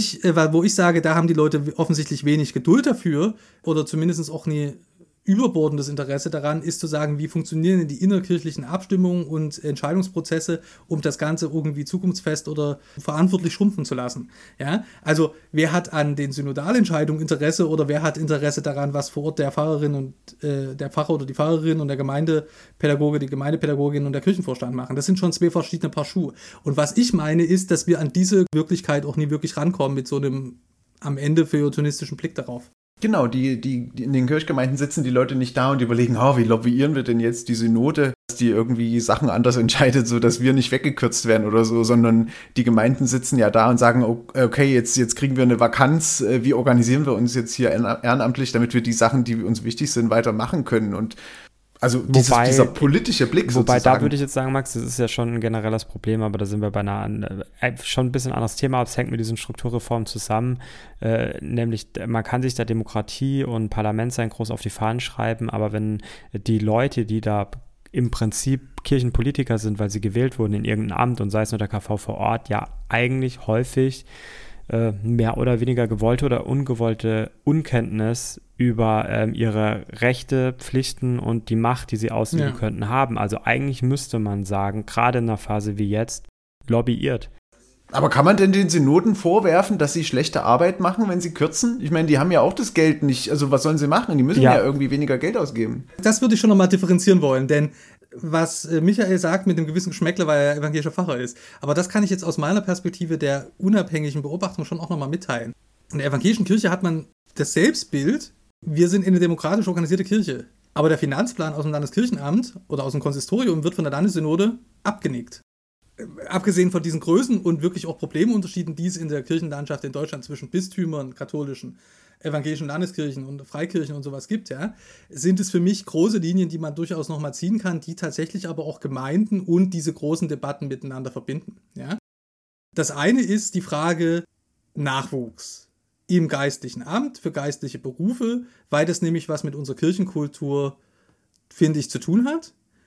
Speaker 2: wo ich sage, da haben die Leute offensichtlich wenig Geduld dafür oder zumindest auch nie überbordendes Interesse daran, ist zu sagen, wie funktionieren denn die innerkirchlichen Abstimmungen und Entscheidungsprozesse, um das Ganze irgendwie zukunftsfest oder verantwortlich schrumpfen zu lassen. Ja? Also wer hat an den Synodalentscheidungen Interesse oder wer hat Interesse daran, was vor Ort der Pfarrerin und der Pfarrer oder die Pfarrerin und der Gemeindepädagoge, die Gemeindepädagogin und der Kirchenvorstand machen. Das sind schon 2 verschiedene Paar Schuhe. Und was ich meine, ist, dass wir an diese Wirklichkeit auch nie wirklich rankommen mit so einem am Ende feuilletonistischen Blick darauf.
Speaker 3: Genau, die in den Kirchgemeinden sitzen die Leute nicht da und überlegen, wie lobbyieren wir denn jetzt die Synode, dass die irgendwie Sachen anders entscheidet, sodass wir nicht weggekürzt werden oder so, sondern die Gemeinden sitzen ja da und sagen, okay, jetzt kriegen wir eine Vakanz, wie organisieren wir uns jetzt hier ehrenamtlich, damit wir die Sachen, die uns wichtig sind, weitermachen können und also dieser politische Blick sozusagen.
Speaker 1: Wobei, da würde ich jetzt sagen, Max, das ist ja schon ein generelles Problem, aber da sind wir bei schon ein bisschen anderes Thema, aber es hängt mit diesen Strukturreformen zusammen, nämlich man kann sich da Demokratie und Parlament sein groß auf die Fahnen schreiben, aber wenn die Leute, die da im Prinzip Kirchenpolitiker sind, weil sie gewählt wurden in irgendein Amt und sei es nur der KV vor Ort, ja eigentlich häufig mehr oder weniger gewollte oder ungewollte Unkenntnis über ihre Rechte, Pflichten und die Macht, die sie ausüben könnten, haben. Also eigentlich müsste man sagen, gerade in einer Phase wie jetzt, lobbyiert.
Speaker 3: Aber kann man denn den Synoden vorwerfen, dass sie schlechte Arbeit machen, wenn sie kürzen? Ich meine, die haben ja auch das Geld nicht, also was sollen sie machen? Die müssen ja irgendwie weniger Geld ausgeben.
Speaker 2: Das würde ich schon nochmal differenzieren wollen, denn was Michael sagt mit dem gewissen Geschmäckle, weil er evangelischer Pfarrer ist. Aber das kann ich jetzt aus meiner Perspektive der unabhängigen Beobachtung schon auch nochmal mitteilen. In der evangelischen Kirche hat man das Selbstbild, wir sind eine demokratisch organisierte Kirche. Aber der Finanzplan aus dem Landeskirchenamt oder aus dem Konsistorium wird von der Landessynode abgenickt. Abgesehen von diesen Größen und wirklich auch Problemunterschieden, die es in der Kirchenlandschaft in Deutschland zwischen Bistümern, katholischen, evangelischen Landeskirchen und Freikirchen und sowas gibt, ja, sind es für mich große Linien, die man durchaus nochmal ziehen kann, die tatsächlich aber auch Gemeinden und diese großen Debatten miteinander verbinden. Ja. Das eine ist die Frage Nachwuchs im geistlichen Amt für geistliche Berufe, weil das nämlich was mit unserer Kirchenkultur, finde ich, zu tun hat.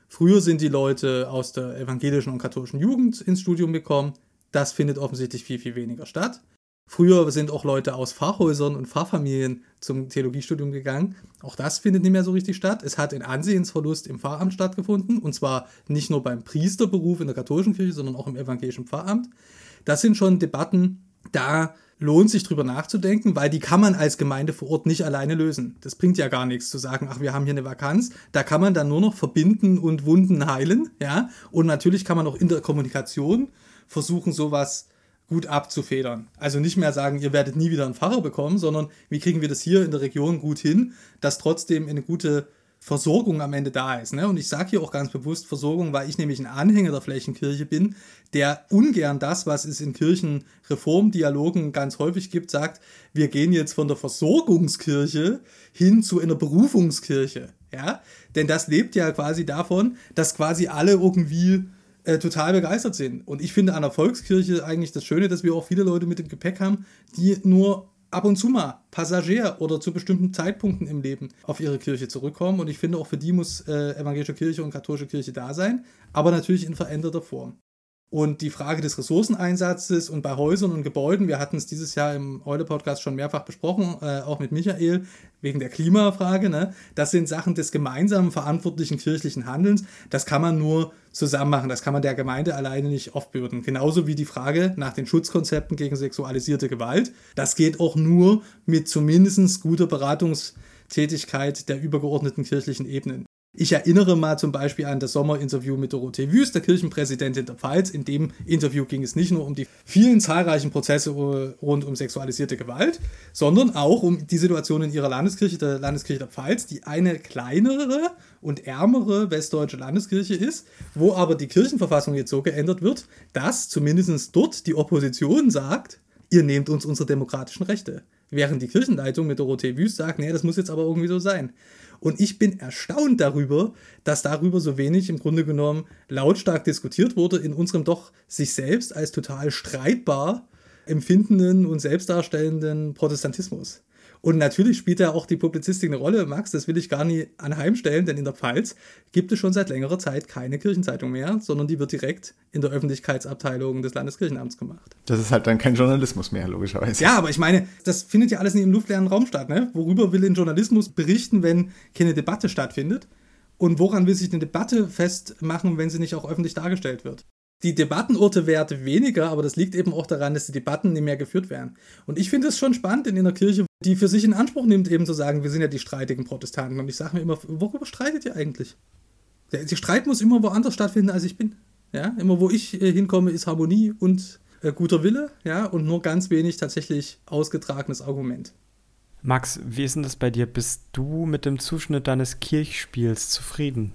Speaker 2: Früher sind die Leute aus der evangelischen und katholischen Jugend ins Studium gekommen. Das findet offensichtlich viel, viel weniger statt. Früher sind auch Leute aus Pfarrhäusern und Pfarrfamilien zum Theologiestudium gegangen. Auch das findet nicht mehr so richtig statt. Es hat ein Ansehensverlust im Pfarramt stattgefunden. Und zwar nicht nur beim Priesterberuf in der katholischen Kirche, sondern auch im evangelischen Pfarramt. Das sind schon Debatten, da lohnt sich drüber nachzudenken, weil die kann man als Gemeinde vor Ort nicht alleine lösen. Das bringt ja gar nichts zu sagen, ach, wir haben hier eine Vakanz. Da kann man dann nur noch verbinden und Wunden heilen. Ja? Und natürlich kann man auch in der Kommunikation versuchen, sowas gut abzufedern. Also nicht mehr sagen, ihr werdet nie wieder einen Pfarrer bekommen, sondern wie kriegen wir das hier in der Region gut hin, dass trotzdem eine gute Versorgung am Ende da ist. Ne? Und ich sage hier auch ganz bewusst Versorgung, weil ich nämlich ein Anhänger der Flächenkirche bin, der ungern das, was es in Kirchenreformdialogen ganz häufig gibt, sagt, wir gehen jetzt von der Versorgungskirche hin zu einer Berufungskirche. Ja? Denn das lebt ja quasi davon, dass quasi alle irgendwie total begeistert sind. Und ich finde an der Volkskirche eigentlich das Schöne, dass wir auch viele Leute mit dem Gepäck haben, die nur ab und zu mal Passagier oder zu bestimmten Zeitpunkten im Leben auf ihre Kirche zurückkommen. Und ich finde, auch für die muss evangelische Kirche und katholische Kirche da sein, aber natürlich in veränderter Form. Und die Frage des Ressourceneinsatzes und bei Häusern und Gebäuden, wir hatten es dieses Jahr im Eule-Podcast schon mehrfach besprochen, auch mit Michael, wegen der Klimafrage, ne? Das sind Sachen des gemeinsamen verantwortlichen kirchlichen Handelns. Das kann man nur zusammen machen, das kann man der Gemeinde alleine nicht aufbürden. Genauso wie die Frage nach den Schutzkonzepten gegen sexualisierte Gewalt. Das geht auch nur mit zumindest guter Beratungstätigkeit der übergeordneten kirchlichen Ebenen. Ich erinnere mal zum Beispiel an das Sommerinterview mit Dorothee Wüst, der Kirchenpräsidentin der Pfalz. In dem Interview ging es nicht nur um die vielen zahlreichen Prozesse rund um sexualisierte Gewalt, sondern auch um die Situation in ihrer Landeskirche, der Landeskirche der Pfalz, die eine kleinere und ärmere westdeutsche Landeskirche ist, wo aber die Kirchenverfassung jetzt so geändert wird, dass zumindest dort die Opposition sagt, ihr nehmt uns unsere demokratischen Rechte. Während die Kirchenleitung mit Dorothee Wüst sagt, nee, das muss jetzt aber irgendwie so sein. Und ich bin erstaunt darüber, dass darüber so wenig im Grunde genommen lautstark diskutiert wurde in unserem doch sich selbst als total streitbar empfindenden und selbstdarstellenden Protestantismus. Und natürlich spielt da auch die Publizistik eine Rolle, Max, das will ich gar nicht anheimstellen, denn in der Pfalz gibt es schon seit längerer Zeit keine Kirchenzeitung mehr, sondern die wird direkt in der Öffentlichkeitsabteilung des Landeskirchenamts gemacht.
Speaker 3: Das ist halt dann kein Journalismus mehr, logischerweise.
Speaker 2: Ja, aber ich meine, das findet ja alles nicht im luftleeren Raum statt, ne? Worüber will ein Journalismus berichten, wenn keine Debatte stattfindet? Und woran will sich eine Debatte festmachen, wenn sie nicht auch öffentlich dargestellt wird? Die Debattenorte werden weniger, aber das liegt eben auch daran, dass die Debatten nicht mehr geführt werden. Und ich finde es schon spannend in einer Kirche, die für sich in Anspruch nimmt, eben zu sagen, wir sind ja die streitigen Protestanten. Und ich sage mir immer, worüber streitet ihr eigentlich? Der Streit muss immer woanders stattfinden, als ich bin. Ja? Immer wo ich hinkomme, ist Harmonie und guter Wille, ja? Und nur ganz wenig tatsächlich ausgetragenes Argument.
Speaker 1: Max, wie ist denn das bei dir? Bist du mit dem Zuschnitt deines Kirchspiels zufrieden?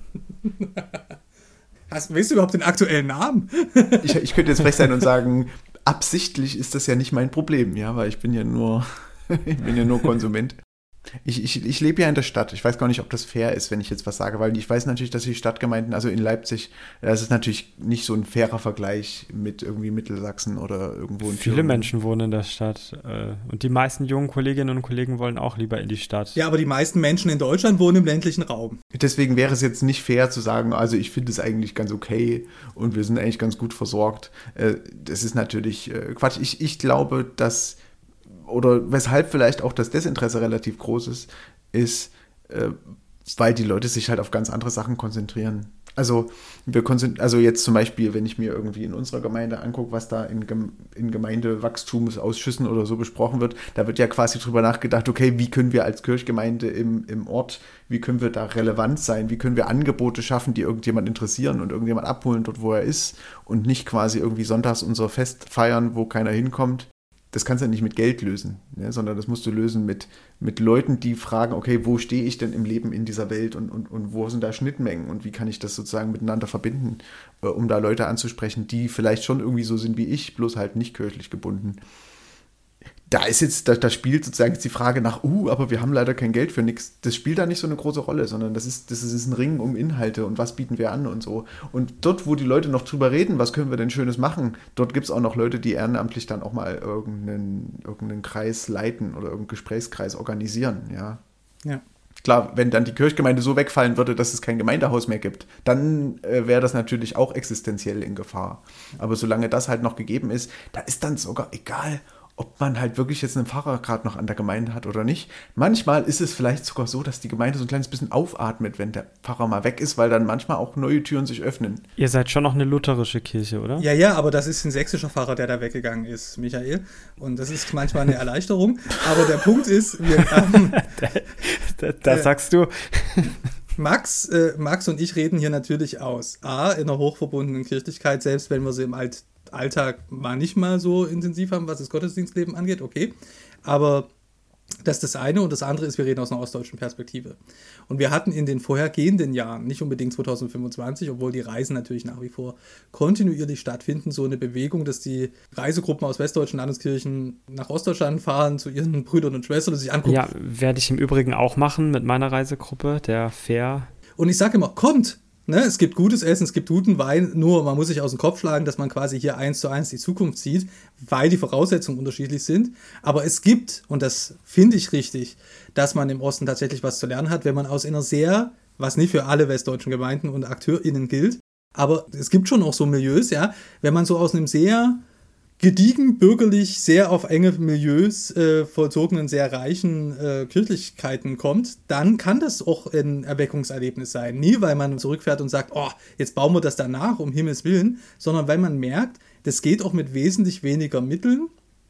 Speaker 2: Weißt du überhaupt den aktuellen Namen?
Speaker 3: Ich könnte jetzt frech sein und sagen, absichtlich ist das ja nicht mein Problem, ja, weil ich bin ja nur Konsument. Ich lebe ja in der Stadt. Ich weiß gar nicht, ob das fair ist, wenn ich jetzt was sage, weil ich weiß natürlich, dass die Stadtgemeinden, also in Leipzig, das ist natürlich nicht so ein fairer Vergleich mit irgendwie Mittelsachsen oder irgendwo in
Speaker 1: Viele Menschen wohnen in der Stadt und die meisten jungen Kolleginnen und Kollegen wollen auch lieber in die Stadt.
Speaker 2: Ja, aber die meisten Menschen in Deutschland wohnen im ländlichen Raum.
Speaker 3: Deswegen wäre es jetzt nicht fair zu sagen, also ich finde es eigentlich ganz okay und wir sind eigentlich ganz gut versorgt. Das ist natürlich Quatsch. Ich glaube, dass oder weshalb vielleicht auch das Desinteresse relativ groß ist, weil die Leute sich halt auf ganz andere Sachen konzentrieren. Also jetzt zum Beispiel, wenn ich mir irgendwie in unserer Gemeinde angucke, was da in Gemeindewachstumsausschüssen oder so besprochen wird, da wird ja quasi drüber nachgedacht, okay, wie können wir als Kirchgemeinde im Ort, wie können wir da relevant sein, wie können wir Angebote schaffen, die irgendjemand interessieren und irgendjemand abholen dort, wo er ist und nicht quasi irgendwie sonntags unser Fest feiern, wo keiner hinkommt. Das kannst du ja nicht mit Geld lösen, ne? Sondern das musst du lösen mit Leuten, die fragen, okay, wo stehe ich denn im Leben in dieser Welt und wo sind da Schnittmengen und wie kann ich das sozusagen miteinander verbinden, um da Leute anzusprechen, die vielleicht schon irgendwie so sind wie ich, bloß halt nicht kirchlich gebunden. Da spielt sozusagen jetzt die Frage nach, aber wir haben leider kein Geld für nichts. Das spielt da nicht so eine große Rolle, sondern das ist ein Ring um Inhalte und was bieten wir an und so. Und dort, wo die Leute noch drüber reden, was können wir denn Schönes machen, dort gibt es auch noch Leute, die ehrenamtlich dann auch mal irgendeinen Kreis leiten oder irgendeinen Gesprächskreis organisieren, ja.
Speaker 2: Ja.
Speaker 3: Klar, wenn dann die Kirchgemeinde so wegfallen würde, dass es kein Gemeindehaus mehr gibt, dann wäre das natürlich auch existenziell in Gefahr. Aber solange das halt noch gegeben ist, da ist dann sogar egal, ob man halt wirklich jetzt einen Pfarrer gerade noch an der Gemeinde hat oder nicht. Manchmal ist es vielleicht sogar so, dass die Gemeinde so ein kleines bisschen aufatmet, wenn der Pfarrer mal weg ist, weil dann manchmal auch neue Türen sich öffnen.
Speaker 1: Ihr seid schon noch eine lutherische Kirche, oder?
Speaker 2: Ja, aber das ist ein sächsischer Pfarrer, der da weggegangen ist, Michael. Und das ist manchmal eine Erleichterung. Aber der Punkt ist,
Speaker 1: das sagst du.
Speaker 2: Max und ich reden hier natürlich aus. A, in einer hochverbundenen Kirchlichkeit, selbst wenn wir sie im Alltag mal nicht mal so intensiv haben, was das Gottesdienstleben angeht, okay. Aber das ist das eine, und das andere ist, wir reden aus einer ostdeutschen Perspektive. Und wir hatten in den vorhergehenden Jahren, nicht unbedingt 2025, obwohl die Reisen natürlich nach wie vor kontinuierlich stattfinden, so eine Bewegung, dass die Reisegruppen aus westdeutschen Landeskirchen nach Ostdeutschland fahren zu ihren Brüdern und Schwestern und sich angucken.
Speaker 1: Ja, werde ich im Übrigen auch machen mit meiner Reisegruppe, der Fair.
Speaker 2: Und ich sage immer, kommt! Ne, es gibt gutes Essen, es gibt guten Wein, nur man muss sich aus dem Kopf schlagen, dass man quasi hier 1:1 die Zukunft sieht, weil die Voraussetzungen unterschiedlich sind. Aber es gibt, und das finde ich richtig, dass man im Osten tatsächlich was zu lernen hat, wenn man aus einer sehr, was nicht für alle westdeutschen Gemeinden und AkteurInnen gilt, aber es gibt schon auch so Milieus, ja, wenn man so aus einem sehr gediegen, bürgerlich, sehr auf enge Milieus vollzogenen, sehr reichen Kirchlichkeiten kommt, dann kann das auch ein Erweckungserlebnis sein. Nie, weil man zurückfährt und sagt, oh, jetzt bauen wir das danach, um Himmels Willen, sondern weil man merkt, das geht auch mit wesentlich weniger Mitteln,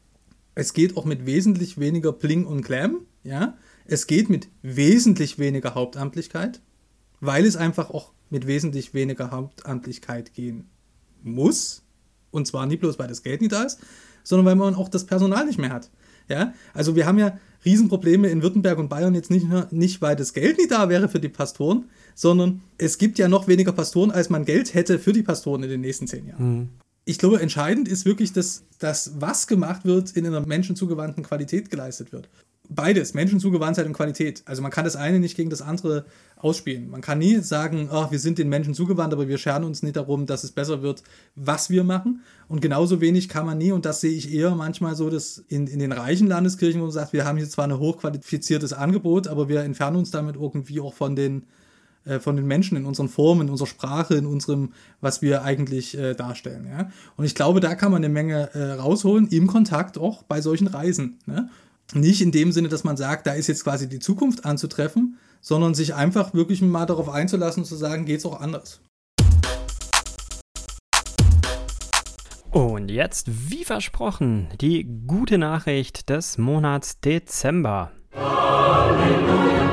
Speaker 2: es geht auch mit wesentlich weniger Bling und Glam, ja, es geht mit wesentlich weniger Hauptamtlichkeit, weil es einfach auch mit wesentlich weniger Hauptamtlichkeit gehen muss. Und zwar nicht bloß, weil das Geld nicht da ist, sondern weil man auch das Personal nicht mehr hat. Ja? Also wir haben ja Riesenprobleme in Württemberg und Bayern jetzt nicht, weil das Geld nicht da wäre für die Pastoren, sondern es gibt ja noch weniger Pastoren, als man Geld hätte für die Pastoren in den nächsten 10 Jahren. Mhm. Ich glaube, entscheidend ist wirklich, dass das, was gemacht wird, in einer menschenzugewandten Qualität geleistet wird. Beides, Menschenzugewandtheit und Qualität. Also man kann das eine nicht gegen das andere ausspielen. Man kann nie sagen, oh, wir sind den Menschen zugewandt, aber wir scheren uns nicht darum, dass es besser wird, was wir machen. Und genauso wenig kann man nie, und das sehe ich eher manchmal so, dass in den reichen Landeskirchen, wo man sagt, wir haben hier zwar ein hochqualifiziertes Angebot, aber wir entfernen uns damit irgendwie auch von den Menschen in unseren Formen, in unserer Sprache, in unserem, was wir eigentlich darstellen. Ja? Und ich glaube, da kann man eine Menge rausholen, im Kontakt auch bei solchen Reisen. Ne? Nicht in dem Sinne, dass man sagt, da ist jetzt quasi die Zukunft anzutreffen, sondern sich einfach wirklich mal darauf einzulassen und zu sagen, geht's auch anders.
Speaker 1: Und jetzt, wie versprochen, die gute Nachricht des Monats Dezember. Halleluja,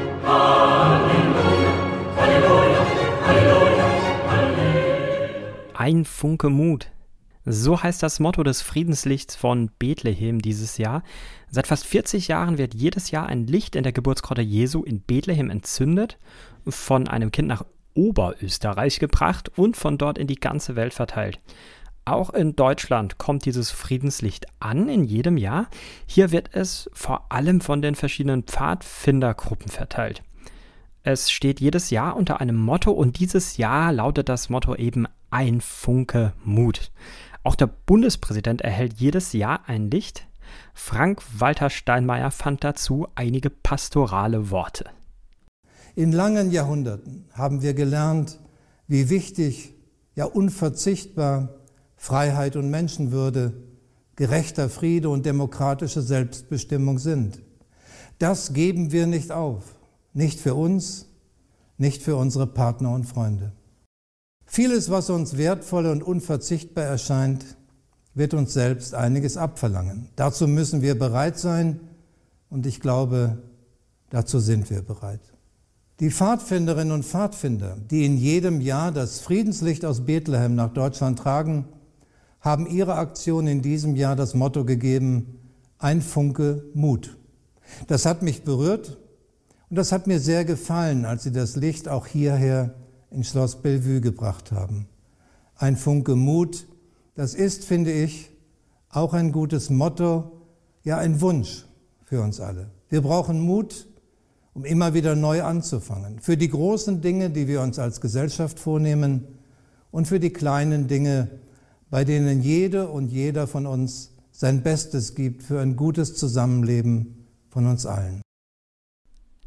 Speaker 1: Halleluja, Halleluja, Halleluja, Halleluja. Ein Funke Mut. So heißt das Motto des Friedenslichts von Bethlehem dieses Jahr. Seit fast 40 Jahren wird jedes Jahr ein Licht in der Geburtsgrotte Jesu in Bethlehem entzündet, von einem Kind nach Oberösterreich gebracht und von dort in die ganze Welt verteilt. Auch in Deutschland kommt dieses Friedenslicht an in jedem Jahr. Hier wird es vor allem von den verschiedenen Pfadfindergruppen verteilt. Es steht jedes Jahr unter einem Motto und dieses Jahr lautet das Motto eben ein Funke Mut. Auch der Bundespräsident erhält jedes Jahr ein Licht. Frank-Walter Steinmeier fand dazu einige pastorale Worte.
Speaker 4: In langen Jahrhunderten haben wir gelernt, wie wichtig, ja unverzichtbar Freiheit und Menschenwürde, gerechter Friede und demokratische Selbstbestimmung sind. Das geben wir nicht auf. Nicht für uns, nicht für unsere Partner und Freunde. Vieles, was uns wertvoll und unverzichtbar erscheint, wird uns selbst einiges abverlangen. Dazu müssen wir bereit sein und ich glaube, dazu sind wir bereit. Die Pfadfinderinnen und Pfadfinder, die in jedem Jahr das Friedenslicht aus Bethlehem nach Deutschland tragen, haben ihrer Aktion in diesem Jahr das Motto gegeben, ein Funke Mut. Das hat mich berührt und das hat mir sehr gefallen, als sie das Licht auch hierher in Schloss Bellevue gebracht haben. Ein Funke Mut, das ist, finde ich, auch ein gutes Motto, ja ein Wunsch für uns alle. Wir brauchen Mut, um immer wieder neu anzufangen. Für die großen Dinge, die wir uns als Gesellschaft vornehmen und für die kleinen Dinge, bei denen jede und jeder von uns sein Bestes gibt für ein gutes Zusammenleben von uns allen.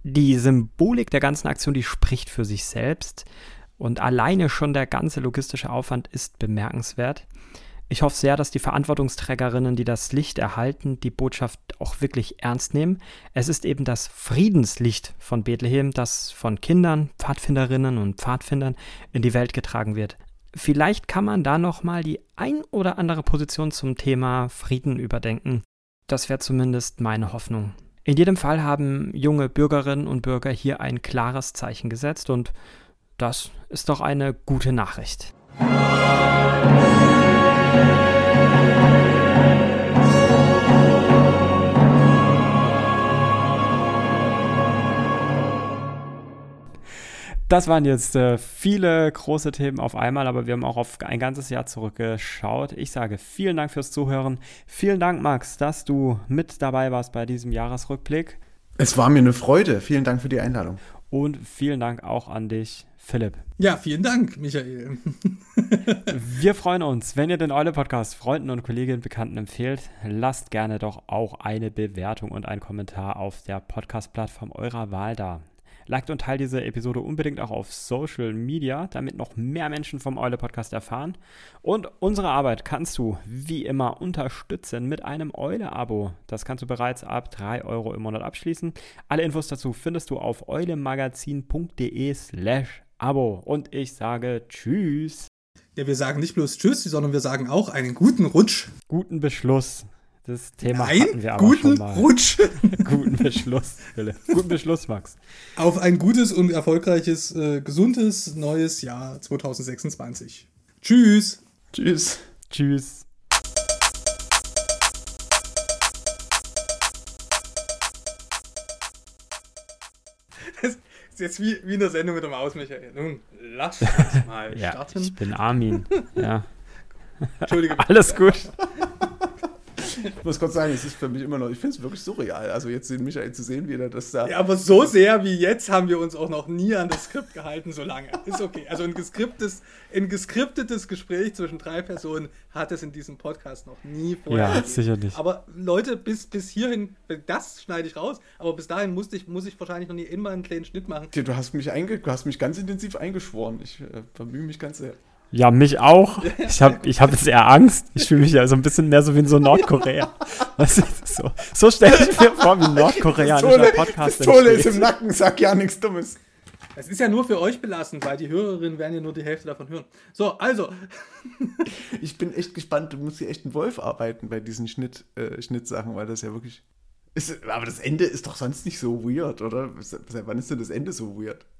Speaker 1: Die Symbolik der ganzen Aktion, die spricht für sich selbst und alleine schon der ganze logistische Aufwand ist bemerkenswert. Ich hoffe sehr, dass die Verantwortungsträgerinnen, die das Licht erhalten, die Botschaft auch wirklich ernst nehmen. Es ist eben das Friedenslicht von Bethlehem, das von Kindern, Pfadfinderinnen und Pfadfindern in die Welt getragen wird. Vielleicht kann man da nochmal die ein oder andere Position zum Thema Frieden überdenken. Das wäre zumindest meine Hoffnung. In jedem Fall haben junge Bürgerinnen und Bürger hier ein klares Zeichen gesetzt und das ist doch eine gute Nachricht. Das waren jetzt viele große Themen auf einmal, aber wir haben auch auf ein ganzes Jahr zurückgeschaut. Ich sage vielen Dank fürs Zuhören. Vielen Dank, Max, dass du mit dabei warst bei diesem Jahresrückblick.
Speaker 3: Es war mir eine Freude. Vielen Dank für die Einladung.
Speaker 1: Und vielen Dank auch an dich, Philipp.
Speaker 2: Ja, vielen Dank, Michael.
Speaker 1: Wir freuen uns, wenn ihr den Eule-Podcast Freunden und Kolleginnen, Bekannten empfehlt. Lasst gerne doch auch eine Bewertung und einen Kommentar auf der Podcast-Plattform eurer Wahl da. Liked und teilt diese Episode unbedingt auch auf Social Media, damit noch mehr Menschen vom Eule-Podcast erfahren. Und unsere Arbeit kannst du wie immer unterstützen mit einem Eule-Abo. Das kannst du bereits ab 3 Euro im Monat abschließen. Alle Infos dazu findest du auf eulemagazin.de/Abo. Und ich sage Tschüss.
Speaker 2: Ja, wir sagen nicht bloß Tschüss, sondern wir sagen auch einen guten Rutsch.
Speaker 1: Guten Beschluss. Das Thema
Speaker 2: Nein,
Speaker 1: hatten wir aber
Speaker 2: guten
Speaker 1: schon mal.
Speaker 2: Rutsch.
Speaker 1: Guten Beschluss, Philipp. Guten Beschluss, Max.
Speaker 2: Auf ein gutes und erfolgreiches, gesundes neues Jahr 2026. Tschüss.
Speaker 3: Tschüss.
Speaker 1: Tschüss.
Speaker 2: Das ist jetzt wie in der Sendung mit der Maus, Michael. Nun, lass uns mal
Speaker 1: Ja,
Speaker 2: starten.
Speaker 1: ich bin Armin. Ja.
Speaker 2: Entschuldige.
Speaker 1: Alles gut.
Speaker 3: Ich muss kurz sagen, es ist für mich immer noch, ich finde es wirklich surreal. Also jetzt den Michael zu sehen, wie er das da...
Speaker 2: Ja, aber so sehr wie jetzt haben wir uns auch noch nie an das Skript gehalten, so lange. Ist okay. Also ein geskriptetes Gespräch zwischen 3 Personen hat es in diesem Podcast noch nie vorher
Speaker 1: Ja,
Speaker 2: gegeben.
Speaker 1: sicher nicht.
Speaker 2: Aber Leute, bis hierhin, das schneide ich raus, aber bis dahin muss ich wahrscheinlich noch nie immer einen kleinen Schnitt machen.
Speaker 3: Du hast mich ganz intensiv eingeschworen. Ich bemühe mich ganz sehr.
Speaker 1: Ja, mich auch. Ich hab jetzt eher Angst. Ich fühle mich ja so ein bisschen mehr so wie in so Nordkorea. Was ist das so? So stelle ich mir vor, wie ein nordkoreanischer Podcast
Speaker 3: Pistole ist
Speaker 1: entsteht.
Speaker 3: im Nacken, sag ja nichts Dummes.
Speaker 2: Es ist ja nur für euch belastend, weil die Hörerinnen werden ja nur die Hälfte davon hören. So, also.
Speaker 3: Ich bin echt gespannt, du musst hier echt ein Wolf arbeiten bei diesen Schnittsachen, weil das ja wirklich... aber das Ende ist doch sonst nicht so weird, oder? Seit wann ist denn das Ende so weird?